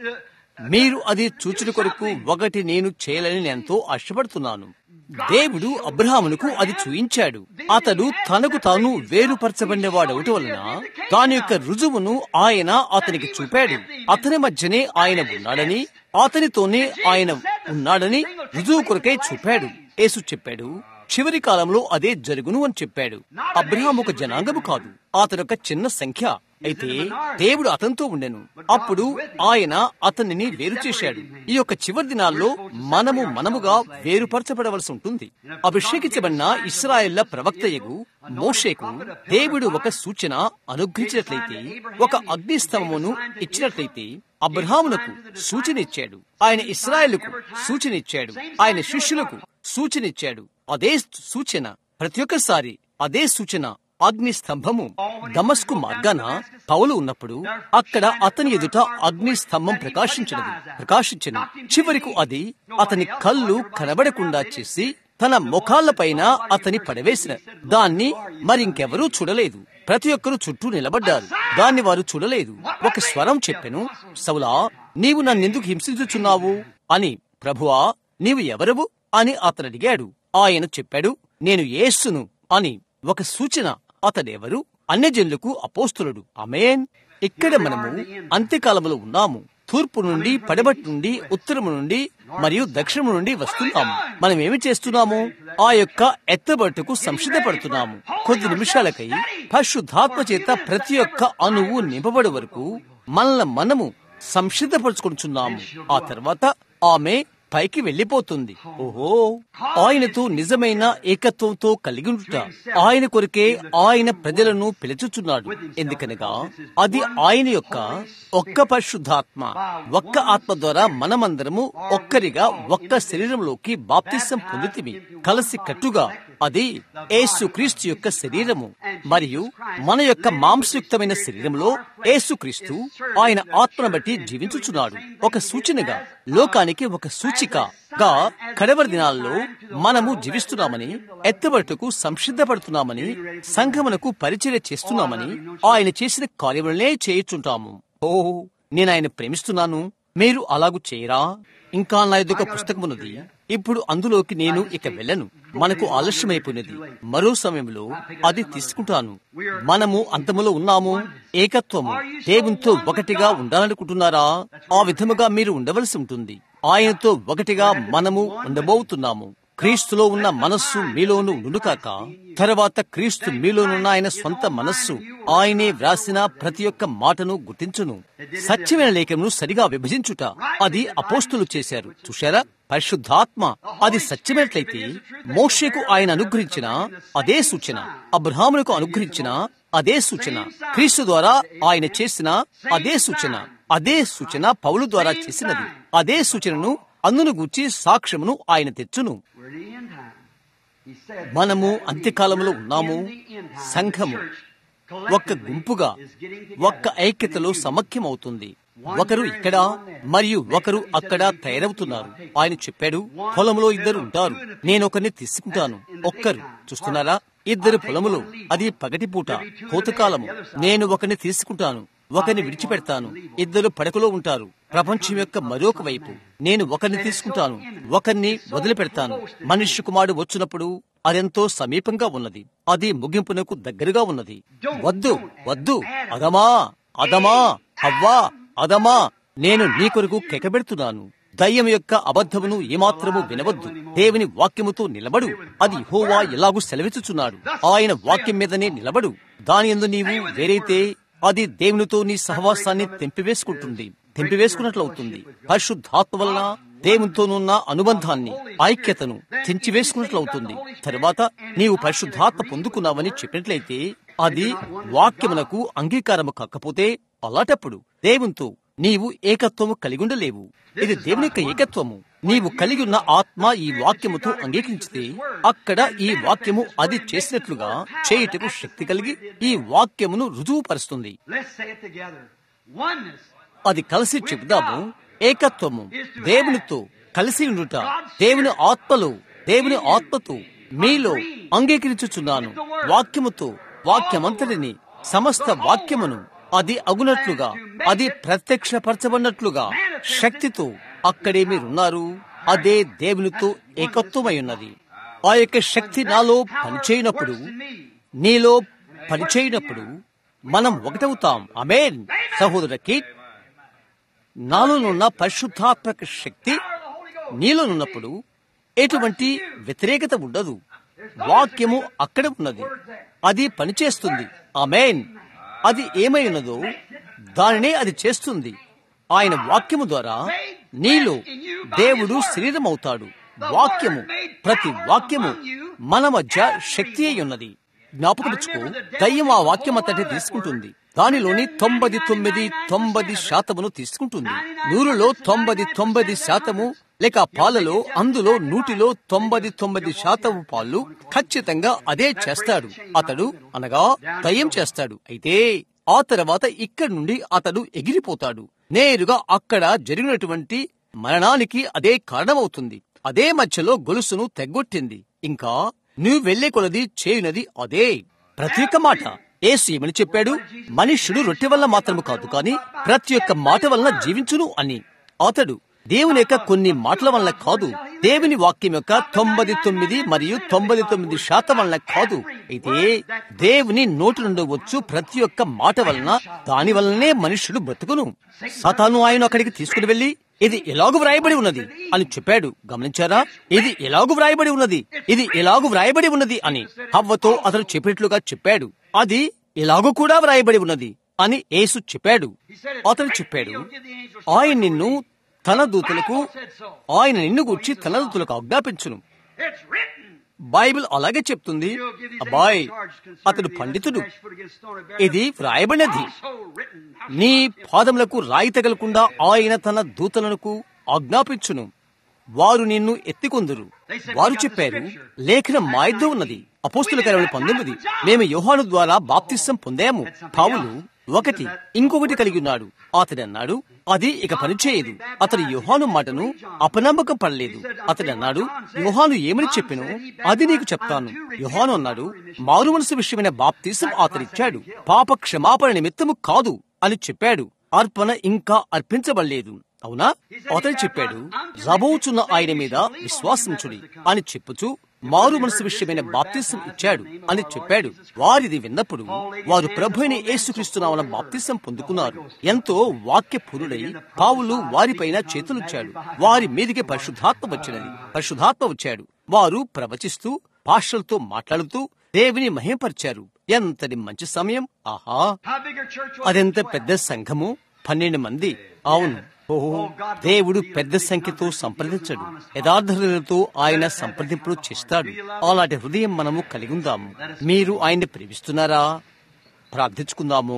మీరు అది చూచుట కొరకు ఒకటి నేను చేయాలని ఎంతో ఆశపడుతున్నాను. దేవుడు అబ్రహామునకు అది చూయించాడు. అతడు తనకు తాను వేరుపరచబడినవాడవటం వలన దాని యొక్క రుజువును ఆయన అతనికి చూపాడు. అతని మధ్యనే ఆయన ఉన్నాడని, అతనితోనే ఆయన ఉన్నాడని రుజువు కొరకై చూపాడు. యేసు చెప్పాడు, చివరి కాలంలో అదే జరుగును అని చెప్పాడు. అబ్రహాము ఒక జనాంగము కాదు, అతనొక చిన్న సంఖ్య. అయితే దేవుడు అతనితో ఉండెను. అప్పుడు ఆయన అతనిని వేరు చేశాడు. ఈ యొక్క చివరి దినాల్లో మనము మనముగా వేరుపరచబడవలసి ఉంటుంది. అభిషేకించబడిన ఇశ్రాయేళ్ల ప్రవక్తయగు మోషేకు దేవుడు ఒక సూచన అనుగ్రహించినట్లయితే, ఒక అగ్నిస్తంభమును ఇచ్చినట్లయితే అబ్రహామునకు సూచన ఇచ్చాడు. ఆయన ఇశ్రాయేలుకు సూచన ఇచ్చాడు. ఆయన శిష్యులకు సూచన ఇచ్చాడు. అదే సూచన ప్రతి ఒక్కసారి అదే సూచన. అగ్ని స్తంభము దమస్కు మార్గాన పౌలు ఉన్నప్పుడు అక్కడ అతని ఎదుట అగ్ని స్తంభం ప్రకాశించినది ప్రకాశించను చివరికి అది అతని కళ్ళు కనబడకుండా చేసి తన ముఖాలపైన అతని పడవేసిన దాన్ని మరింకెవరూ చూడలేదు. ప్రతి ఒక్కరూ చుట్టూ నిలబడ్డారు. దాన్ని వారు చూడలేదు. ఒక స్వరం చెప్పెను, సౌలా, నీవు నన్నెందుకు హింసించుచున్నావు అని. ప్రభువా, నీవు ఎవరవు అని అతను అడిగాడు. ఆయన చెప్పాడు, నేను యేసును అని. ఒక సూచన. అతడెవరు? అన్యజనులకు అపోస్తలుడు. ఆమేన్. ఇక్కడ మనము అంత్యకాలంలో ఉన్నాము. తూర్పు నుండి, పడమటి నుండి, ఉత్తరము నుండి మరియు దక్షిణము నుండి వస్తున్నాము. మనం ఏమి చేస్తున్నాము? ఆ యొక్క ఎత్తబట్టుకు సంసిద్ధపడుతున్నాము. కొద్ది నిమిషాలకై పరిశుద్ధాత్మ చేత ప్రతి ఒక్క అణువు నింపబడే వరకు మనల్ని మనము సంసిద్ధపరచుకుంటున్నాము. ఆ తర్వాత ఆమె పైకి వెళ్లిపోతుంది. ఓహో, ఆయనతో నిజమైన ఏకత్వంతో కలిగి ఉంట ఆయన కొరకే ఆయన ప్రజలను పిలుచుచున్నాడు. ఎందుకనగా అది ఆయన యొక్క ఒక్క పరిశుద్ధాత్మ, ఒక్క ఆత్మ ద్వారా మనమందరము ఒక్కరిగా ఒక్క శరీరంలోకి బాప్తిసం పొందితిమి. కలిసి కట్టుగా అది యేసుక్రీస్తు యొక్క శరీరము. మరియు మన యొక్క మాంసయుక్తమైన శరీరంలో యేసుక్రీస్తు ఆయన ఆత్మను బట్టి జీవించుచున్నాడు. ఒక సూచనగా, లోకానికి ఒక సూచికగా కడవరి దినాల్లో మనము జీవిస్తున్నామని, ఎత్తబడుటకు సంసిద్ధపడుతున్నామని, సంఘమునకు పరిచర్య చేస్తున్నామని, ఆయన చేసిన కార్యములనే చేయుచుంటాము. ఓ, నేను ఆయన ప్రేమిస్తున్నాను, మీరు అలాగూ చేయరా? ఇంకా నా ఎదుక పుస్తకమున్నది. ఇప్పుడు అందులోకి నేను ఇక వెళ్ళను. మనకు ఆలస్యమైపోయినది. మరో సమయంలో అది తీసుకుంటాను. మనము అంతములో ఉన్నాము. ఏకత్వము, దేవునితో ఒకటిగా ఉండాలనుకుంటున్నారా? ఆ విధముగా మీరు ఉండవలసి ఉంటుంది. ఆయనతో ఒకటిగా మనము ఉండబోతున్నాము. క్రీస్తులో ఉన్న మనస్సు మీలోను ఉండుకాక, తర్వాత క్రీస్తు మీలోనున్న ఆయన సొంత మనస్సు ఆయనే వ్రాసిన ప్రతి ఒక్క మాటను గుర్తించును. సత్యమైన లేఖను సరిగా విభజించుట అది అపోస్తులు చేశారు. చూశారా? పరిశుద్ధాత్మ అది సత్యమైనట్లయితే మోషేకు ఆయన అనుగ్రహించిన అదే సూచన, అబ్రహామునకు అనుగ్రహించిన అదే సూచన, క్రీస్తు ద్వారా ఆయన చేసిన అదే సూచన, అదే సూచన పౌలు ద్వారా చేసినది. అదే సూచనను అందును గూర్చి సాక్ష్యమును ఆయన తెచ్చును. మనము అంత్యకాలంలో ఉన్నాము. సంఘము ఒక్క గుంపుగా, ఒక్క ఐక్యతలో సమైక్యమవుతుంది. ఒకరు ఇక్కడ మరియు ఒకరు అక్కడ తయారవుతున్నారు. ఆయన చెప్పాడు, పొలంలో ఇద్దరు ఉంటారు, నేను ఒకరిని తీసుకుంటాను. ఒక్కరు, చూస్తున్నారా? ఇద్దరు పొలములో, అది పగటిపూట, కోతకాలము. నేను ఒకరిని తీసుకుంటాను, ఒకరిని విడిచిపెడతాను. ఇద్దరు పడకలో ఉంటారు, ప్రపంచం యొక్క మరొక వైపు. నేను ఒకరిని తీసుకుంటాను, ఒకరిని వదిలిపెడతాను. మనుష్య కుమారుడు వచ్చినప్పుడు అదెంతో సమీపంగా ఉన్నది. అది ముగింపునకు దగ్గరగా ఉన్నది. వద్దు వద్దు, అదమా అదమా, హవ్వా అదమా, నేను నీ కొరకు కెకబెడుతున్నాను. దయ్యం యొక్క అబద్ధమును ఏమాత్రము వినవద్దు. దేవుని వాక్యముతో నిలబడు. అది యెహోవా ఎలాగూ సెలవిచ్చుచున్నాడు. ఆయన వాక్యం మీదనే నిలబడు. దాని యందు నీవు వేరైతే అది దేవునితో నీ సహవాసాన్ని తెంపివేసుకుంటుంది, తెంపివేసుకున్నట్లవుతుంది. పరిశుద్ధాత్మ వలన దేవునితోనున్న అనుబంధాన్ని, ఐక్యతను తెంచివేసుకున్నట్లవుతుంది. తరువాత నీవు పరిశుద్ధాత్మ పొందుకున్నావని చెప్పినట్లయితే అది వాక్యమునకు అంగీకారము కాకపోతే అలాటప్పుడు దేవునితో నీవు ఏకత్వము కలిగి ఉండలేవు. ఇది దేవుని యొక్క ఏకత్వము. నీవు కలిగి ఉన్న ఆత్మ ఈ వాక్యముతో అంగీకరించితే అక్కడ ఈ వాక్యము అది చేసినట్లుగా చేయుటకు శక్తి కలిగి ఈ వాక్యమును రుజువుపరుస్తుంది. అది కలిసి చెబుదాము. ఏకత్వము దేవునితో కలిసి ఉండుట. దేవుని ఆత్మలో, దేవుని ఆత్మతో మీలో అంగీకరించుచున్నాను. వాక్యముతో వాక్యమంతటిని, సమస్త వాక్యమును అది అగునట్లుగా, అది ప్రత్యక్షపరచబడినట్లుగా శక్తితో అక్కడే మీరున్నారు. అదే దేవునితో ఏకత్వమై ఉన్నది. ఆ యొక్క శక్తి నాలో పనిచేయనప్పుడు, నీలో పనిచేయనప్పుడు మనం ఒకటవుతాం. ఆమేన్. సహోదర కీట్, నాలోనున్న పరిశుద్ధాత్మక శక్తి నీలోనున్నప్పుడు ఎటువంటి వ్యతిరేకత ఉండదు. వాక్యము అక్కడ ఉన్నది, అది పనిచేస్తుంది. ఆమేన్. అది ఏమై ఉన్నదో దానినే అది చేస్తుంది. ఆయన వాక్యము ద్వారా నీలో దేవుడు శరీరం అవుతాడు. వాక్యము, ప్రతి వాక్యము మన మధ్య శక్తి అయి ఉన్నది. జ్ఞాపకముచ్చుకో, దయ్యం ఆ వాక్యం అంతటి తీసుకుంటుంది. దానిలోని తొంభై తొమ్మిది తొంభై శాతమును తీసుకుంటుంది. నూరులో తొంభై తొమ్మిది శాతము లేక పాలలో అందులో నూటిలో తొంభై తొమ్మిది శాతము పాలు ఖచ్చితంగా అదే చేస్తాడు అతడు, అనగా దయ్యం చేస్తాడు. అయితే ఆ తర్వాత ఇక్కడి నుండి అతడు ఎగిరిపోతాడు. నేరుగా అక్కడ జరిగినటువంటి మరణానికి అదే కారణమవుతుంది. అదే మధ్యలో గొలుసును తెగ్గొట్టింది. ఇంకా నువ్వు వెళ్లే కొలది చేయునది అదే. ప్రతి ఒక్క మాట యేసు ఏమని చెప్పాడు? మనుష్యుడు రొట్టె వల్ల మాత్రము కాదు కాని ప్రతి ఒక్క మాట వలన జీవించును అని. అతడు దేవుని యొక్క కొన్ని మాటల వలన కాదు, దేవుని వాక్యం యొక్క తొంభై తొమ్మిది మరియు తొంభై తొమ్మిది శాతం వలన కాదు, అయితే దేవుని నోటి నుండి వచ్చు ప్రతి ఒక్క మాట వలన, దాని వలనే మనుష్యుడు బ్రతుకును. సాతాను ఆయన అక్కడికి తీసుకుని వెళ్లి ఇది ఎలాగు వ్రాయబడి ఉన్నది అని చెప్పాడు. గమనించారా? ఇది ఎలాగు వ్రాయబడి ఉన్నది, ఇది ఎలాగు వ్రాయబడి ఉన్నది అని హవ్వతో అతడు చెప్పినట్లుగా చెప్పాడు. అది ఎలాగూ కూడా వ్రాయబడి ఉన్నది అని యేసు చెప్పాడు. అతడు చెప్పాడు, ఆయన నిన్ను తన దూతలకు, ఆయన నిన్ను గూర్చి తన దూతలకు ఆజ్ఞాపించును. బైబిల్ అలాగే చెప్తుంది. అబ్బాయ్, అతడు పండితుడు. ఇది వ్రాయబడినది. నీ పాదములకు రాయి తగలకుండా ఆయన తన దూతలకు ఆజ్ఞాపించును, వారు నిన్ను ఎత్తికొందురు. వారు చెప్పారు, లేఖనం మా యుద్ధ ఉన్నది. అపోస్తుల కార్యములు పంతొమ్మిది, మేము యోహాను ద్వారా బాప్తిసం పొందాము. పౌలు ఒకటి ఇంకొకటి కలిగి ఉన్నాడు. అతడు అన్నాడు, అది ఇక పనిచేయదు. అతడు యోహాను మాటను అపనమ్మకం పడలేదు. అతడు అన్నాడు, యోహాను ఏమని చెప్పినో అది నీకు చెప్తాను. యోహాను అన్నాడు, మారు మనసు విషయమైన బాప్తిసం అతడిచ్చాడు, పాప క్షమాపణ నిమిత్తము కాదు అని చెప్పాడు. అర్పణ ఇంకా అర్పించబడలేదు. అవునా? అతడు చెప్పాడు, రాబోచున్న ఆయన మీద విశ్వాసించుడి అని చెప్పుచు మారు మనసు విషయమైన బాప్తిసం ఇచ్చాడు అని చెప్పాడు. వారిది విన్నప్పుడు వారు ప్రభువైన యేసుక్రీస్తు నామమున బాప్తిసం పొందుకున్నారు. ఎంతో వాక్యపూరుడై పౌలు వారిపైన చేతులుచ్చాడు. వారి మీదికి పరిశుద్ధాత్మ వచ్చినది. పరిశుద్ధాత్మ వచ్చాడు. వారు ప్రవచిస్తూ భాషలతో మాట్లాడుతూ దేవుని మహిమపరిచారు. ఎంతటి మంచి సమయం! ఆహా, అదెంత పెద్ద సంఘము! పన్నెండు మంది. అవును, ఓహో, దేవుడు పెద్ద సంఖ్యతో సంప్రదించడు. యథార్థులతో ఆయన సంప్రదింపులు చేస్తాడు. అలాంటి హృదయం మనము కలిగి ఉందాము. మీరు ఆయన్ని ప్రేమిస్తున్నారా? ప్రార్థించుకుందాము.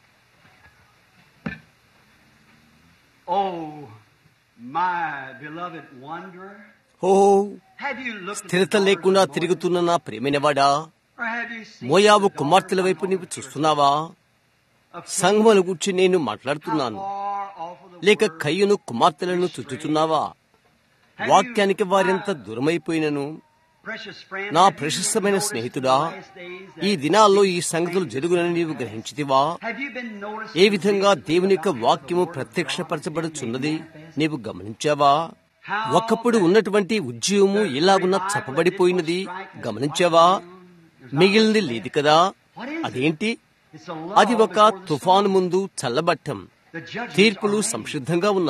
ఓ స్థిరత లేకుండా తిరుగుతున్న నా ప్రేమైనవాడా, మోయాబు కుమార్తెల వైపు నీవు చూస్తున్నావా? సంఘముల గురించి నేను మాట్లాడుతున్నాను. లేక కయ్యూను కుమార్తెలను చుట్టుచున్నావా? వాక్యానికి వారెంత దూరమైపోయినను నా ప్రశస్తమైన స్నేహితుడా, ఈ దినాల్లో ఈ సంగతులు జరుగునని నీవు గ్రహించితివా? ఏ విధంగా దేవుని యొక్క వాక్యము ప్రత్యక్షపరచబడుచున్నది నీవు గమనించావా? ఒకప్పుడు ఉన్నటువంటి ఉద్యమము ఎలాగున్నా చప్పబడిపోయినది గమనించావా? మిగిలింది లేదు కదా. అదేంటి? అది ఒక తుఫాను ముందు చల్లబట్టం. తీర్పులు సంసిద్ధంగా ఉన్నవి.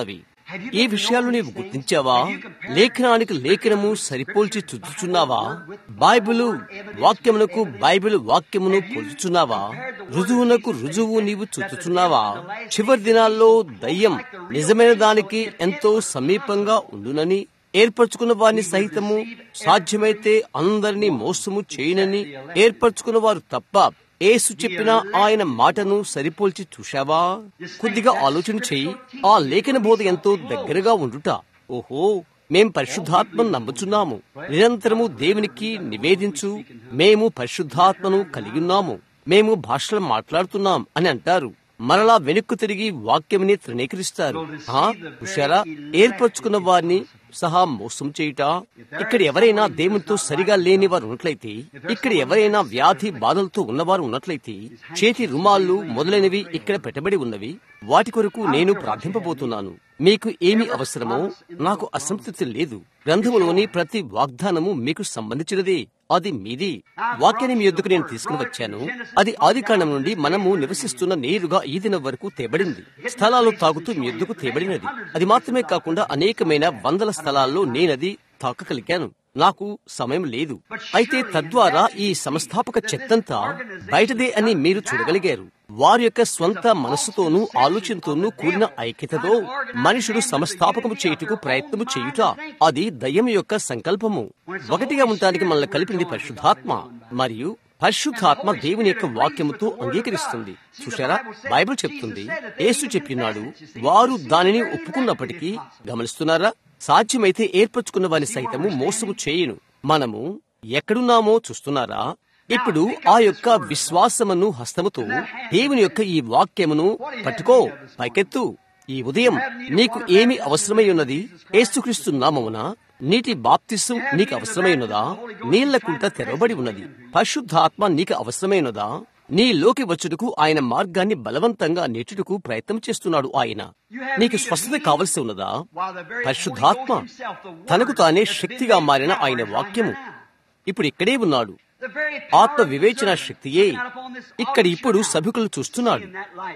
ఈ విషయాలు నీవు గుర్తించావా? లేఖనానికి లేఖనము సరిపోల్చి చూచుచున్నావా? బైబిలు వాక్యమునకు బైబిల్ వాక్యమును పోల్చుచున్నావా? రుజువునకు రుజువు నీవు చూచుచున్నావా? చివరి దినాల్లో దయ్యం నిజమైన దానికి ఎంతో సమీపంగా ఉండునని ఏర్పరచుకున్న వారిని సహితము సాధ్యమైతే అందరినీ మోసము చేయనని ఏర్పరచుకున్న వారు తప్ప యేసు చెప్పిన ఆయన మాటను సరిపోల్చి చూశావా? కొద్దిగా ఆలోచన చెయ్యి. ఆ లేఖన బోధ ఎంతో దగ్గరగా ఉండుట. ఓహో, మేం పరిశుద్ధాత్మను నమ్ముచున్నాము, నిరంతరము దేవునికి నివేదించు, మేము పరిశుద్ధాత్మను కలిగి ఉన్నాము, మేము భాషలు మాట్లాడుతున్నాం అని అంటారు. మరలా వెనుక్కు తిరిగి వాక్యముని తృణీకరిస్తారు. హుషారా, ఏర్పరచుకున్న వారిని సహా మోసం చేయుట. ఇక్కడ ఎవరైనా దేవునితో సరిగా లేని వారు ఉన్నట్లయితే, ఇక్కడ ఎవరైనా వ్యాధి బాధలతో ఉన్నవారు ఉన్నట్లయితే, చేతి రుమాళ్ళు మొదలైనవి ఇక్కడ పెట్టబడి ఉన్నవి. వాటి కొరకు నేను ప్రార్థింపబోతున్నాను. మీకు ఏమి అవసరమో నాకు అసంతృప్తి లేదు. గ్రంథములోని ప్రతి వాగ్దానము మీకు సంబంధించినది, అది మీది. వాక్యాన్ని మీ యొద్దకు నేను తీసుకుని వచ్చాను. అది ఆదికాండం నుండి మనము నివసిస్తున్న నేరుగా ఈ దినం వరకు తేబడింది. స్థలాలు తాగుతూ మీ యొద్దకు తేబడినది. అది మాత్రమే కాకుండా అనేకమైన వందల స్థలాల్లో నేనది తాకగలిగాను. నాకు సమయం లేదు. అయితే తద్వారా ఈ సంస్థాపక చెత్తంతా బయటదే అని మీరు చూడగలిగారు. వారి యొక్క స్వంత మనస్సుతోనూ ఆలోచనతోనూ కూడిన ఐక్యతతో మనుషుడు సంస్థాపకము చేయుటకు ప్రయత్నము చేయుట, అది దయ్యం యొక్క సంకల్పము. ఒకటిగా ఉండటానికి మనల్ని కలిపింది పరిశుద్ధాత్మ, మరియు పరిశుద్ధాత్మ దేవుని యొక్క వాక్యముతో అంగీకరిస్తుంది. చూశారా, బైబిల్ చెప్తుంది, యేసు చెప్పినాడు, వారు దానిని ఒప్పుకున్నప్పటికీ, గమనిస్తున్నారా, సాధ్యమైతే ఏర్పరచుకున్న వారిని సైతము మోసము చేయును. మనము ఎక్కడున్నామో చూస్తున్నారా? ఇప్పుడు ఆ యొక్క విశ్వాసమును హస్తముతో దేవుని యొక్క ఈ వాక్యమును పట్టుకో, పైకెత్తు. ఈ ఉదయం నీకు ఏమి అవసరమై ఉన్నది? యేసుక్రీస్తు నామమున నీటి బాప్తిసం నీకు అవసరమై ఉన్నదా? నీళ్ల కుంట తెరవబడి ఉన్నది. పరిశుద్ధాత్మ నీకు అవసరమై ఉన్నదా? నీలోకి వచ్చుటకు ఆయన మార్గాన్ని బలవంతంగా నెట్టుటకు ప్రయత్నం చేస్తున్నాడు. ఆయన నీకు స్వస్థత కావలసి ఉన్నదా? పరిశుద్ధాత్మ తనకు తానే శక్తిగా మారిన ఆయన వాక్యము ఇప్పుడు ఇక్కడే ఉన్నాడు. ఆత్మ వివేచన శక్తియే ఇక్కడ ఇప్పుడు సభికులు చూస్తున్నాడు.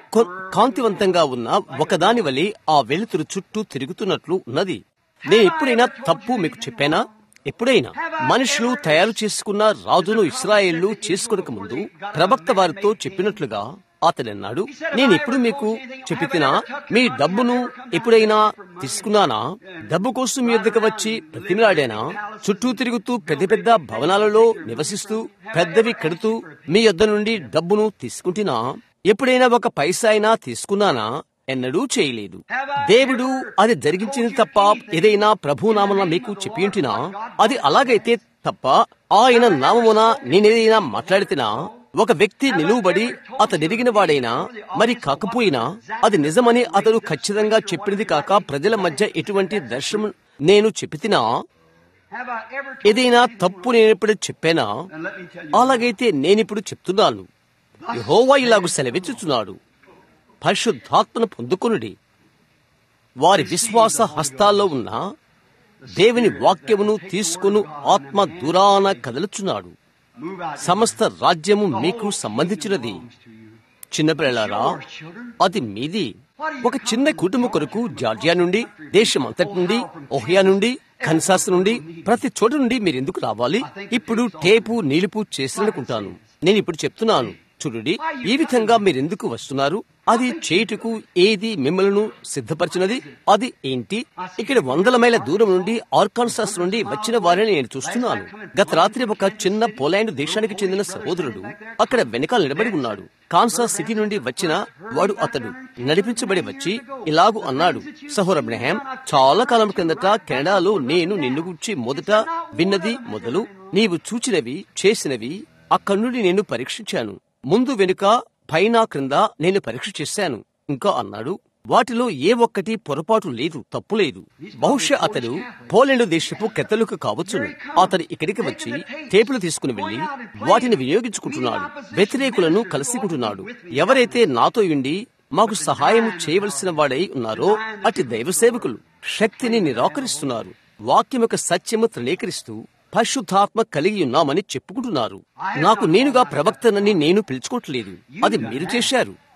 కాంతివంతంగా ఉన్న ఒకదాని వలె ఆ వెలుతురు చుట్టూ తిరుగుతున్నట్లు ఉన్నది. నేను ఎప్పుడైనా తప్పు మీకు చెప్పానా? ఎప్పుడైనా మనుషులు తయారు చేసుకున్న రాజును ఇశ్రాయేళ్లు చేసుకునక ముందు ప్రవక్త వారితో చెప్పినట్లుగా అతడన్నాడు, నేను ఎప్పుడు మీకు చెప్పినా మీ డబ్బును ఎప్పుడైనా తీసుకున్నానా? డబ్బు కోసం మీ యొద్దకు వచ్చి ప్రతిమలాడానా? చుట్టూ తిరుగుతూ పెద్ద పెద్ద భవనాలలో నివసిస్తూ పెద్దవి కడుతూ మీ యొద్ద నుండి డబ్బును తీసుకుంటున్నా? ఎప్పుడైనా ఒక పైసా అయినా తీసుకున్నానా? ఎన్నడూ చేయలేదు. దేవుడు అది జరిగించింది తప్ప ఏదైనా ప్రభు నామమున మీకు చెప్పి ఉంటినా? అది అలాగైతే తప్ప ఆయన నామమున నేనేదైనా మాట్లాడితేనా? ఒక వ్యక్తి నిలువబడి అతడు ఎరిగిన వాడైనా మరి కాకపోయినా అది నిజమని అతడు ఖచ్చితంగా చెప్పినది కాక ప్రజల మధ్య ఎటువంటి దర్శనం నేను చెప్పితినా? ఏదైనా తప్పు నేనెప్పుడు చెప్పానా? అలాగైతే నేనిప్పుడు చెప్తున్నాను. యెహోవా ఇలాగు సెలవిచ్చుచున్నాడు, పరిశుద్ధాత్మను పొందుకొనుడి. వారి విశ్వాస హస్తాల్లో ఉన్న దేవుని వాక్యమును తీసుకుని ఆత్మ దూరాన కదలుచున్నాడు. సమస్త రాజ్యము మీకు సంబంధించినది. చిన్నపిల్లలారా, అది మీది. ఒక చిన్న కుటుంబం కొరకు జార్జియా నుండి, దేశమంతటి నుండి, ఓహియా నుండి, కన్సాస్ నుండి, ప్రతి చోట నుండి మీరెందుకు రావాలి? ఇప్పుడు టేపు నిలుపు చేసిననుకుంటాను. నేను ఇప్పుడు చెప్తున్నాను, చూడండి, ఈ విధంగా మీరెందుకు వస్తున్నారు? అది చేయుటకు ఏది మిమ్మల్ని సిద్ధపరిచినది? అది ఏంటి? ఇక్కడ వందల మైళ్ళ దూరం నుండి ఆర్కాన్సాస్ నుండి వచ్చిన వారిని నేను చూస్తున్నాను. గత రాత్రి ఒక చిన్న పోలాండ్ దేశానికి చెందిన సహోదరుడు అక్కడ వెనకాల నిలబడి ఉన్నాడు. కాన్సాస్ సిటీ నుండి వచ్చిన వాడు అతడు నడిపించబడి వచ్చి ఇలాగూ అన్నాడు, సహోదర అబ్రహాం, చాలా కాలం కిందట కెనడాలో నేను నిన్ను గురించి మొదట విన్నది మొదలు నీవు చూచినవి చేసినవి అక్కడి నుండి నేను పరీక్షించాను. ముందు వెనుక పైన క్రింద నేను పరీక్ష చేశాను. ఇంకా అన్నాడు, వాటిలో ఏ ఒక్కటి పొరపాటు లేదు, తప్పు లేదు. బహుశా అతడు పోలాండ్ దేశపు కెత్తలకు కావచ్చును. అతడు ఇక్కడికి వచ్చి టేపులు తీసుకుని వెళ్లి వాటిని వినియోగించుకుంటున్నాడు. వ్యతిరేకులను కలుసుకుంటున్నాడు. ఎవరైతే నాతో ఉండి మాకు సహాయం చేయవలసిన వాడై ఉన్నారో అటు దైవ సేవకులు శక్తిని నిరాకరిస్తున్నారు. వాక్యం యొక్క సత్యము తృణీకరిస్తూ పరిశుద్ధాత్మ కలిగి ఉన్నామని చెప్పుకుంటున్నారు. నాకు నేనుగా ప్రవక్తనని నేను పిలుచుకోవట్లేదు, అది మీరు చేశారు.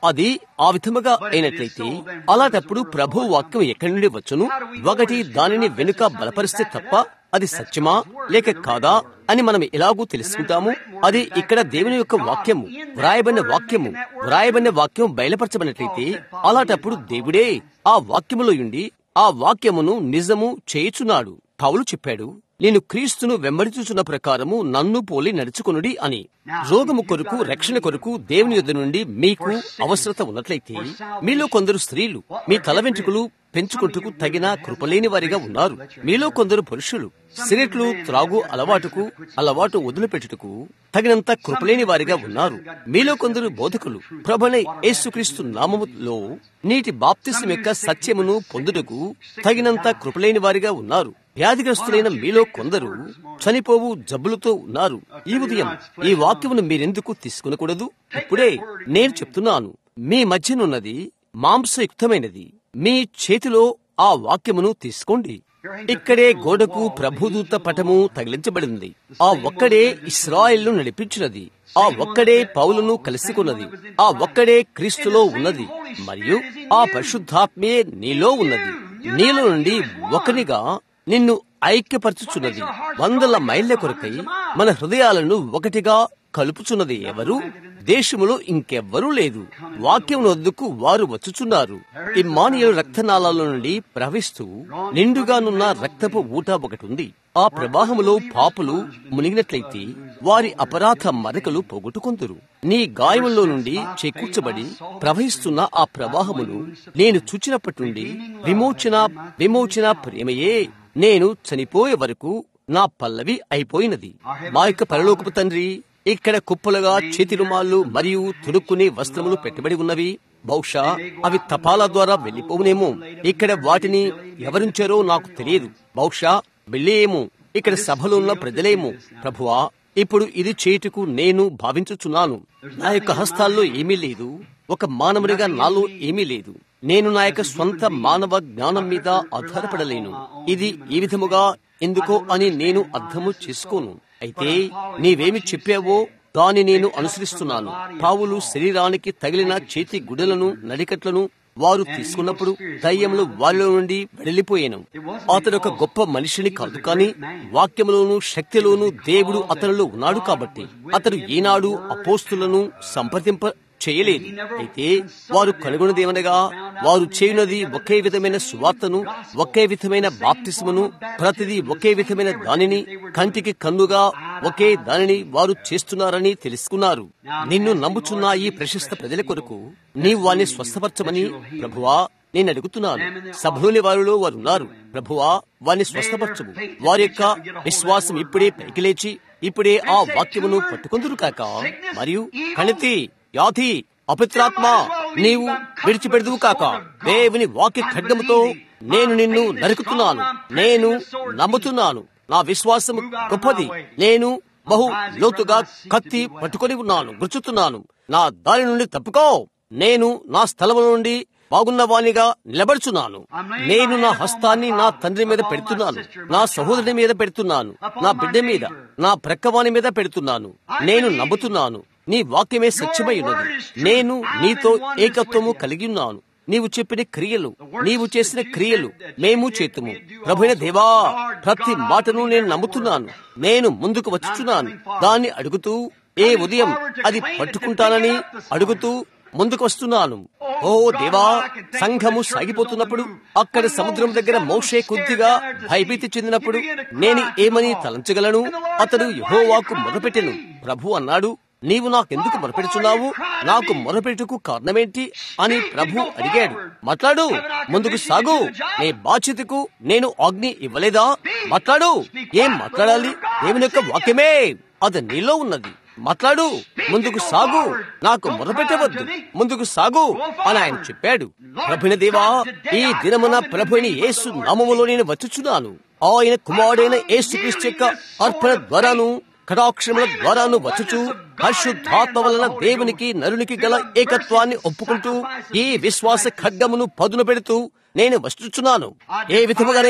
అది ఆ విధముగా అయినట్లయితే అలాంటప్పుడు ప్రభు వాక్యం ఎక్కడి నుండి వచ్చును? ఒకటి దానిని వెనుక బలపరిస్తే తప్ప అది సత్యమా లేక కాదా అని మనం ఎలాగూ తెలుసుకుంటాము. అది ఇక్కడ దేవుని యొక్క వాక్యము, వ్రాయబడిన వాక్యము, వ్రాయబడిన వాక్యం బయలుపరచబడినట్లయితే అలాంటప్పుడు దేవుడే ఆ వాక్యములో ఉండి ఆ వాక్యమును నిజము చేయుచున్నాడు. పౌలు చెప్పాడు, నేను క్రీస్తును వెంబడించుచున్న ప్రకారము నన్ను పోలి నడుచుకొనుడి అని. రోగము కొరకు, రక్షణ కొరకు దేవుని యొద్ద నుండి మీకు అవసరత ఉన్నట్లయితే మీలో కొందరు స్త్రీలు మీ తల వెంట్రుకలు పెంచుకుంటూ తగిన కృపలేని వారిగా ఉన్నారు. మీలో కొందరు పురుషులు సిగరెట్లు త్రాగు అలవాటుకు అలవాటు వదిలిపెట్టుటకు తగినంత కృపలేని వారిగా ఉన్నారు. మీలో కొందరు బోధకులు ప్రభువైన యేసుక్రీస్తు నామములో నీటి బాప్తిసం యొక్క సత్యమును పొందుటకు తగినంత కృపలేని వారిగా ఉన్నారు. వ్యాధిగ్రస్తులైన మీలో కొందరు చనిపోవు జబ్బులతో ఉన్నారు. ఈ ఉదయం ఈ వాక్యమును మీరెందుకు తీసుకునకూడదు? ఇప్పుడే నేను చెప్తున్నాను, మీ మధ్యనున్నది మాంసయుక్తమైనది. మీ చేతిలో ఆ వాక్యమును తీసుకోండి. ఇక్కడే గోడకు ప్రభుదూత పటము తగిలించబడింది. ఆ ఒక్కడే ఇశ్రాయేలును నడిపించినది. ఆ ఒక్కడే పౌలును కలుసుకున్నది. ఆ ఒక్కడే క్రీస్తులో ఉన్నది. మరియు ఆ పరిశుద్ధాత్మే నీలో ఉన్నది. నీలో నుండి ఒకనిగా నిన్ను ఐక్యపరచుచున్నది. వందల మైళ్ళ కొరకై మన హృదయాలను ఒకటిగా కలుపుచున్నది ఎవరు? దేశములో ఇంకెవ్వరూ లేదు. వాక్యం వద్దకు వారు వచ్చుచున్నారు. ఇమ్మానుయేలు రక్తనాళాల నుండి ప్రవహిస్తూ నిండుగానున్న రక్తపు ఊట ఒకటి ఉంది. ఆ ప్రవాహములో పాపులు మునిగినట్లయితే వారి అపరాధ మరకలు పోగొట్టుకొందురు. నీ గాయములో నుండి చేకూర్చబడి ప్రవహిస్తున్న ఆ ప్రవాహమును నేను చూచినప్పటి నుండి విమోచన విమోచన ప్రేమయే నేను చనిపోయే వరకు నా పల్లవి అయిపోయినది. మా యొక్క పరలోకపు తండ్రి, ఇక్కడ కుప్పలుగా చేతి రుమాళ్ళు మరియు తుడుక్కునే వస్త్రములు పెట్టబడి ఉన్నవి. బహుశా అవి తపాలా ద్వారా వెళ్లిపోవునేమో. ఇక్కడ వాటిని ఎవరుంచారో నాకు తెలియదు. బహుశా వెళ్ళేమో. ఇక్కడ సభలో ఉన్న ప్రజలేమో. ప్రభువా, ఇప్పుడు ఇది చేయుటకు నేను భావించుచున్నాను. నా యొక్క హస్తాల్లో ఏమీ లేదు. ఒక మానవుడిగా నాలో ఏమీ లేదు. నేను నా యొక్క స్వంత మానవ జ్ఞానం మీద ఆధారపడలేను. ఇది ఈ విధముగా ఎందుకో అని నేను అర్థము చేసుకోను. అయితే నీవేమి చెప్పావో దాన్ని నేను అనుసరిస్తున్నాను. పావులు శరీరానికి తగిలిన చేతి గుడ్డలను, నడికట్లను వారు తీసుకున్నప్పుడు దయ్యములు వారిలో నుండి వెళ్లిపోయాను. అతడు ఒక గొప్ప మనిషిని కాదు, కానీ వాక్యములోను శక్తిలోను దేవుడు అతనిలో ఉన్నాడు. కాబట్టి అతడు ఈనాడు అపోస్తులను సంప్రదింప చేయలేదు. అయితే వారు కనుగొన్నదేమనగా, వారు చేయునది ఒకే విధమైన సువార్తను, ఒకే విధమైన బాప్తిస్మును, ప్రతిదీ ఒకే విధమైన దానిని, కంటికి కన్నుగా ఒకే దానిని వారు చేస్తున్నారని తెలుసుకున్నారు. నిన్ను నమ్ముచున్న ఈ ప్రశస్త ప్రజల కొరకు నీవు వారిని స్వస్థపరచమని ప్రభువా నేను అడుగుతున్నాను. సభలోని వారిలో వారు ఉన్నారు. ప్రభువా, వారిని స్వస్థపరచము. వారి యొక్క విశ్వాసం ఇప్పుడే పైకి లేచి ఇప్పుడే ఆ వాక్యమును పట్టుకొందురు కాక. మరియు కణితి, యాతి, అపవిత్రాత్మ నీవు విడిచిపెడదువు కాక. దేవుని వాక్య ఖడ్గముతో నేను నిన్ను నరుకుతున్నాను. నేను నమ్ముతున్నాను. నా విశ్వాసం గొప్పది. నేను బహు లోతుగా కత్తి పట్టుకొని ఉన్నాను, గుర్చుతున్నాను. నా దారి నుండి తప్పుకో. నేను నా స్థలము నుండి బాగున్న వానిగా నిలబడుచున్నాను. నేను నా హస్తాన్ని నా తండ్రి మీద పెడుతున్నాను, నా సహోదరుని మీద పెడుతున్నాను, నా బిడ్డ మీద, నా ప్రక్కవాని మీద పెడుతున్నాను. నేను నమ్ముతున్నాను. నీ వాక్యమే సత్యమై ఉన్నది. నేను నీతో ఏకత్వము కలిగి ఉన్నాను. నీవు చెప్పిన క్రియలు, నీవు చేసిన క్రియలు మేము చేతుము. ప్రభువైన దేవా, ప్రతి మాటను నేను నమ్ముతున్నాను. నేను ముందుకు వచ్చుచున్నాను. దాన్ని అడుగుతూ ఏ ఉదయం అది పట్టుకుంటానని అడుగుతూ ముందుకు వస్తున్నాను. ఓ దేవా, సంఘము సాగిపోతున్నప్పుడు అక్కడ సముద్రం దగ్గర మోషే కొద్దిగా భయభీతి చెందినప్పుడు నేను ఏమని తలంచగలను? అతడు యెహోవాకు మొరపెట్టెను. ప్రభు అన్నాడు, నీవు నాకెందుకు మొరపెడుచున్నావు? నాకు మొరపెట్టుకు కారణమేంటి అని ప్రభు అడిగాడు. మాట్లాడు, ముందుకు సాగు. నీ బాధ్యతకు నేను ఆజ్ఞ ఇవ్వలేదా? మాట్లాడు. ఏం మాట్లాడాలి? దేవుని యొక్క వాక్యమే, అది నీలో ఉన్నది. మాట్లాడు, ముందుకు సాగు. నాకు మొరపెట్టవద్దు, ముందుకు సాగు అని ఆయన చెప్పాడు. ప్రభుని దేవా, ఈ దినమున ప్రభుని యేసు నామములో నేను వచ్చుచున్నాను. ఆయన కుమారుడైన యేసు క్రీస్తు యొక్క అర్పణ ద్వారాను కటాక్షముల ద్వారాను వచ్చుచు పరిశుద్ధాత్మ వలన దేవునికి నరునికి గల ఏకత్వాన్ని ఒప్పుకుంటూ ఈ విశ్వాస ఖడ్గమును పదును పెడుతూ నేను వచ్చుచున్నాను. ఏ విధముగానైనా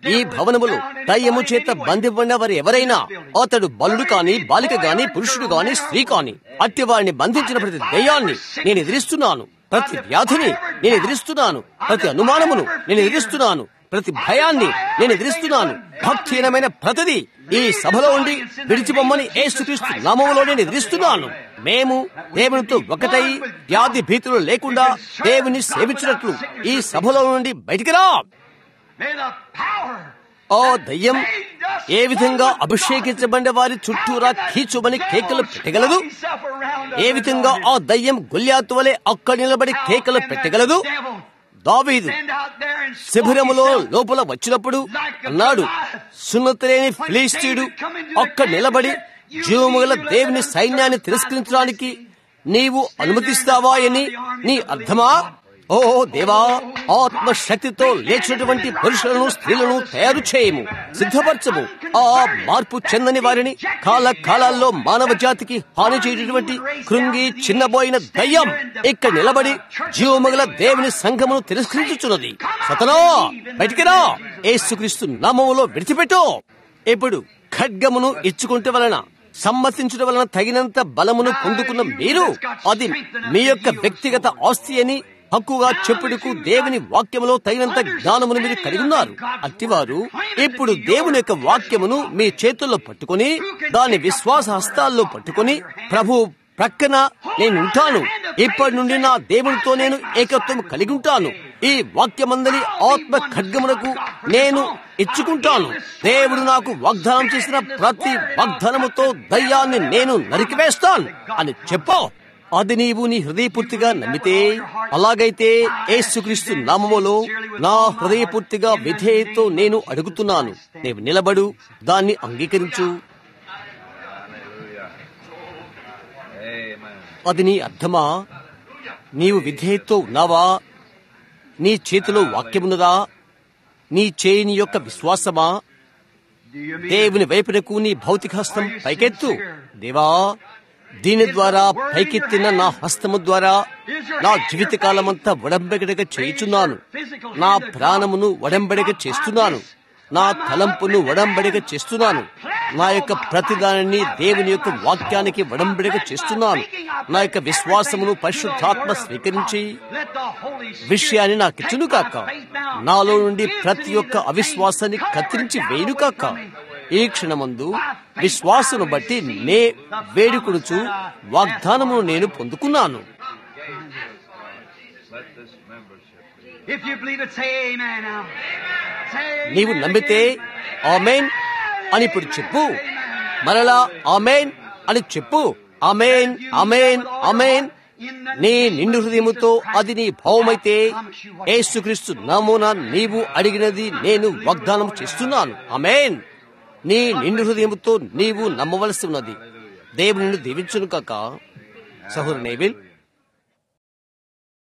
ఈ భవనములో దయ్యము చేత బంధింపబడిన వారు ఎవరైనా, అతడు బలుడు కాని, బాలిక గాని, పురుషుడు గాని, స్త్రీ కాని, అట్టి వారిని బంధించిన ప్రతి దయ్యాన్ని నేను ఎదిరిస్తున్నాను. ప్రతి వ్యాధిని నేను ఎదిరిస్తున్నాను. ప్రతి అనుమానమును నేను ఎదిరిస్తున్నాను. ప్రతి భయాన్ని నేను ఎదిరిస్తున్నాను. భక్తిహీనమైన ప్రతిదీ ఈ సభలో ఉండి విడిచిపోమ్మని యేసుక్రీస్తు నామములో నేను ఎదిరిస్తున్నాను. మేము దేవునితో ఒకటై వ్యాధి భీతులు లేకుండా దేవుని సేవించినట్లు ఈ సభలో నుండి బయటికి రా. ఓ దయ్యం ఏ విధంగా అభిషేకించబడిన వారి చుట్టూరా కీచుమని కేకలు పెట్టగలదు? ఏ విధంగా ఆ దయ్యం గొల్యాతు వలె అక్కడ నిలబడి కేకలు పెట్టగలదు? దావీదు శిబిరములో లోపల వచ్చినప్పుడు అన్నాడు, సున్నతిలేని ఫిలిష్తీయుడు అక్కడ నిలబడి జీవము గల దేవుని సైన్యాన్ని తిరస్కరించడానికి నీవు అనుమతిస్తావా అని నీ అర్థమా? ఓ దేవా, ఆత్మశక్తితో లేచినటువంటి పురుషులను, స్త్రీలను తయారు చేయము, సిద్ధపరచము. ఆ మార్పు చెందని వారిని, కాల కాలాల్లో మానవ జాతికి హాని చేయటువంటి కృంగి చిన్నబోయిన దయ్యం ఇక్కడ నిలబడి జీవముగల దేవుని సంఘమును తిరస్కరించుచున్నది. సతనా బయటికి రా, యేసుక్రీస్తు నామములో విడిచిపెట్టు. ఇప్పుడు ఖడ్గమును ఇచ్చుకుంటే వలన, సమ్మతించడం వలన తగినంత బలమును పొందుకున్న మీరు అది మీ యొక్క వ్యక్తిగత ఆస్తి అని హక్కుగా చెప్పుడుకు దేవుని వాక్యములో తగినంత జ్ఞానమును మీరు కలిగి ఉన్నారు. అట్టివారు ఇప్పుడు దేవుని యొక్క వాక్యమును మీ చేతుల్లో పట్టుకుని దాని విశ్వాస హస్తాల్లో పట్టుకుని, ప్రభు ప్రక్కన నేను ఉంటాను, ఇప్పటి నుండి నా దేవునితో నేను ఏకత్వం కలిగి ఉంటాను, ఈ వాక్యమందలి ఆత్మ ఖడ్గమునకు నేను ఇచ్చుకుంటాను, దేవుడు నాకు వాగ్దానం చేసిన ప్రతి వాగ్దానముతో దయ్యాన్ని నేను నరికివేస్తాను అని చెప్పు. అది నీవు నీ హృదయపూర్తిగా నమ్మితే, అలాగైతే యేసుక్రీస్తు నామములో నా హృదయపూర్తిగా విధేయతో నేను అడుగుతున్నాను, నీవు నిలబడు, దాన్ని అంగీకరించు. అది నీ అర్థమా? నీవు విధేయతో ఉన్నావా? నీ చేతిలో వాక్యమున్నదా? నీ చేయని యొక్క విశ్వాసమా? దేవుని వైపునకు నీ భౌతిక హస్తం పైకెత్తు. దేవా, దీని ద్వారా పైకెత్తిన నా హస్తము ద్వారా నా జీవితకాలమంతా ఒడంబడిక చేయుచున్నాను. నా ప్రాణమును ఒడంబడిక చేస్తున్నాను. నా తలంపును ఒడంబడిక చేస్తున్నాను. నా యొక్క ప్రతిదానాన్ని దేవుని యొక్క వాక్యానికి ఒడంబడిక చేస్తున్నాను. నా యొక్క విశ్వాసమును పరిశుద్ధాత్మ స్వీకరించి విషయాన్ని నాకు ఇచ్చును కాక. నాలో నుండి ప్రతి ఒక్క అవిశ్వాసాన్ని కత్తిరించి వేయును కాక. ఈ క్షణమందు విశ్వాసను బట్టి నే వేడుకొనుచు వాగ్దానమును నేను పొందుకున్నాను. నీవు నమ్మితే ఆమేన్ అని ఇప్పుడు చెప్పు. మరలా ఆమేన్ అని చెప్పు. ఆమేన్, ఆమేన్, ఆమేన్. నీ నిండు హృదయముతో అది నీ భావమైతే యేసుక్రీస్తు నామమున నీవు అడిగినది నేను వాగ్దానం చేస్తున్నాను. ఆమేన్. నీ నిండు హృదయముతో నీవు నమ్మవలసి ఉన్నది. దేవుని దీవించును కాక. సహోదరు నేవిల్.